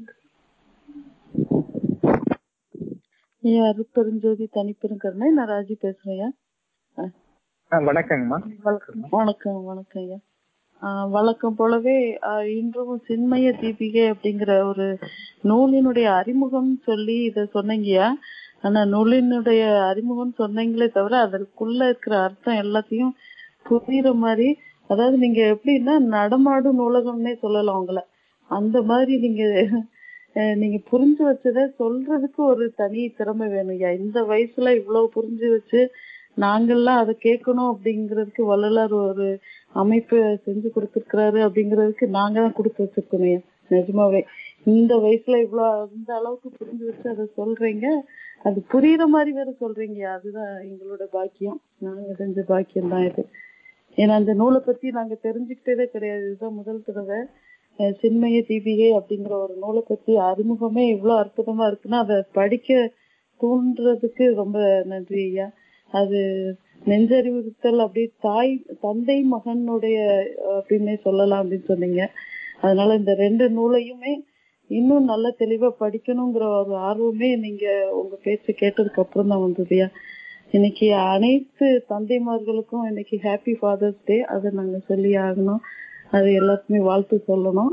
அருட்பெருஞ்சோதி தனிப்பெருங்கருணை, நான் ராஜி பேசுறேன். வணக்கங்கம்மா. வணக்கம் வணக்கம் ஐயா. ஆஹ் வழக்கம் போலவே இன்றும் சின்மய தீபிகை அப்படிங்கிற ஒரு நூலினுடைய அறிமுகம் சொல்லி இத சொன்னீங்கயா. ஆனா நூலினுடைய அறிமுகம் சொன்னீங்களே தவிர அதற்குள்ள இருக்கிற அர்த்தம் எல்லாத்தையும் புரியுற மாதிரி, அதாவது நீங்க எப்படின்னா நடமாடும் நூலகம்னே சொல்லலாம் உங்களை. அந்த மாதிரி நீங்க நீங்க புரிஞ்சு வச்சத சொல்றதுக்கு ஒரு தனி திறமை வேணும் ஐயா. இந்த வயசுல இவ்வளவு புரிஞ்சு வச்சு நாங்கெல்லாம் அதை கேட்கணும் அப்படிங்கிறதுக்கு வள்ளலார் ஒரு அமைப்பு செஞ்சு கொடுத்துருக்கிறாரு அப்படிங்கிறதுக்கு நாங்க தான் கொடுத்து வச்சிருக்கோம் ஐயா. நிஜமாவே இந்த வயசுல இவ்வளவு இந்த அளவுக்கு புரிஞ்சு வச்சு அதை சொல்றீங்க, அது புரியுற மாதிரி வேற சொல்றீங்க. அதுதான் எங்களோட பாக்கியம், நாங்க செஞ்ச பாக்கியம் தான் இது. ஏன்னா அந்த நூலை பத்தி நாங்க தெரிஞ்சுக்கிட்டதே கிடையாது. இதுதான் முதல் தடவை சின்மய தீபிகை அப்படிங்கிற ஒரு நூலை பத்தி அறிமுகமே இவ்வளவு அற்புதமா இருக்குன்னா அதை படிக்க தூண்டுறதுக்கு ரொம்ப நன்றி ஐயா. அது நெஞ்சறிவுறுத்தல், அப்படி தாய் தந்தை மகனுடைய அப்படின்னே சொல்லலாம் அப்படின்னு சொன்னீங்க. அதனால இந்த ரெண்டு நூலையுமே இன்னும் நல்ல தெளிவா படிக்கணுங்கிற ஒரு ஆர்வமே நீங்க உங்க பேச்சு கேட்டதுக்கு அப்புறம் தான் வந்ததுயா. இன்னைக்கு அனைத்து தந்தைமார்களுக்கும் இன்னைக்கு ஹாப்பி ஃபாதர்ஸ் டே. அதை நாங்க சொல்லி ஆகணும், அது எல்லாத்துக்குமே வாழ்த்து சொல்லணும்.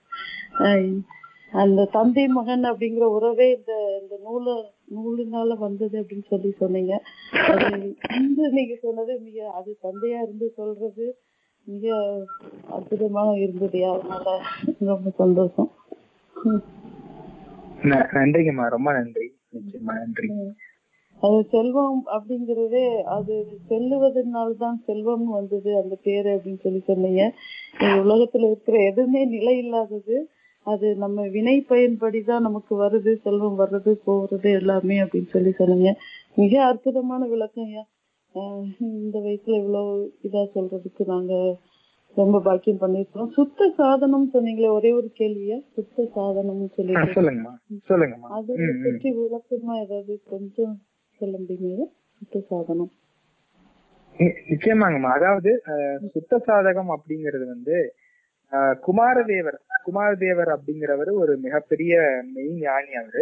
அந்த தந்தை மகன் அப்படிங்கிற உறவே இந்த இந்த நூல நூலினால வந்தது அப்படின்னு சொல்லி சொன்னீங்க. அது இன்று நீங்க சொன்னது மிக, அது தந்தையா இருந்து சொல்றது மிக அற்புதமாக இருந்தது. அதனால ரொம்ப சந்தோஷம். நன்றிங்கம்மா, ரொம்ப நன்றி. நன்றி. அது செல்வம் அப்படிங்கறதே அது செல்லுவதனால்தான் செல்வம் வந்தது அந்த பேரு அப்படின்னு சொல்லி சொன்னீங்க. உலகத்துல இருக்கிற எதுவுமே நிலை இல்லாதது, அது நம்ம வினை பயன்படிதான் நமக்கு வருது, செல்வம் வர்றது போறது எல்லாமே அப்படின்னு சொல்லி சொன்னீங்க. மிக அற்புதமான விளக்கம் ஐயா. இந்த வயசுல இவ்வளவு இதா சொல்றதுக்கு நாங்க ரொம்ப பாக்கியம் பண்ணிருக்கோம். சுத்த சாதனம் சொன்னீங்களே, ஒரே ஒரு கேள்வியா, சுத்த சாதனம் சொல்லிட்டு சொல்லுங்க, அதை பற்றி விளக்கமா ஏதாவது கொஞ்சம் சொல்ல முடியுமா? சுத்த சாதனம். நிச்சயமாங்கம்மா. அதாவது சுத்த சாதகம் அப்படிங்கிறது வந்து குமாரதேவர் குமாரதேவர் அப்படிங்கிறவரு ஒரு மிகப்பெரிய மெய் ஞானி. அவரு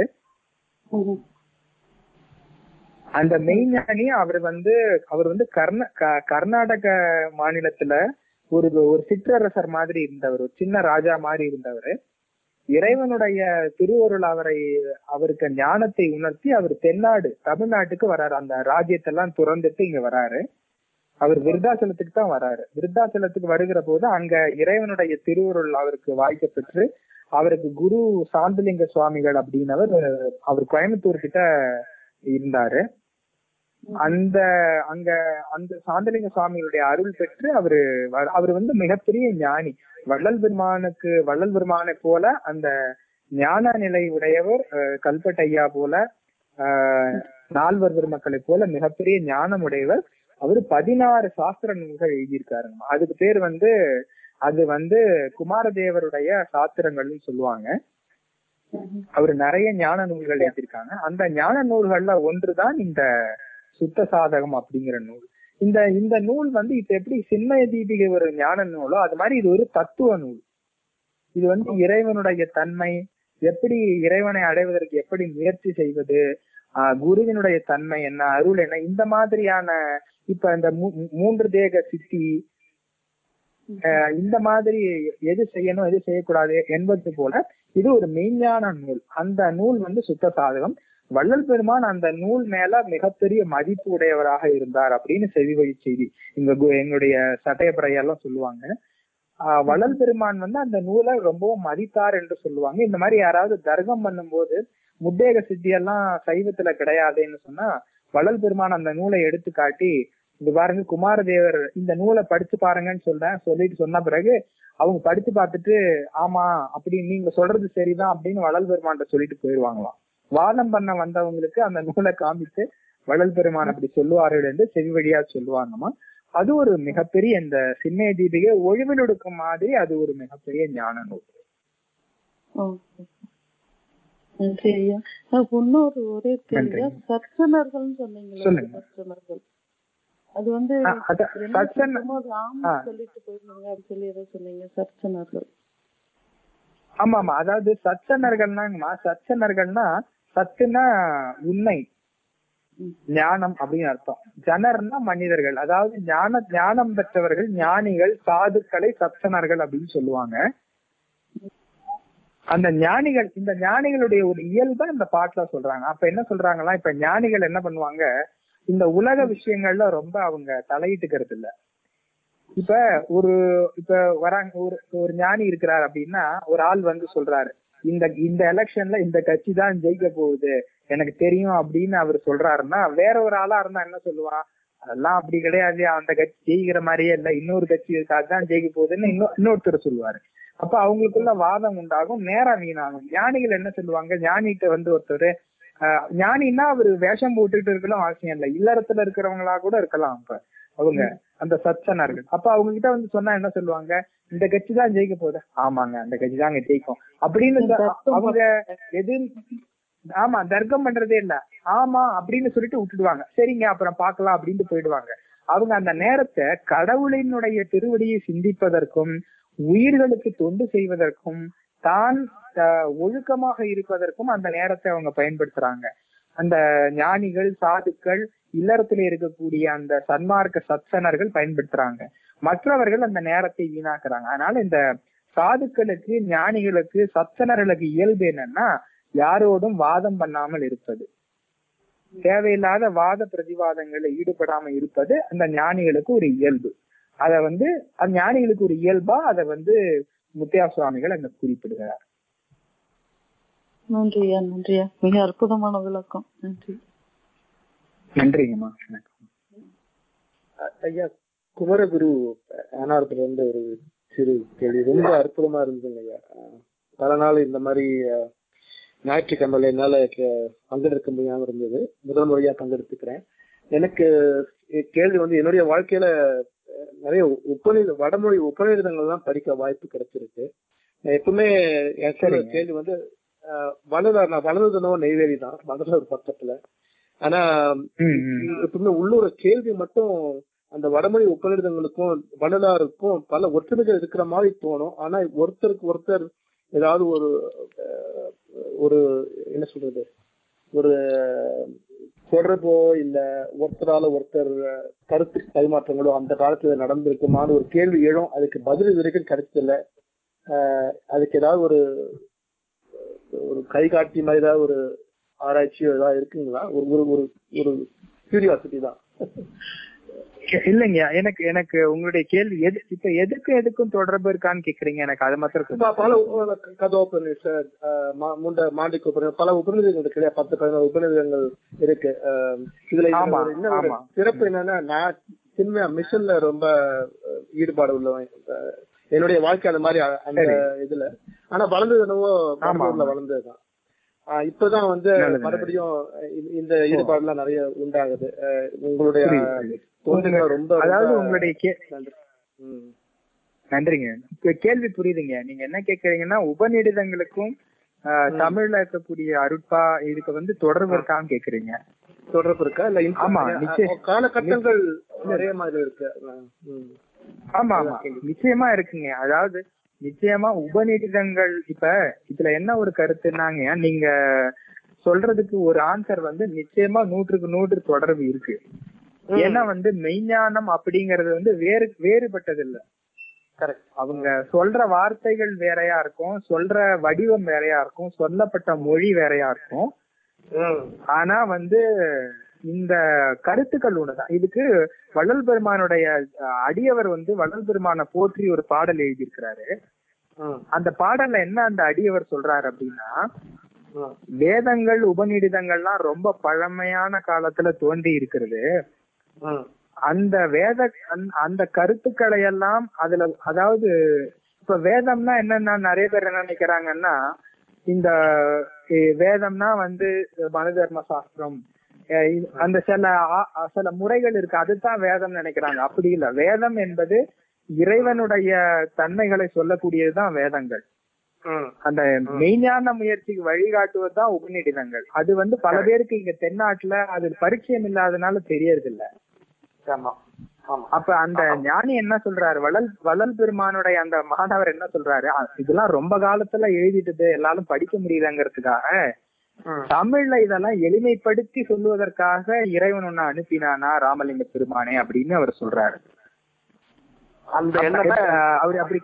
அந்த மெய் ஞானி அவர் வந்து அவர் வந்து கர்ந கர்நாடக மாநிலத்துல ஒரு ஒரு சிற்றரசர் மாதிரி இருந்தவர், ஒரு சின்ன ராஜா மாதிரி இருந்தவர். இறைவனுடைய திருவருள் அவரை அவருக்கு ஞானத்தை உணர்த்தி அவர் தென்னாடு தமிழ்நாட்டுக்கு வராரு. அந்த ராஜ்யத்தெல்லாம் துறந்துட்டு இங்க வராரு. அவர் விருத்தாசலத்துக்கு தான் வராரு. விருத்தாசலத்துக்கு வருகிற போது அங்க இறைவனுடைய திருவருள் அவருக்கு வாய்க்க பெற்று அவருக்கு குரு சாந்தலிங்க சுவாமிகள் அப்படின்னவர் அவர் கோயம்புத்தூர் கிட்ட இருந்தாரு. அந்த அங்க அந்த சாந்தலிங்க சுவாமிகளுடைய அருள் பெற்று அவரு அவரு வந்து மிகப்பெரிய ஞானி. வள்ளல் பெருமானுக்கு வள்ளல் பெருமானை போல அந்த ஞான நிலை உடையவர் கல்பட்டையா போல ஆஹ் நால்வர் பெருமக்களை போல மிகப்பெரிய ஞானம் உடையவர். அவரு பதினாறு சாஸ்திர நூல்கள் எழுதியிருக்காருங்க. அதுக்கு பேர் வந்து அது வந்து குமாரதேவருடைய சாஸ்திரங்கள்னு சொல்லுவாங்க. அவரு நிறைய ஞான நூல்கள் எழுதியிருக்காங்க. அந்த ஞான நூல்கள்ல ஒன்றுதான் இந்த சுத்த சாதகம் அப்படிங்கிற நூல். இந்த இந்த நூல் வந்து இப்ப எப்படி சின்மய தீபிகை ஒரு ஞான நூலோ அது மாதிரி இது ஒரு தத்துவ நூல். இது வந்து இறைவனுடைய தன்மை, எப்படி இறைவனை அடைவதற்கு எப்படி முயற்சி செய்வது, ஆஹ் குருவினுடைய தன்மை என்ன, அருள் என்ன, இந்த மாதிரியான இப்ப இந்த மூன்று தேக சித்தி, இந்த மாதிரி எது செய்யணும் எது செய்யக்கூடாது என்பது போல இது ஒரு மெய்ஞான நூல். அந்த நூல் வந்து சுத்த சாதகம். வள்ளல் பெருமான் அந்த நூல் மேல மிகப்பெரிய மதிப்பு உடையவராக இருந்தார் அப்படின்னு செவி வழி செய்தி இங்க எங்களுடைய சட்டையப்பறையெல்லாம் சொல்லுவாங்க. ஆஹ் வள்ளல் பெருமான் வந்து அந்த நூலை ரொம்பவும் மதித்தார் என்று சொல்லுவாங்க. இந்த மாதிரி யாராவது தர்க்கம் பண்ணும் போது முத்தேக சித்தி எல்லாம் சைவத்துல கிடையாதுன்னு சொன்னா வள்ளல் பெருமான் அந்த நூலை எடுத்து காட்டி, இது பாருங்க குமாரதேவர் இந்த நூலை படிச்சு பாருங்கன்னு சொல்றேன் சொல்லிட்டு சொன்ன பிறகு அவங்க படிச்சு பார்த்துட்டு ஆமா அப்படி நீங்க சொல்றது சரிதான் அப்படின்னு வள்ளல் பெருமான் சொல்லிட்டு போயிடுவாங்களாம். வாதம் பண்ண வந்தவங்களுக்கு அந்த நூலை காமிச்சு வள்ளல் பெருமான் அப்படி சொல்லுவார்கள் என்று செவி வழியா சொல்லுவாங்கம்மா. அது ஒரு மிகப்பெரிய இந்த சின்மய தீபிகை ஒழிவில் ஒடுக்கும் மாதிரி அது ஒரு மிகப்பெரிய ஞான நூல். இன்னொரு ஒரே கேள்வியா, சர்ச்சனர்கள் சொன்னீங்களா? சர்ச்சனர்கள் அது வந்து சொல்லிட்டு போயிருந்தீங்க அப்படி சொல்லி ஏதோ சொன்னீங்க. சர்ச்சனர்கள் ஆமா ஆமா அதாவது சச்சனர்கள்னா சச்சனர்கள்னா சத்துனா உண்மை, ஞானம் அப்படின்னு அர்த்தம். ஜனர்னா மனிதர்கள், அதாவது ஞான ஞானம் பெற்றவர்கள், ஞானிகள், சாதுக்களை சச்சனர்கள் அப்படின்னு சொல்லுவாங்க. அந்த ஞானிகள், இந்த ஞானிகளுடைய ஒரு இயல்பை இந்த பாட்டுல சொல்றாங்க. அப்ப என்ன சொல்றாங்களா, இப்ப ஞானிகள் என்ன பண்ணுவாங்க, இந்த உலக விஷயங்கள்ல ரொம்ப அவங்க தலையிட்டுக்கிறது இல்ல. இப்ப ஒரு இப்ப வராங்க ஒரு ஒரு ஞானி இருக்கிறார் அப்படின்னா ஒரு ஆள் வந்து சொல்றாரு, இந்த இந்த எலெக்ஷன்ல இந்த கட்சி தான் ஜெயிக்க போகுது எனக்கு தெரியும் அப்படின்னு அவர் சொல்றாருன்னா, வேற ஒரு ஆளா இருந்தா என்ன சொல்லுவான், அதெல்லாம் அப்படி கிடையாது, அந்த கட்சி ஜெயிக்கிற மாதிரியே இல்ல, இன்னொரு கட்சி தான் ஜெயிக்க போகுதுன்னு இன்னொ இன்னொருத்தர் சொல்லுவாரு. அப்ப அவங்களுக்குள்ள வாதம் உண்டாகும், நேரம் வீணாகும். ஞானிகள் என்ன சொல்லுவாங்க, ஞானிகிட்ட வந்து ஒருத்தர் ஆஹ் ஞானின்னா அவரு வேஷம் போட்டுட்டு இருக்கலாம் அவசியம் இல்லை, இல்லறத்துல இருக்கிறவங்களா கூட இருக்கலாம். அப்ப அவங்க அந்த சச்சனர்கள் அப்ப அவங்க கிட்ட வந்து சொன்னா என்ன சொல்லுவாங்க, இந்த கட்சி தான் ஜெயிக்க போகுது, ஆமாங்க அந்த கட்சி தாங்க ஜெயிக்கும் அப்படின்னு அவங்க எது ஆமா தர்க்கம் பண்றதே இல்ல, ஆமா அப்படின்னு சொல்லிட்டு விட்டுடுவாங்க. சரிங்க அப்புறம் பாக்கலாம் அப்படின்ட்டு போயிடுவாங்க. அவங்க அந்த நேரத்தை கடவுளினுடைய திருவடியை சிந்திப்பதற்கும் உயிர்களுக்கு தொண்டு செய்வதற்கும் தான் ஒழுக்கமாக இருப்பதற்கும் அந்த நேரத்தை அவங்க பயன்படுத்துறாங்க. அந்த ஞானிகள், சாதுக்கள், இல்லறத்துல இருக்கக்கூடிய அந்த சன்மார்க்க சத்சனர்கள் பயன்படுத்துறாங்க. மற்றவர்கள் அந்த நேரத்தை வீணாக்குறாங்க. அதனால இந்த சாதுக்களுக்கு, ஞானிகளுக்கு, சத்சனர்களுக்கு இயல்பு என்னன்னா யாரோடும் வாதம் பண்ணாமல் இருப்பது, தேவையில்லாத வாத பிரதிவாதங்களை ஈடுபடாம இருப்பது அந்த ஞானிகளுக்கு ஒரு இயல்பு. அத வந்து அந்த ஞானிகளுக்கு ஒரு இயல்பா அதை வந்து முத்தையா சுவாமிகள் அங்க குறிப்பிடுகிறார். நன்றியா நன்றியா, மிக அற்புதமான விளக்கம். நன்றி. நன்றிங்கம்மா. ஐயா குமரகுரு ஆனாரத்துல இருந்து ஒரு சிறு கேள்வி, ரொம்ப அற்புதமா இருந்ததுங்க ஐயா. பல நாள் இந்த மாதிரி ஞாயிற்றுக்கிழமை என்னால பங்கெடுக்க முடியாம இருந்தது, முதல் முறையா பங்கெடுத்துக்கிறேன். எனக்கு கேள்வி வந்து என்னுடைய வாழ்க்கையில நிறைய உபநித வடமொழி உபநிடதங்கள் எல்லாம் படிக்க வாய்ப்பு கிடைச்சிருக்கு. எப்பவுமே எனக்கு கேள்வி வந்து வளர்ந்தார், நான் வளர்ந்ததுனோ நெய்வேலி தான், வளர்ந்த பக்கத்துல. ஆனா எப்பவுமே உள்ளூர் கேள்வி மட்டும் அந்த வடமொழி உபநிடதங்களுக்கும் வள்ளலாருக்கும் பல ஒற்றுமைகள் இருக்கிற மாதிரி தோணும். ஆனா ஒருத்தருக்கு ஒருத்தர் ஏதாவது ஒரு ஒரு என்ன சொல்றது ஒரு தொடர்போ இல்ல ஒருத்தரால ஒருத்தர் கருத்து பரிமாற்றங்களோ அந்த காலத்துல நடந்திருக்குமான ஒரு கேள்வி எழும். அதுக்கு பதில் இது வரைக்கும் கிடைச்சதில்ல. ஆஹ் அதுக்கு ஏதாவது ஒரு ஒரு கைகாட்டி மாதிரி ஏதாவது ஒரு ஆராய்ச்சியோ ஏதாவது இருக்குங்களா? ஒரு ஒரு ஒரு கியூரியாசிட்டி தான். இல்லைங்க, எனக்கு எனக்கு உங்களுடைய கேள்வி எது இப்ப எதுக்கு எதுக்கும் தொடர்பு இருக்கான்னு கேக்குறீங்க. எனக்கு அது மாத்திரம் பல கதோபனிஷத், மாண்டிக உபநிஷத், பல உபநிஷதங்கள் இருக்கு, பத்து பதினோரு உபநிஷதங்கள் இருக்கு. இதுல என்ன சிறப்பு என்னன்னா, நான் சின்ன மிஷன்ல ரொம்ப ஈடுபாடு உள்ளவன், என்னுடைய வாழ்க்கை அந்த மாதிரி அந்த இதுல. ஆனா வளர்ந்தது என்னவோ வளர்ந்ததுதான். ஆஹ் இப்பதான் வந்து மறுபடியும் இந்த ஈடுபாடுலாம் நிறைய உண்டாகுது. உங்களுடைய தோன்றல் ரொம்ப அதாவது உங்களுடைய நன்றிங்க. கேள்வி புரியுதுங்க. நீங்க என்ன கேக்குறீங்கன்னா உபநிடதங்களுக்கும் தமிழ்ல இருக்கக்கூடிய அருட்பா இதுக்கு வந்து தொடர்பு இருக்கான்னு கேக்குறீங்க. தொடர்பு இருக்கா இல்ல? ஆமா, நிச்சயம் காலகட்டங்கள் நிறைய மாதிரி இருக்கு. ஆமா ஆமா நிச்சயமா இருக்குங்க. அதாவது நிச்சயமா உபநிடதங்கள் இப்ப இதுல என்ன ஒரு கருத்துனாங்க, நீங்க சொல்றதுக்கு ஒரு ஆன்சர் வந்து நிச்சயமா நூற்றுக்கு நூற்று தொடர்பு இருக்கு. ஏன்னா வந்து மெய்ஞானம் அப்படிங்கறது வந்து வேறு வேறுபட்டது இல்ல. கரெக்ட். அவங்க சொல்ற வார்த்தைகள் வேறையா இருக்கும், சொல்ற வடிவம் வேறையா இருக்கும், சொல்லப்பட்ட மொழி வேறையா இருக்கும். ஆனா வந்து இந்த கருத்துக்கள் ஒண்ணுதான். இதுக்கு வள்ளல் பெருமானுடைய அடியவர் வந்து வள்ளல் பெருமானை போற்றி ஒரு பாடல் எழுதியிருக்கிறாரு. அந்த பாடல்ல என்ன அந்த அடியவர் சொல்றாரு அப்படின்னா, வேதங்கள் உபநிடதங்கள்லாம் ரொம்ப பழமையான காலத்துல தோன்றி இருக்கிறது. அந்த வேத அந்த கருத்துக்களை எல்லாம் அதுல, அதாவது இப்ப வேதம்னா என்னன்னா நிறைய பேர் என்ன நினைக்கிறாங்கன்னா, இந்த வேதம்னா வந்து மனு தர்ம சாஸ்திரம், அந்த சில சில முறைகள் இருக்கு, அதுதான் வேதம் நினைக்கிறாங்க. அப்படி இல்ல. வேதம் என்பது இறைவனுடைய தன்மைகளை சொல்லக்கூடியதுதான் வேதங்கள். அந்த மெய்ஞான முயற்சிக்கு வழிகாட்டுவதுதான் உபநிடதங்கள். அது வந்து பல பேருக்கு இங்க தென்னாட்டுல அது பரிச்சயம் இல்லாதனால தெரியறது இல்ல. அப்ப அந்த ஞானி என்ன சொல்றாரு, வள்ளல் வள்ளல் பெருமானுடைய அந்த மாணவர் என்ன சொல்றாரு, இதெல்லாம் ரொம்ப காலத்துல எழுதிட்டு எல்லாரும் படிக்க முடியுதுங்கிறதுக்காக தமிழ்ல இதெல்லாம் எளிமைப்படுத்தி சொல்லுவதற்காக இறைவன் ஒண்ணு அனுப்பினானா ராமலிங்க பெருமானே அப்படின்னு அவர் சொல்றாரு. அந்த அவரு அப்படி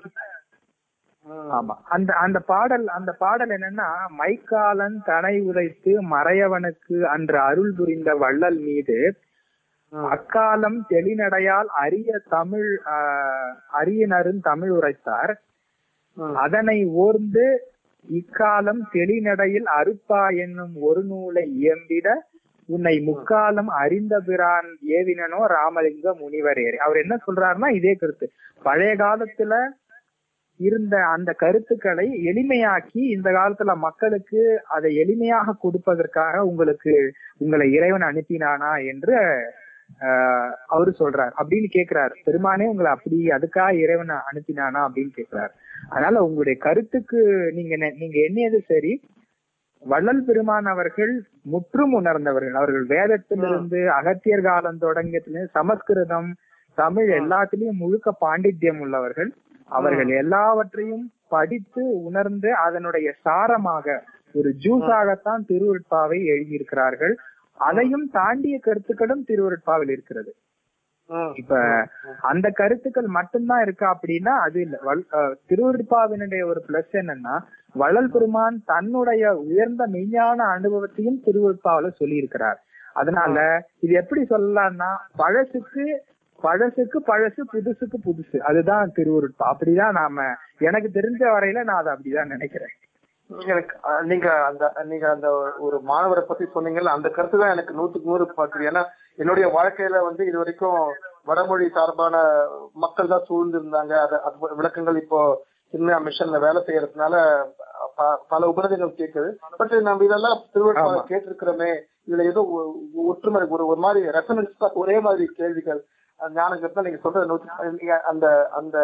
ஆமா அந்த அந்த பாடல் அந்த பாடல் என்னன்னா, மைக்காலன் தனை உதைத்து மறையவனுக்கு அன்று அருள் புரிந்த வள்ளல் மீது அக்காலம் தெளிநடையால் அரிய தமிழ் ஆஹ் அரியனரும் தமிழ் உரைத்தார். அதனை ஓர்ந்து இக்காலம் தெளிநடையில் அருப்பா என்னும் ஒரு நூலை இயம்பிட உன்னை முக்காலம் அறிந்த பிரான் ஏவினனோ ராமலிங்க முனிவரேறே. அவர் என்ன சொல்றாருன்னா, இதே கருத்து பழைய காலத்துல இருந்த அந்த கருத்துக்களை எளிமையாக்கி இந்த காலத்துல மக்களுக்கு அதை எளிமையாக கொடுப்பதற்காக உங்களுக்கு உங்களை இறைவன் அனுப்பினானா என்று ஆஹ் அவரு சொல்றாரு. அப்படின்னு கேக்குறாரு, பெருமானே உங்களை அப்படி அதுக்காக இறைவன் அனுப்பினானா அப்படின்னு கேக்குறாரு. அதனால உங்களுடைய கருத்துக்கு நீங்க நீங்க எண்ணியது சரி. வள்ளல் பெருமான் அவர்கள் முற்றும் உணர்ந்தவர்கள். அவர்கள் வேதத்திலிருந்து அகத்தியர் காலம் தொடங்கிய சமஸ்கிருதம் தமிழ் எல்லாத்திலையும் முழுக்க பாண்டித்யம் உள்ளவர்கள். அவர்கள் எல்லாவற்றையும் படித்து உணர்ந்து அதனுடைய சாரமாக ஒரு ஜூஸாகத்தான் திருவருட்பாவை எழுதியிருக்கிறார்கள். அதையும் தாண்டிய கருத்துக்களும் திருவருட்பாவில் இருக்கிறது. இப்ப அந்த கருத்துக்கள் மட்டும்தான் இருக்கா அப்படின்னா அது இல்ல. திருவருட்பாவினுடைய ஒரு பிளஸ் என்னன்னா, வள்ளல் பெருமான் தன்னுடைய உயர்ந்த மெய்ஞான அனுபவத்தையும் திருவருட்பாவில சொல்லி இருக்கிறார். அதனால இது எப்படி சொல்லலாம்னா, பழசுக்கு பழசுக்கு பழசு, புதுசுக்கு புதுசு, அதுதான் திருவருட்பா. அப்படிதான் நாம எனக்கு தெரிஞ்ச வரையில நான் அதை அப்படிதான் நினைக்கிறேன். எனக்கு நீங்க அந்த நீங்க அந்த ஒரு மாணவரை பத்தி சொன்னீங்கல்ல, அந்த கருத்து தான் எனக்கு நூத்துக்கு நூறு பார்க்குது. ஏன்னா என்னுடைய வாழ்க்கையில வந்து இது வரைக்கும் வடமொழி சார்பான மக்கள் தான் சூழ்ந்து இருந்தாங்க. அது விளக்கங்கள் இப்போ சின்ன மிஷன்ல வேலை செய்யறதுனால பல உபநிடதங்கள் கேட்குது. பட் நம்ம இதெல்லாம் திருவள்ளுவ கேட்டிருக்கிறோமே, இதுல ஏதோ ஒற்றுமை ஒரு ஒரு மாதிரி ரெசனன்ஸ் தான், ஒரே மாதிரி கேள்விகள் ஞானங்கிறது நீங்க சொல்றது. அந்த அந்த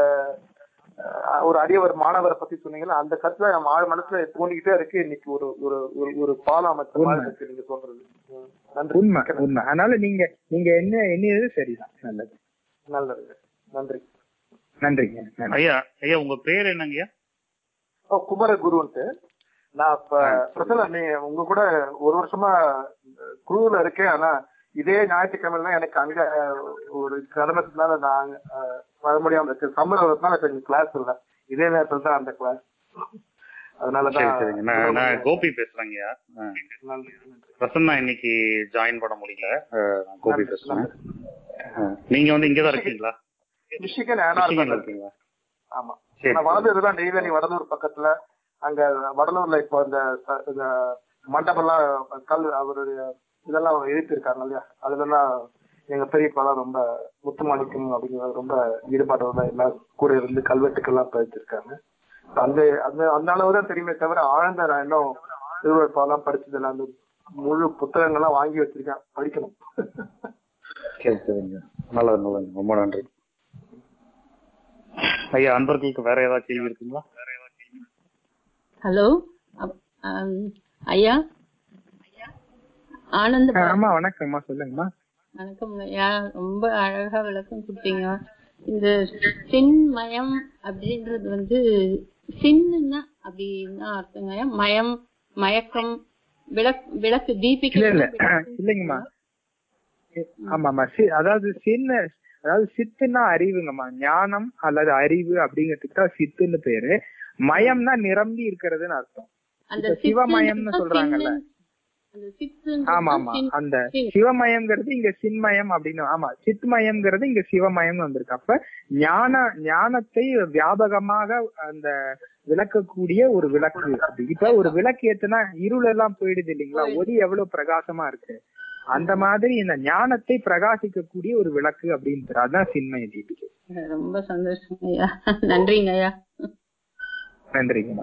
ஒரு அடியவர் மாணவரை பத்தி சொன்னீங்கன்னா அந்த கருத்துல நம்ம ஆழ் மனசுல தோண்டிக்கிட்டே இருக்கு. இன்னைக்கு ஒரு ஒரு ஒரு பாலம் அமைச்ச மாதிரி இருக்கு நீங்க சொல்றது. உண்மை உண்மை. அதனால நீங்க நீங்க என்ன எண்ணியது சரிதான். நல்லது நல்லது. நன்றி. நன்றிங்க. ஐயா ஐயா உங்க பேர் என்னங்கய்யா? ஓ, குமர குருன்ட்டு. நான் இப்ப பிரச்சனை நீ உங்க கூட ஒரு வருஷமா குழுவுல இருக்கேன். ஆனா இதே ஞாயிற்றுக்கிழமை எனக்கு அங்க ஒரு கடமைனால நான் வர முடியாம இருக்கு. சம்பளம் எனக்கு கிளாஸ் இல்லை, இதே நேரத்துல தான் அந்த கிளாஸ். அதனாலதான் நான் கோபி பேசுறேங்கய்யா. பிரசன்னா இன்னைக்கு ஜாயின் பண்ண முடியல. கோபி பேசுறேன். நீங்க வந்து இங்கதான் இருக்கீங்களா? மிஷிகன் இருக்கீங்களா? ஆமா, நான் வடலூர் தான். நெய்வேலி வடலூர் பக்கத்துல. அங்க வடலூர்ல இப்போ இந்த மண்டபம்லாம் கல் அவருடைய இதெல்லாம் எழுப்பியிருக்காங்க இல்லையா, அதுலலாம் எங்க பெரியப்பாலாம் ரொம்ப முத்துமாணிக்கம் அப்படிங்கிறது ரொம்ப ஈடுபாடோட எல்லாம் கூட இருந்து கல்வெட்டுக்கெல்லாம் பதிச்சிருக்காங்க. அந்த அந்த அந்த அளவு தான் தெரியுமே தவிர ஆழ்ந்த நான் இன்னும் திருவள்ளுவர் பாலாம் படிச்சதுல அந்த முழு புத்தகங்கள்லாம் வாங்கி வச்சிருக்கேன், படிக்கணும். சரி சரிங்க, நல்லது நல்லது, ரொம்ப நன்றி ஐயா. அன்பர்களுக்கு வேற ஏதாவது கேள்வி இருக்குங்களா? ஹலோ ஐயா, ஆனந்த. ஆமா வணக்கம்மா, சொல்லுங்கம்மா. வணக்கம் ஐயா, ரொம்ப அழகா விளக்கம் கொடுத்தீங்க. இந்த சின்மயம் அப்படின்றது வந்து சின்ன அப்படின்னா அர்த்தங்க ஐயா? மயம், மயக்கம், விளக்கு விளக்கு தீபிகை இல்லைங்கம்மா. ஆமாமா, அதாவது சின்ன, அதாவது சித்துன்னா அறிவுங்கம்மா, ஞானம் அல்லது அறிவு அப்படிங்கிறதுக்கு தான் சித்துன்னு பேரு. மயம்னா நிரம்பி இருக்கிறதுன்னு அர்த்தம். அந்த சிவமயம்னு சொல்றாங்கல்ல, ஆமா ஆமா, அந்த சிவமயம்ங்கிறது இங்க சின்மயம் அப்படின்னு. ஆமா, சித்மயம்ங்கிறது இங்க சிவமயம் வந்திருக்கு. அப்ப ஞான ஞானத்தை வியாபகமாக அந்த விளக்கக்கூடிய ஒரு விளக்கு. இப்ப ஒரு விளக்கு ஏத்துனா இருள் எல்லாம் போயிடுது இல்லைங்களா, ஒளி எவ்வளவு பிரகாசமா இருக்கு, அந்த மாதிரி இந்த ஞானத்தை பிரகாசிக்கக்கூடிய ஒரு விளக்கு அப்படின்னு, அதான் சின்மய தீபிகை. ரொம்ப சந்தோஷம் ஐயா, நன்றிங்க ஐயா. நன்றிங்கம்மா.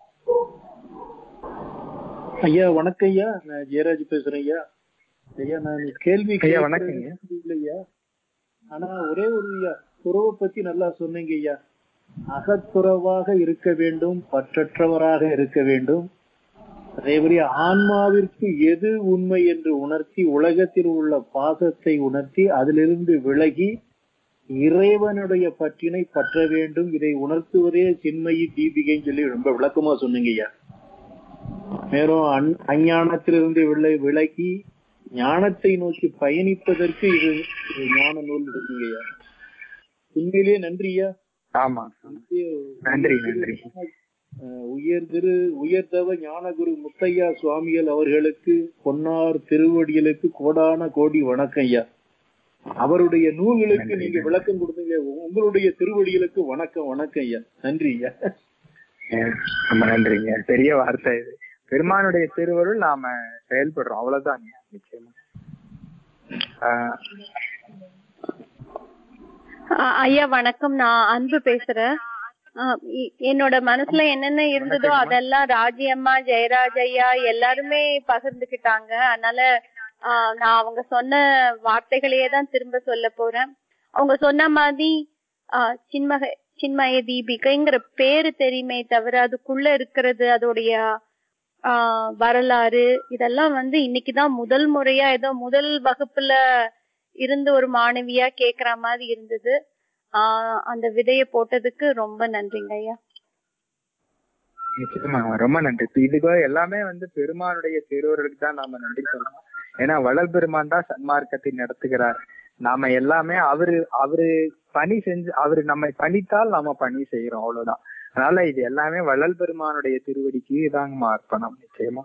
ஐயா வணக்கம் ஐயா, நான் ஜெயராஜ் பேசுறேன் ஐயா. ஐயா நான் கேள்வி ஐயா வணக்கங்க ஐயா. ஆனா ஒரே ஒரு ஐயா, துறவை பத்தி நல்லா சொன்னீங்க ஐயா. அகத்துறவாக இருக்க வேண்டும், பற்றற்றவராக இருக்க வேண்டும். அதேபடி ஆன்மாவிற்கு எது உண்மை என்று உணர்த்தி, உலகத்தில் உள்ள பாசத்தை உணர்த்தி அதிலிருந்து விலகி இறைவனுடைய பற்றினை பற்ற வேண்டும். இதை உணர்த்துவதே சின்மயி தீபிகைன்னு சொல்லி ரொம்ப விளக்கமா சொன்னீங்க ஐயா. மேலும் அஞ் அஞ்ஞானத்திலிருந்து விலை விலகி ஞானத்தை நோக்கி பயணிப்பதற்கு இது ஞான நூல் இருக்குங்க ஐயா. உண்மையிலேயே நன்றி ஐயா. ஆமா, நன்றி நன்றி. உயர் திரு உயர்தவ ஞானகுரு முத்தையா சுவாமிகள் அவர்களுக்கு பொன்னார் திருவடிகளுக்கு கோடான கோடி வணக்கம் ஐயா. அவருடைய நூல்களுக்கு நீங்க விளக்கம் கொடுத்தீங்க, உங்களுடைய திருவடிகளுக்கு வணக்கம் வணக்கம் ஐயா. நன்றி ஐயா. ரொம்ப நன்றிங்க, பெரிய வார்த்தை இது. பெருமானுடைய திருவருள் நாம செயல்படுறோம், அவ்வளவுதாங்க. நிச்சயமா. ஐயா வணக்கம், நான் அன்பு பேசுறேன். என்னோட மனசுல என்னென்ன இருந்ததோ அதெல்லாம் ராஜியம்மா, ஜெயராஜ் ஐயா எல்லாருமே பகிர்ந்துகிட்டாங்க. அதனால ஆஹ் நான் அவங்க சொன்ன வார்த்தைகளையே தான் திரும்ப சொல்ல போறேன். அவங்க சொன்ன மாதிரி ஆஹ் சின்மக சின்மய தீபிகைங்கிற பேரு தெரியுமே தவிர அதுக்குள்ள இருக்கிறது, அதோடைய ஆஹ் வரலாறு இதெல்லாம் வந்து இன்னைக்குதான் முதல் முறையா ஏதோ முதல் வகுப்புல இருந்து ஒரு மாணவியா கேக்குற மாதிரி இருந்தது. ஆஹ் அந்த விதைய போட்டதுக்கு ரொம்ப நன்றிங்க ஐயா. நிச்சயமா ரொம்ப நன்றி. இதுக்கு எல்லாமே வந்து பெருமானுடைய திருவருளுக்கு தான் நாம நன்றி சொல்லணும். ஏன்னா வள்ளல் பெருமான் தான் சன்மார்க்கத்தை நடத்துகிறார். நாம எல்லாமே அவரு அவரு பணி செஞ்சு, அவரு நம்மை பணித்தால் நாம பணி செய்யறோம், அவ்வளவுதான். அதனால இது எல்லாமே வள்ளல் பெருமானுடைய திருவடிக்கு தாங்க அர்ப்பணம். நிச்சயமா.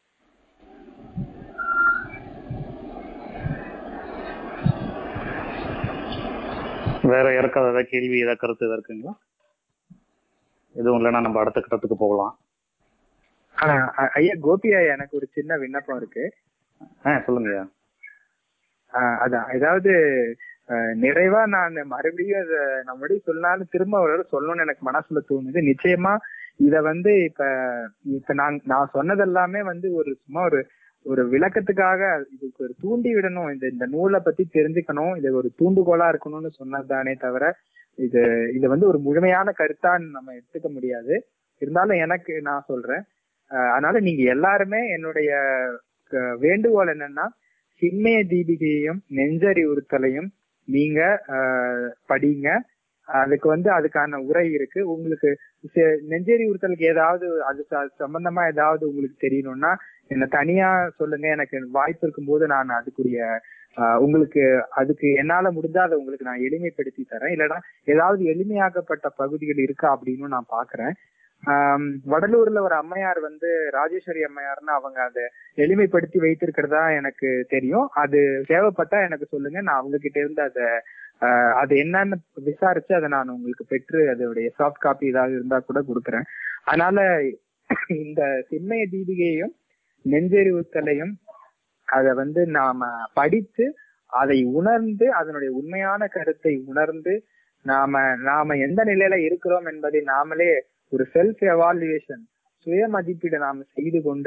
வேற யாருக்காவது ஏதாவது கேள்வி, ஏதாவது கருத்து ஏதாவது இருக்குங்களா? எதுவும் இல்லைன்னா நம்ம அடுத்த கட்டத்துக்கு போகலாம். ஐயா கோபி ஐயா, எனக்கு ஒரு சின்ன விண்ணப்பம் இருக்கு. ஆஹ் சொல்லுங்க. ஆஹ் அதான், ஏதாவது நிறைவா நான் மறுபடியும் அதை நான் மறுபடியும் சொன்னாலும் திரும்ப ஒரு சொல்லணும்னு எனக்கு மனசுல தோணுது. நிச்சயமா இத வந்து இப்ப இப்ப நான் நான் சொன்னதெல்லாமே வந்து ஒரு சும்மா ஒரு ஒரு விளக்கத்துக்காக, இதுக்கு ஒரு தூண்டி விடணும், இந்த இந்த நூலை பத்தி தெரிஞ்சுக்கணும், இது ஒரு தூண்டுகோலா இருக்கணும்னு சொன்னதுதானே தவிர இது இது வந்து ஒரு முழுமையான கருத்தான்னு நம்ம எடுத்துக்க முடியாது. இருந்தாலும் எனக்கு நான் சொல்றேன். அஹ் அதனால நீங்க எல்லாருமே என்னுடைய வேண்டுகோள் என்னன்னா, சின்மய தீபிகையையும் நெஞ்சறிவுறுத்தலையும் நீங்க ஆஹ் படிங்க. அதுக்கு வந்து அதுக்கான உரை இருக்கு. உங்களுக்கு நெஞ்சறிவுறுத்தலுக்கு ஏதாவது அது சம்பந்தமா ஏதாவது உங்களுக்கு தெரியணும்னா என்ன தனியா சொல்லுங்க. எனக்கு வாய்ப்பு இருக்கும் போது நான் அதுக்குரிய ஆஹ் உங்களுக்கு அதுக்கு என்னால முடிஞ்சா அதை உங்களுக்கு நான் எளிமைப்படுத்தி தரேன். இல்லைன்னா ஏதாவது எளிமையாக்கப்பட்ட பகுதிகள் இருக்கா அப்படின்னு நான் பாக்குறேன். ஆஹ் வடலூர்ல ஒரு அம்மையார் வந்து ராஜேஸ்வரி அம்மையார்னு அவங்க அதை எளிமைப்படுத்தி வைத்திருக்கிறதா எனக்கு தெரியும். அது தேவைப்பட்டா எனக்கு சொல்லுங்க, நான் அவங்க கிட்ட இருந்து அதை ஆஹ் அது என்னன்னு விசாரிச்சு அதை நான் உங்களுக்கு பெற்று அதோடைய சாஃப்ட் காப்பி ஏதாவது இருந்தா கூட கொடுக்குறேன். அதனால இந்த சின்மய தீபிகையையும் நெஞ்சறிவுத்தலையும் அதை வந்து நாம படித்து அதை உணர்ந்து அதனுடைய உண்மையான கருத்தை உணர்ந்து நாம நாம எந்த நிலையில இருக்கிறோம் என்பதை நாமளே ஒரு செல்ஃப் எவாலுவேஷன், சுய மதிப்பீடு நாம செய்து கொண்டு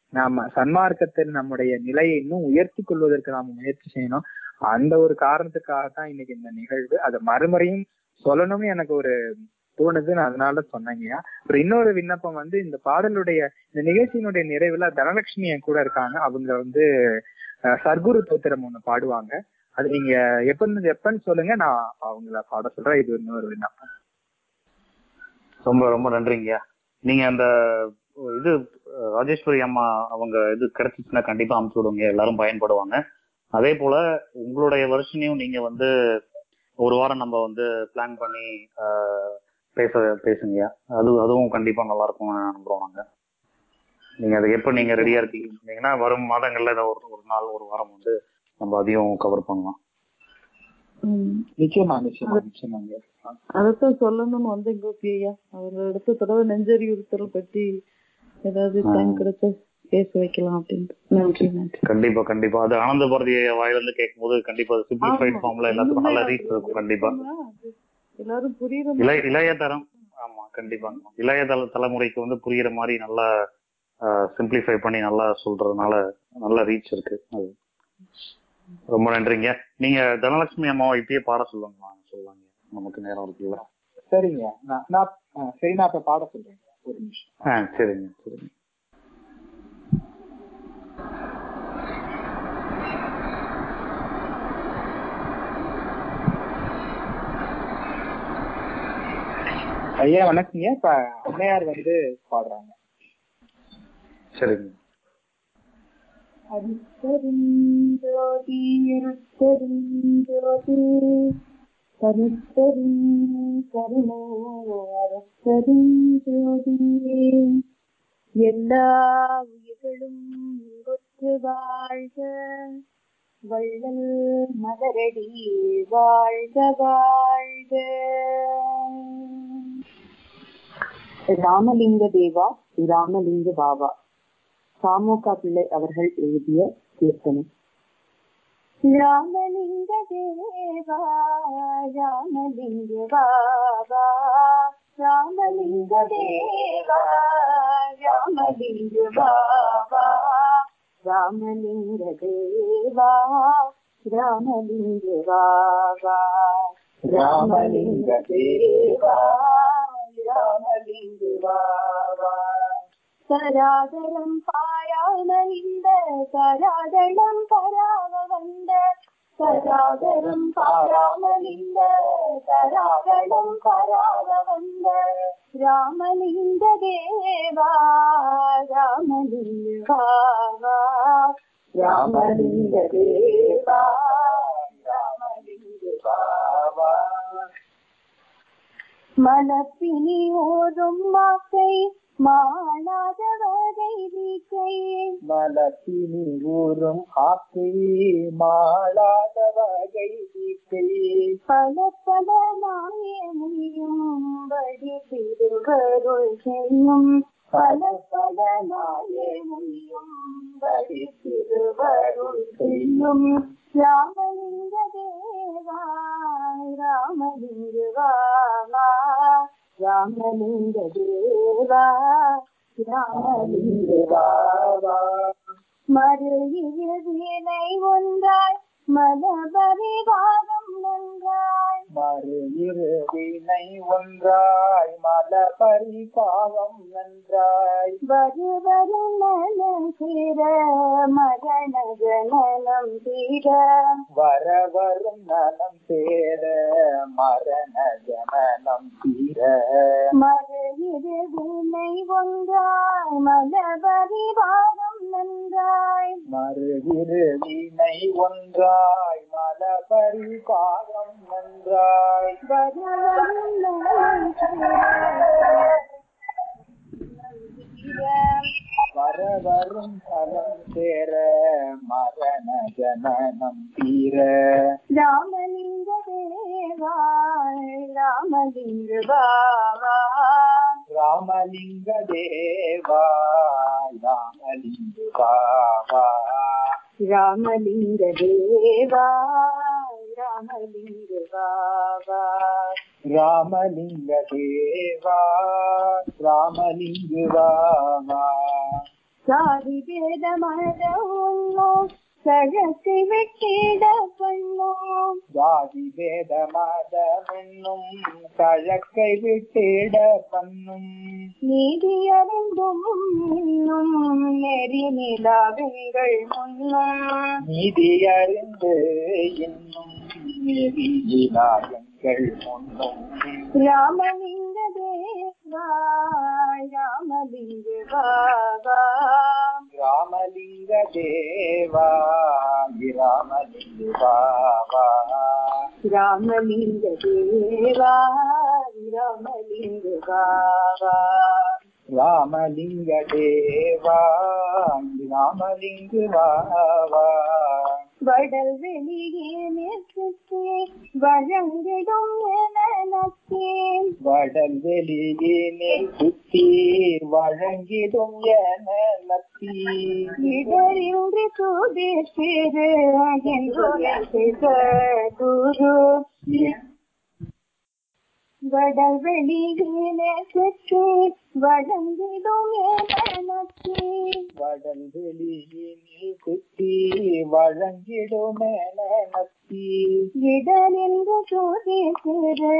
நாம சன்மார்க்கத்தில் நம்முடைய நிலையை இன்னும் உயர்த்தி கொள்வதற்கு நாம முயற்சி செய்யணும். அந்த ஒரு காரணத்துக்காக தான் இன்னைக்கு இந்த நிகழ்வு. அதை மறுமுறையும் சொல்லணும்னு எனக்கு ஒரு தோணுது, நான் அதனால சொன்னேங்க. அப்புறம் இன்னொரு விண்ணப்பம் வந்து, இந்த பாடலுடைய இந்த நிகழ்ச்சியினுடைய நிறைவுல தனலட்சுமி என் கூட இருக்காங்க. அவங்க வந்து சர்க்குரு தோத்திரம் ஒண்ணு பாடுவாங்க. அது நீங்க எப்ப எப்பன்னு சொல்லுங்க, நான் அவங்கள பாட சொல்றேன். இது இன்னொரு விண்ணப்பம். ரொம்ப ரொம்ப நன்றிங்க. நீங்க அந்த இது ராஜேஸ்வரி அம்மா அவங்க இது கிடைச்சிச்சுன்னா கண்டிப்பா அமுச்சு விடுங்க, எல்லாரும் பயன்படுவாங்க. அதே போல உங்களுடைய வருஷனையும் நீங்க வந்து ஒரு வாரம் நம்ம வந்து பிளான் பண்ணி பேச பேசுங்க. அது அதுவும் கண்டிப்பா நல்லா இருக்கும் நம்புறோம் நாங்க. நீங்க அதை எப்ப நீங்க ரெடியா இருக்கீங்க சொன்னீங்கன்னா வரும் மாதங்கள்ல ஏதாவது ஒரு ஒரு நாள் ஒரு வாரம் வந்து நம்ம அதையும் கவர் பண்ணலாம். நிச்சயமா நிச்சயமா நிச்சயமாங்க. அதைத்தான் சொல்லணும்னு வந்து கோபியா அவர் அடுத்த தடவை நெஞ்சறிவுறுத்தல் பற்றி ஏதாவது டைம் கிடைச்சா பேச வைக்கலாம் அப்படின்னு. நன்றி நன்றி. கண்டிப்பா கண்டிப்பா அது ஆனந்த பாரதி வாயிலிருந்து கேட்கும் போது கண்டிப்பா சிம்பிளிஃபைட் ஃபார்ம்ல எல்லாத்துக்கும் நல்ல ரீச் இருக்கும். கண்டிப்பா எல்லாரும் புரியுற இளைய இளைய தரம். ஆமா கண்டிப்பாங்க. இளைய தல தலைமுறைக்கு வந்து புரியுற மாதிரி நல்லா சிம்பிளிஃபை பண்ணி நல்லா சொல்றதுனால நல்ல ரீச் இருக்கு. அது ரொம்ப நன்றிங்க. நீங்க தனலட்சுமி அம்மாவை இப்பயே பாட சொல்லுங்க சொல்லுவாங்க, நமக்கு நேரம் இருக்குல்ல. சரிங்க, நான் சரி நான் இப்ப பாட சொல்றேன் ஒரு நிமிஷம். ஆ சரிங்க சரிங்க. ஐயா வணக்கங்க. இப்ப அம்மையார் வந்து பாடுறாங்க. சரிங்க. அருட்பெருஞ்சோதி அருட்பெருஞ்சோதி தனிப்பெரும் கருணை அருட்பெருஞ்சோதி எல்லா உயிர்களும் இன்புற்று வாழ்க, வள்ளல் மலரடி வாழ்க வாழ்க. ராமலிங்க தேவா ராமலிங்க பாபா சாமோகா பிள்ளை அவர்கள் எழுதிய கீர்த்தனை. ராமலிங்க தேவா ராமலிங்க பாபா ராமலிங்க தேவா ராமலிங்க பாபா ராமலிங்க தேவா ராமலிங்க பாபா ராமலிங்க தேவா ராமலிங்க பாபா. சராதரம் பாராமல் இந்த சராதரம் பராம வந்த சராதரம் பாராமல் இந்த சராதரம் பராம வந்த ராமலிங்க தேவா ராமலிங்க பாபா ராமலிங்க தேவா ராமலிங்க பாபா. மலப்பினி ஓதும் மாக்கை மாணாத வகை வீக்கை மலப்பினி ஊரும் ஆக்கை மாளாத வகை வீக்கை பல பல நாயமும்படி திருவருள் செய்யும் பல பல நாயமும்படி திருவருள் செய்யும் ராமலிங்க தேவா ராமலிங்க பாபா ராமலிங்க தேவா ராமலிங்க பாபா. மறு இறுதியினை ஒன்றாய் மலபரிவாதம் நன்றாய் மறு இறுதினை ஒன்றாய் மலபரிபாவம் நன்றாய் வருவரும் நலம் தீர மரண ஜனனம் தீர வரவரும் நலம் சேர மரண ஜனனம் தீர. மறு இறுதினை ஒன்றாய் மலபரிவாதம் நன்றாய் மறு இறுதினை ஒன்றாய் மலபரிபாவம் நன்றாய் வருவரும் நலம் தீர வரவரும் நலம் சேர மரண ஜனனம் தீர. ராமலிங்க தேவா ராமலிங்க பாபா ராமலிங்க தேவா ராமலிங்க பாபா ராமலிங்க தேவா ராமலிங்க பாபா ராமலிங்க தேவா ராமலிங்க பாபா சாதி பேத மத உண்ணோம் சழக்கை வெட்டிட பண்ணோம். ஜாதி பேத மத உண்ணும் சழக்கை விட்டிட பண்ணும். நீதி அறிந்தும் இன்னும் நெறி நிலாவெங்கள் முன்னும். நீதி அறிந்து இன்னும் நெறி நிலாவெங்கள் முன்னும். ராமலிங்க தேவா ராமலிங்க பாபா. ராமலிங்க தேவா ராமலிங்க பாபா. ராமலிங்க தேவா ராமலிங்க பாபா. ராமலிங்க தேவா ராமலிங்க பாபா. வடல் வெளியே நேர்த்தி வழங்கிடும் எனக்கேன். வடல் வெளியே சுத்தி வழங்கிடும் எனக்கி. இடரின்றி தூதி சிறு குரு. வடல் வெளியே சுற்றி வழங்கிடும் எனக்கே. வடல் வெளியினில் குத்தி வழங்கிடும் எனக்கி. இடரின்றி தூதி சிறு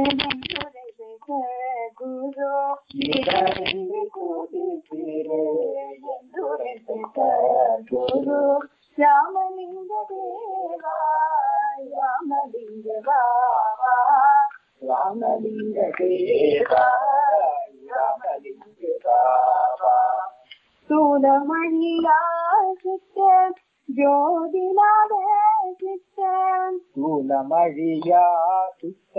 குரு. இடரின்றி தூதி சிறு குரு. ராமலிங்க தேவா ராமலிங்க பாபா. ராமலிங்க தேவா ராமலிங்க பாபா. சூலமணியா சித்த ஜோதிநாத சித்த. சூலமழியா சித்த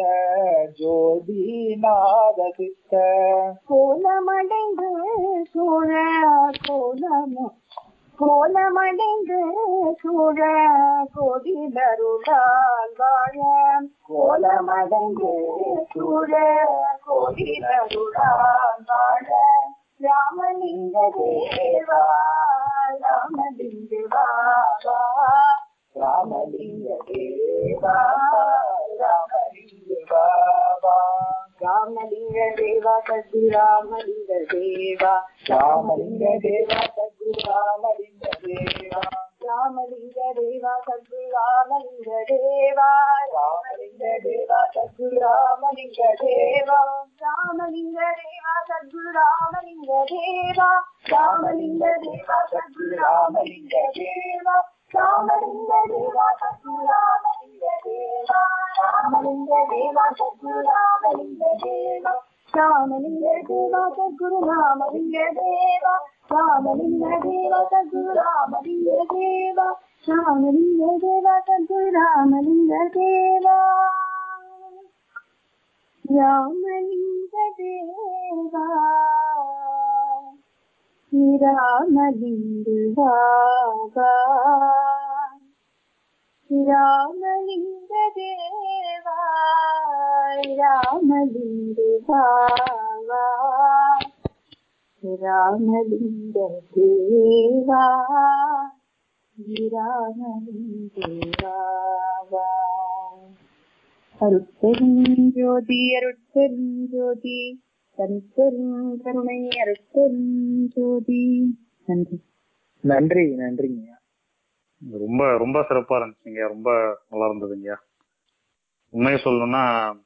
ஜோதிநாத சித்த. கோலமடைந்து சூழ கோலமோ கோலமடைந்து சூழ கோடிலருளால் வாழ. கோலமடைந்து சூழ கோடிலருளால் வாழ. ராமலிங்க தேவா ராமலிங்க பாபா. ராமலிங்க தேவா ராமலிங்க பாபா. ராமலிங்க தேவா சத்கு ராமலிங்க தேவா. ராமலிங்க தேவா சத்கு ராமலிங்க தேவா. ராமலிங்க தேவா சத்கு ராமலிங்க தேவா. ராமலிங்க தேவா சத்கு ராமலிங்க தேவா. ராமலிங்க தேவா சத்கு ராமலிங்க தேவா. ராமலிங்க தேவா சத்கு ராமலிங்க தேவா. ராமலிங்க தேவா சத்கு ராமலிங்க தேவா. ராமலிங்க தேவா சத்கு ராமலிங்க தேவா. ராமலிங்க தேவா சத்கு ராமலிங்க தேவா. ராமலிங்க தேவா சத்கு ராமலிங்க தேவா. ராமலிங்க தேவா சத்கு ராமலிங்க தேவா. ராமலிங்க தேவா ராமலிங்க பாபா. ராமலிங்க தேவா ராமலிங்க பாபா. ராமலிங்க தேவா ராமலிங்க பாபா. அருட்பெருஞ்சோதி அருட்பெருஞ்சோதி தனிப்பெரும் கருணை அருட்பெருஞ்சோதி. நன்றி நன்றி நன்றிங்க. ரொம்ப ரொம்ப சிறப்பா இருந்துச்சுங்க. ரொம்ப நல்லா இருந்ததுங்க. உண்மையை சொல்லணும்னா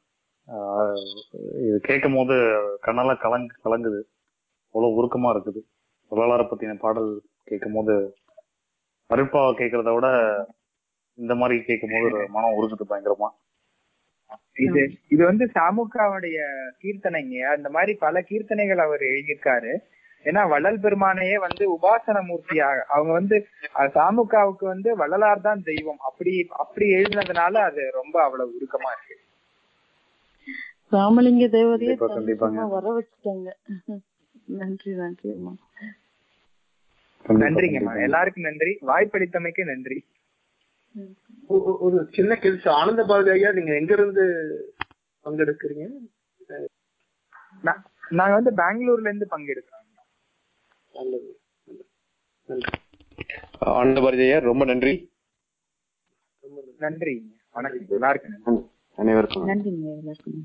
இது கேட்கும் போது கண்ணெல்லாம் கலங்கு கலங்குது. அவ்வளவு உருக்கமா இருக்குது. வரலாறை பத்தின பாடல் கேட்கும் போது அருட்பாவை கேட்கறத விட இந்த மாதிரி கேட்கும் போது மனம் உருக்குது பயங்கரமா. இது இது வந்து சாமுக்காவுடைய கீர்த்தனைங்க. அந்த மாதிரி பல கீர்த்தனைகள் அவர் எழுதியிருக்காரு. ஏன்னா வள்ளல் பெருமானையே வந்து உபாசன மூர்த்தியாக அவங்க வந்து சாமுக்காவுக்கு வந்து வள்ளலார் தான் தெய்வம் அப்படி அப்படி எழுதினதுனால அது ரொம்ப அவ்வளவு உருக்கமா இருக்கு. ராமலிங்க தேவதையே வர வச்சுட்டாங்க. நன்றி நன்றி அம்மா. நன்றிங்கம்மா. எல்லாருக்கும் நன்றி. வாய்ப்பளித்தமைக்கு நன்றி. ஒரு சின்ன கேள்வி, ஆனந்த பாரதி ஐயா நீங்க எங்க இருந்து பங்கெடுக்கிறீங்க? நாங்க வந்து பெங்களூர்ல இருந்து பங்கெடுக்கிறோம். ஆனந்த பாரதி ஐயா ரொம்ப நன்றி. நன்றி. வணக்கம் எல்லாருக்கும். அனைவருக்கும் நன்றிங்க. எல்லாருக்கும்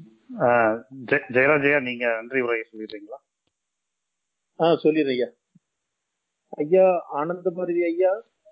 ஜெயராஜையா நீங்க நன்றி உரையை சொல்லிடுறீங்களா? ஆஹ் சொல்லிடுறீங்க. ஐயா ஆனந்த பாரதி ஐயா,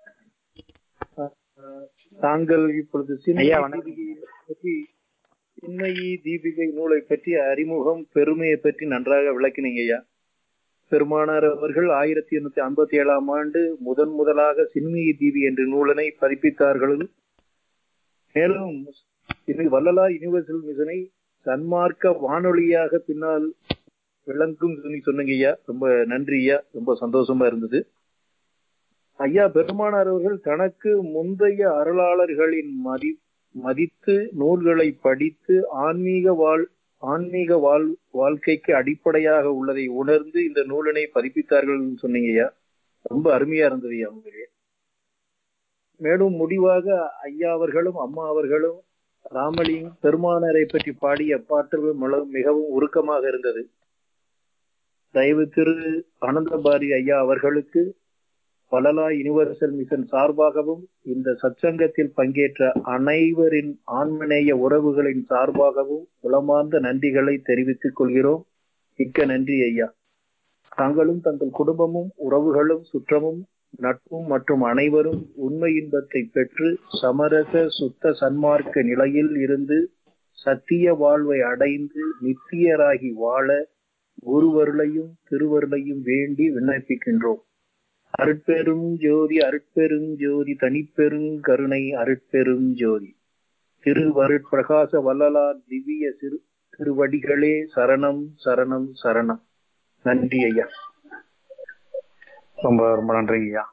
தாங்கள் இப்பொழுது பற்றி சின்மயி தீபிகை நூலை பற்றிய அறிமுகம் பெருமையை பற்றி நன்றாக விளக்கினீங்க ஐயா. பெருமானார் அவர்கள் ஆயிரத்தி எண்ணூத்தி ஐம்பத்தி ஏழாம் ஆண்டு முதன் முதலாக சின்மயி தீபி என்ற நூலனை பதிப்பித்தார்கள். மேலும் வள்ளலார் யுனிவர்சல் மிஷனை சன்மார்க்க வானொலியாக பின்னால் விளங்கும் சொன்னீங்க ஐயா. ரொம்ப நன்றி ஐயா, ரொம்ப சந்தோஷமா இருந்தது ஐயா. பெருமானார் அவர்கள் தனக்கு முந்தைய அருளாளர்களின் மதி மதித்து நூல்களை படித்து ஆன்மீக வாழ் ஆன்மீக வாழ் வாழ்க்கைக்கு அடிப்படையாக உள்ளதை உணர்ந்து இந்த நூலினை பதிப்பித்தார்கள் சொன்னீங்க ஐயா. ரொம்ப அருமையா இருந்தது ஐயா உங்களே. மேலும் முடிவாக ஐயா அவர்களும் அம்மா அவர்களும் ராமலிங்கம் பெருமானாரை பற்றி பாடிய பாட்டுகள் மிகவும் உருக்கமாக இருந்தது. தயவு திரு ஆனந்தபாரி ஐயா அவர்களுக்கு வள்ளலார் யுனிவர்சல் மிஷன் சார்பாகவும் இந்த சச்சங்கத்தில் பங்கேற்ற அனைவரின் ஆன்மநேய உறவுகளின் சார்பாகவும் உளமார்ந்த நன்றிகளை தெரிவித்துக் கொள்கிறோம். மிக்க நன்றி ஐயா. தாங்களும் தங்கள் குடும்பமும் உறவுகளும் சுற்றமும் நட்பும் மற்றும் அனைவரும் உண்மை இன்பத்தை பெற்று சமரச சுத்த சன்மார்க்க நிலையில் இருந்து சத்திய வாழ்வை அடைந்து நித்தியராகி வாழ குருவருளையும் திருவருளையும் வேண்டி விண்ணப்பிக்கின்றோம். அருட்பெரும் ஜோதி அருட்பெரும் ஜோதி தனிப்பெரும் கருணை அருட்பெரும் ஜோதி திருவருட் பிரகாச வள்ளலார் திவ்ய சிறு திருவடிகளே சரணம் சரணம் சரணம். நன்றி ஐயா. ரொம்ப ரொம்ப நன்றி ஐயா.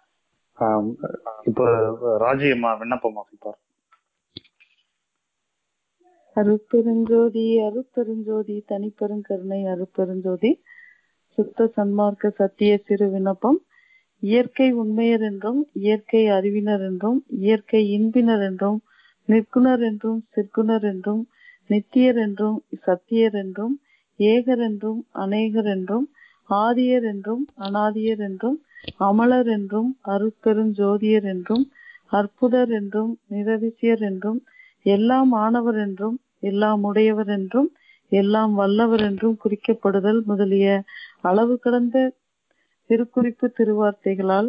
இப்ப ராஜி அம்மா விண்ணப்பம் வாசிப்பார். அருட்பெருஞ்சோதி அருட்பெருஞ்சோதி தனிப்பெருங்கருணை அருட்பெருஞ்சோதி சுத்த சன்மார்க்க சத்திய சிறு விண்ணப்பம். இயற்கை உண்மையர் என்றும் இயற்கை அறிவினர் என்றும் இயற்கை இன்பினர் என்றும் நிற்குணர் என்றும் சிற்குணர் என்றும் நித்தியர் என்றும் சத்தியர் என்றும் ஏகர் என்றும் அநேகர் என்றும் ஆதியர் என்றும் அநாதியர் என்றும் அமலர் என்றும் அருட்பெருஞ்சோதியர் என்றும் அற்புதர் என்றும் நிரதிசியர் என்றும் எல்லாம் ஆனவர் என்றும் எல்லாம் உடையவர் என்றும் எல்லாம் வல்லவர் என்றும் குறிக்கப்படுதல் முதலிய அளவு கடந்த திருக்குறிப்பு திருவார்த்தைகளால்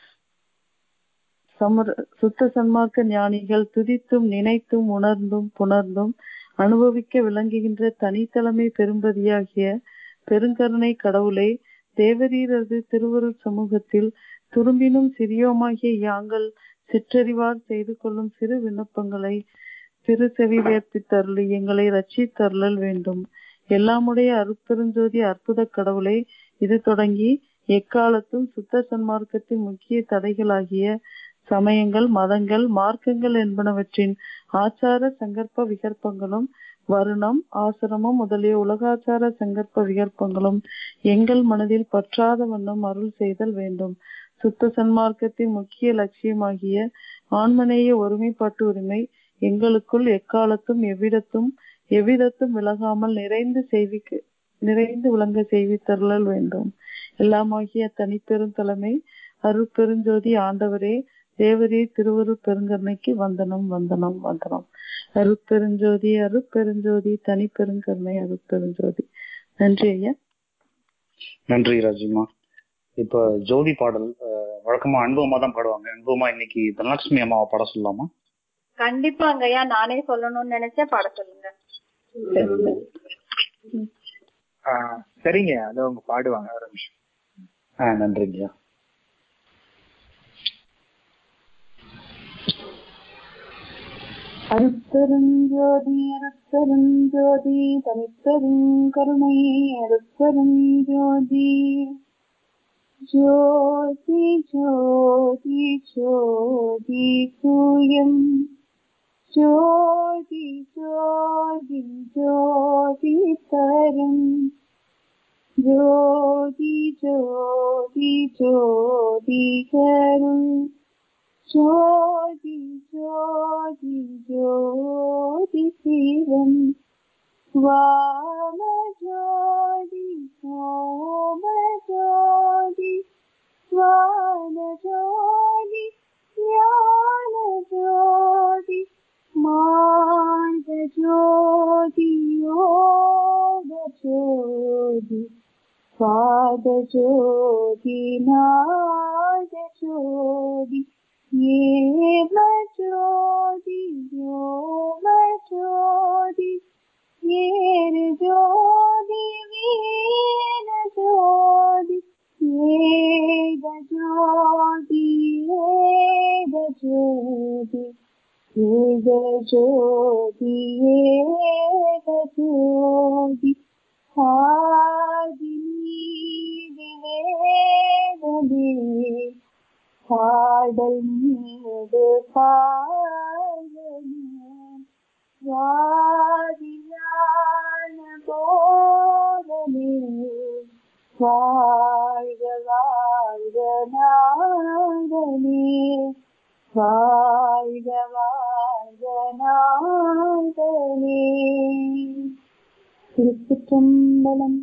சமர சுத்த சன்மார்க்க ஞானிகள் துதித்தும் நினைத்தும் உணர்ந்தும் புணர்ந்தும் அனுபவிக்க விளங்குகின்ற தனித்தலைமை பெரும்பதியாகிய பெருங்கருணை கடவுளை தேவரீரது திருவருட் சமூகத்தில் துரும்பினும் சிறியோமாகிய யாங்கள் சிற்றறிவார் செய்து கொள்ளும் சிறு விண்ணப்பங்களை திரு செவி வேர்ப்பித்தருளி எங்களை ரட்சித்தருளல் வேண்டும். எல்லாமுடைய அருட்பெருஞ்சோதி அற்புத கடவுளை இது தொடங்கி எக்காலத்தும் சுத்த சன்மார்க்கத்தின் முக்கிய தடைகளாகிய சமயங்கள் மதங்கள் மார்க்கங்கள் என்பனவற்றின் ஆச்சார சங்கற்ப விகற்பங்களும் வருணம் ஆசிரமம் முதலிய உலகாச்சார சங்கற்ப விகற்பங்களும் எங்கள் மனதில் பற்றாத வண்ணம் அருள் செய்தல் வேண்டும். சுத்த சன்மார்க்கத்தின் முக்கிய லட்சியமாகிய ஆன்மநேய ஒருமைப்பாட்டு உரிமை எங்களுக்குள் எக்காலத்தும் எவ்விடத்தும் எவ்விதத்தும் விலகாமல் நிறைந்து செய்விக்கு நிறைந்து விளங்க செய்வித்தருளல் வேண்டும். எல்லாமாகிய தனிப்பெரும் தலைமை அருட்பெருஞ்சோதி ஆண்டவரே தேவரே திருவருட் பெருங்கருணைக்கு வந்தனம் வந்தனம் வந்தனம். அருட்பெருஞ்சோதி அருட்பெருஞ்சோதி தனிப்பெருங்கருணை அருட்பெருஞ்சோதி. நன்றி ஐயா. நன்றி ராஜிமா. இப்ப ஜோதி பாடல் வழக்கமா அனுபவமா தான் பாடுவாங்க. அனுபவமா இன்னைக்கு தனலட்சுமி அம்மாவை பாட சொல்லலாமா? கண்டிப்பாங்க ஐயா, நானே சொல்லணும்னு நினைச்சேன், பாட சொல்லுங்க. சரிங்க, அதை அவங்க பாடுவாங்க. ஒரு நிமிஷம். ஆஹ் நன்றிங்கய்யா. அருட்பெருஞ்சோதி அருட்பெருஞ்சோதி தனிப்பெருங்கருணை அருட்பெருஞ்சோதி ஜோதி ஜோதி ஜோதி தூயம் ஜோதி ஜோதி ஜோதி தரம் ஜோதி ஜோதி ஜோதி கரும் ஜோதி ஜோதி ஜோதி சிவம் வாம ஜோதி சோம ஜோதி ஸ்வான ஜோதி ஞான ஜோதி மாந்த ஜோதி யோக ஜோதி பாத ஜோதி நா ஏக ஜோதி ஏக ஜோதி ஆதி வேதமே பாடல் மீது பாடமே வாதியான போதமே வாழ்க வாழ்க நாதமே வாழ்க வாழ்க நாதமே. திருச்சிற்றம்பலம்.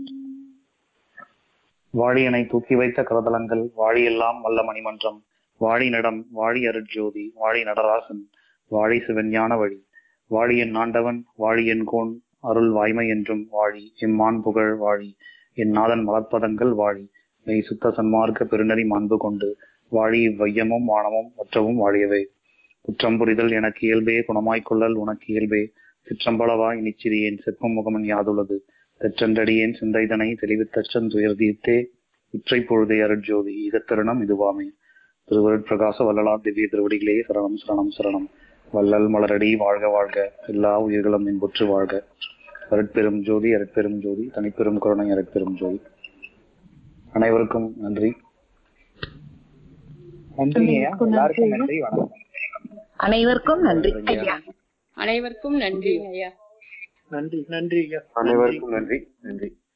வாழியனை தூக்கி வைத்த கரதலங்கள் வாழியெல்லாம் வல்ல மணிமன்றம் வாழி நடம் வாழி அருட்ஜோதி வாழி நடராசன் வாழி சிவஞான வழி வாழியன் ஆண்டவன் வாழியன் கோன் அருள் வாய்மை என்றும் வாழி எம்மான் புகழ் வாழி என் நாதன் மலர்ப்பதங்கள் வாழி மெய் சுத்த சன்மார்க்க பெருநெறி மாண்பு கொண்டு வாழி இவ்வையமும் வானமும் ஒற்றவும் வாழியவே. குற்றம் புரிதல் எனக்கு இயல்பே குணமாய்க்கொள்ளல் உனக்கு இயல்பே சிற்றம்பளவாய் நிச்சிறியேன் செப்பம் முகமன் யாதுள்ளது தெற்றண்டடியேன் சிந்தைதனை தெளிவித்தச்சன் துயர்தீர்த்தே இற்றை பொழுதே அருட்ஜோதி இதத்தருணம் இதுவாமே. திருவருட் பிரகாச வள்ளலார் திவ்ய திருவடிகளே சரணம் சரணம் சரணம். வள்ளல் மலரடி வாழ்க வாழ்க எல்லா உயிர்களும் இன்புற்று வாழ்க. அருட்பெரும் ஜோதி அருட்பெரும் ஜோதி தனிப்பெரும் கருணை அருட்பெரும் ஜோதி. அனைவருக்கும் நன்றி. நன்றி ஐயா. எல்லாருக்கும் நன்றி. வணக்கம். அனைவருக்கும் நன்றி ஐயா. அனைவருக்கும் நன்றி ஐயா. நன்றி நன்றி ஐயா. அனைவருக்கும் நன்றி நன்றி.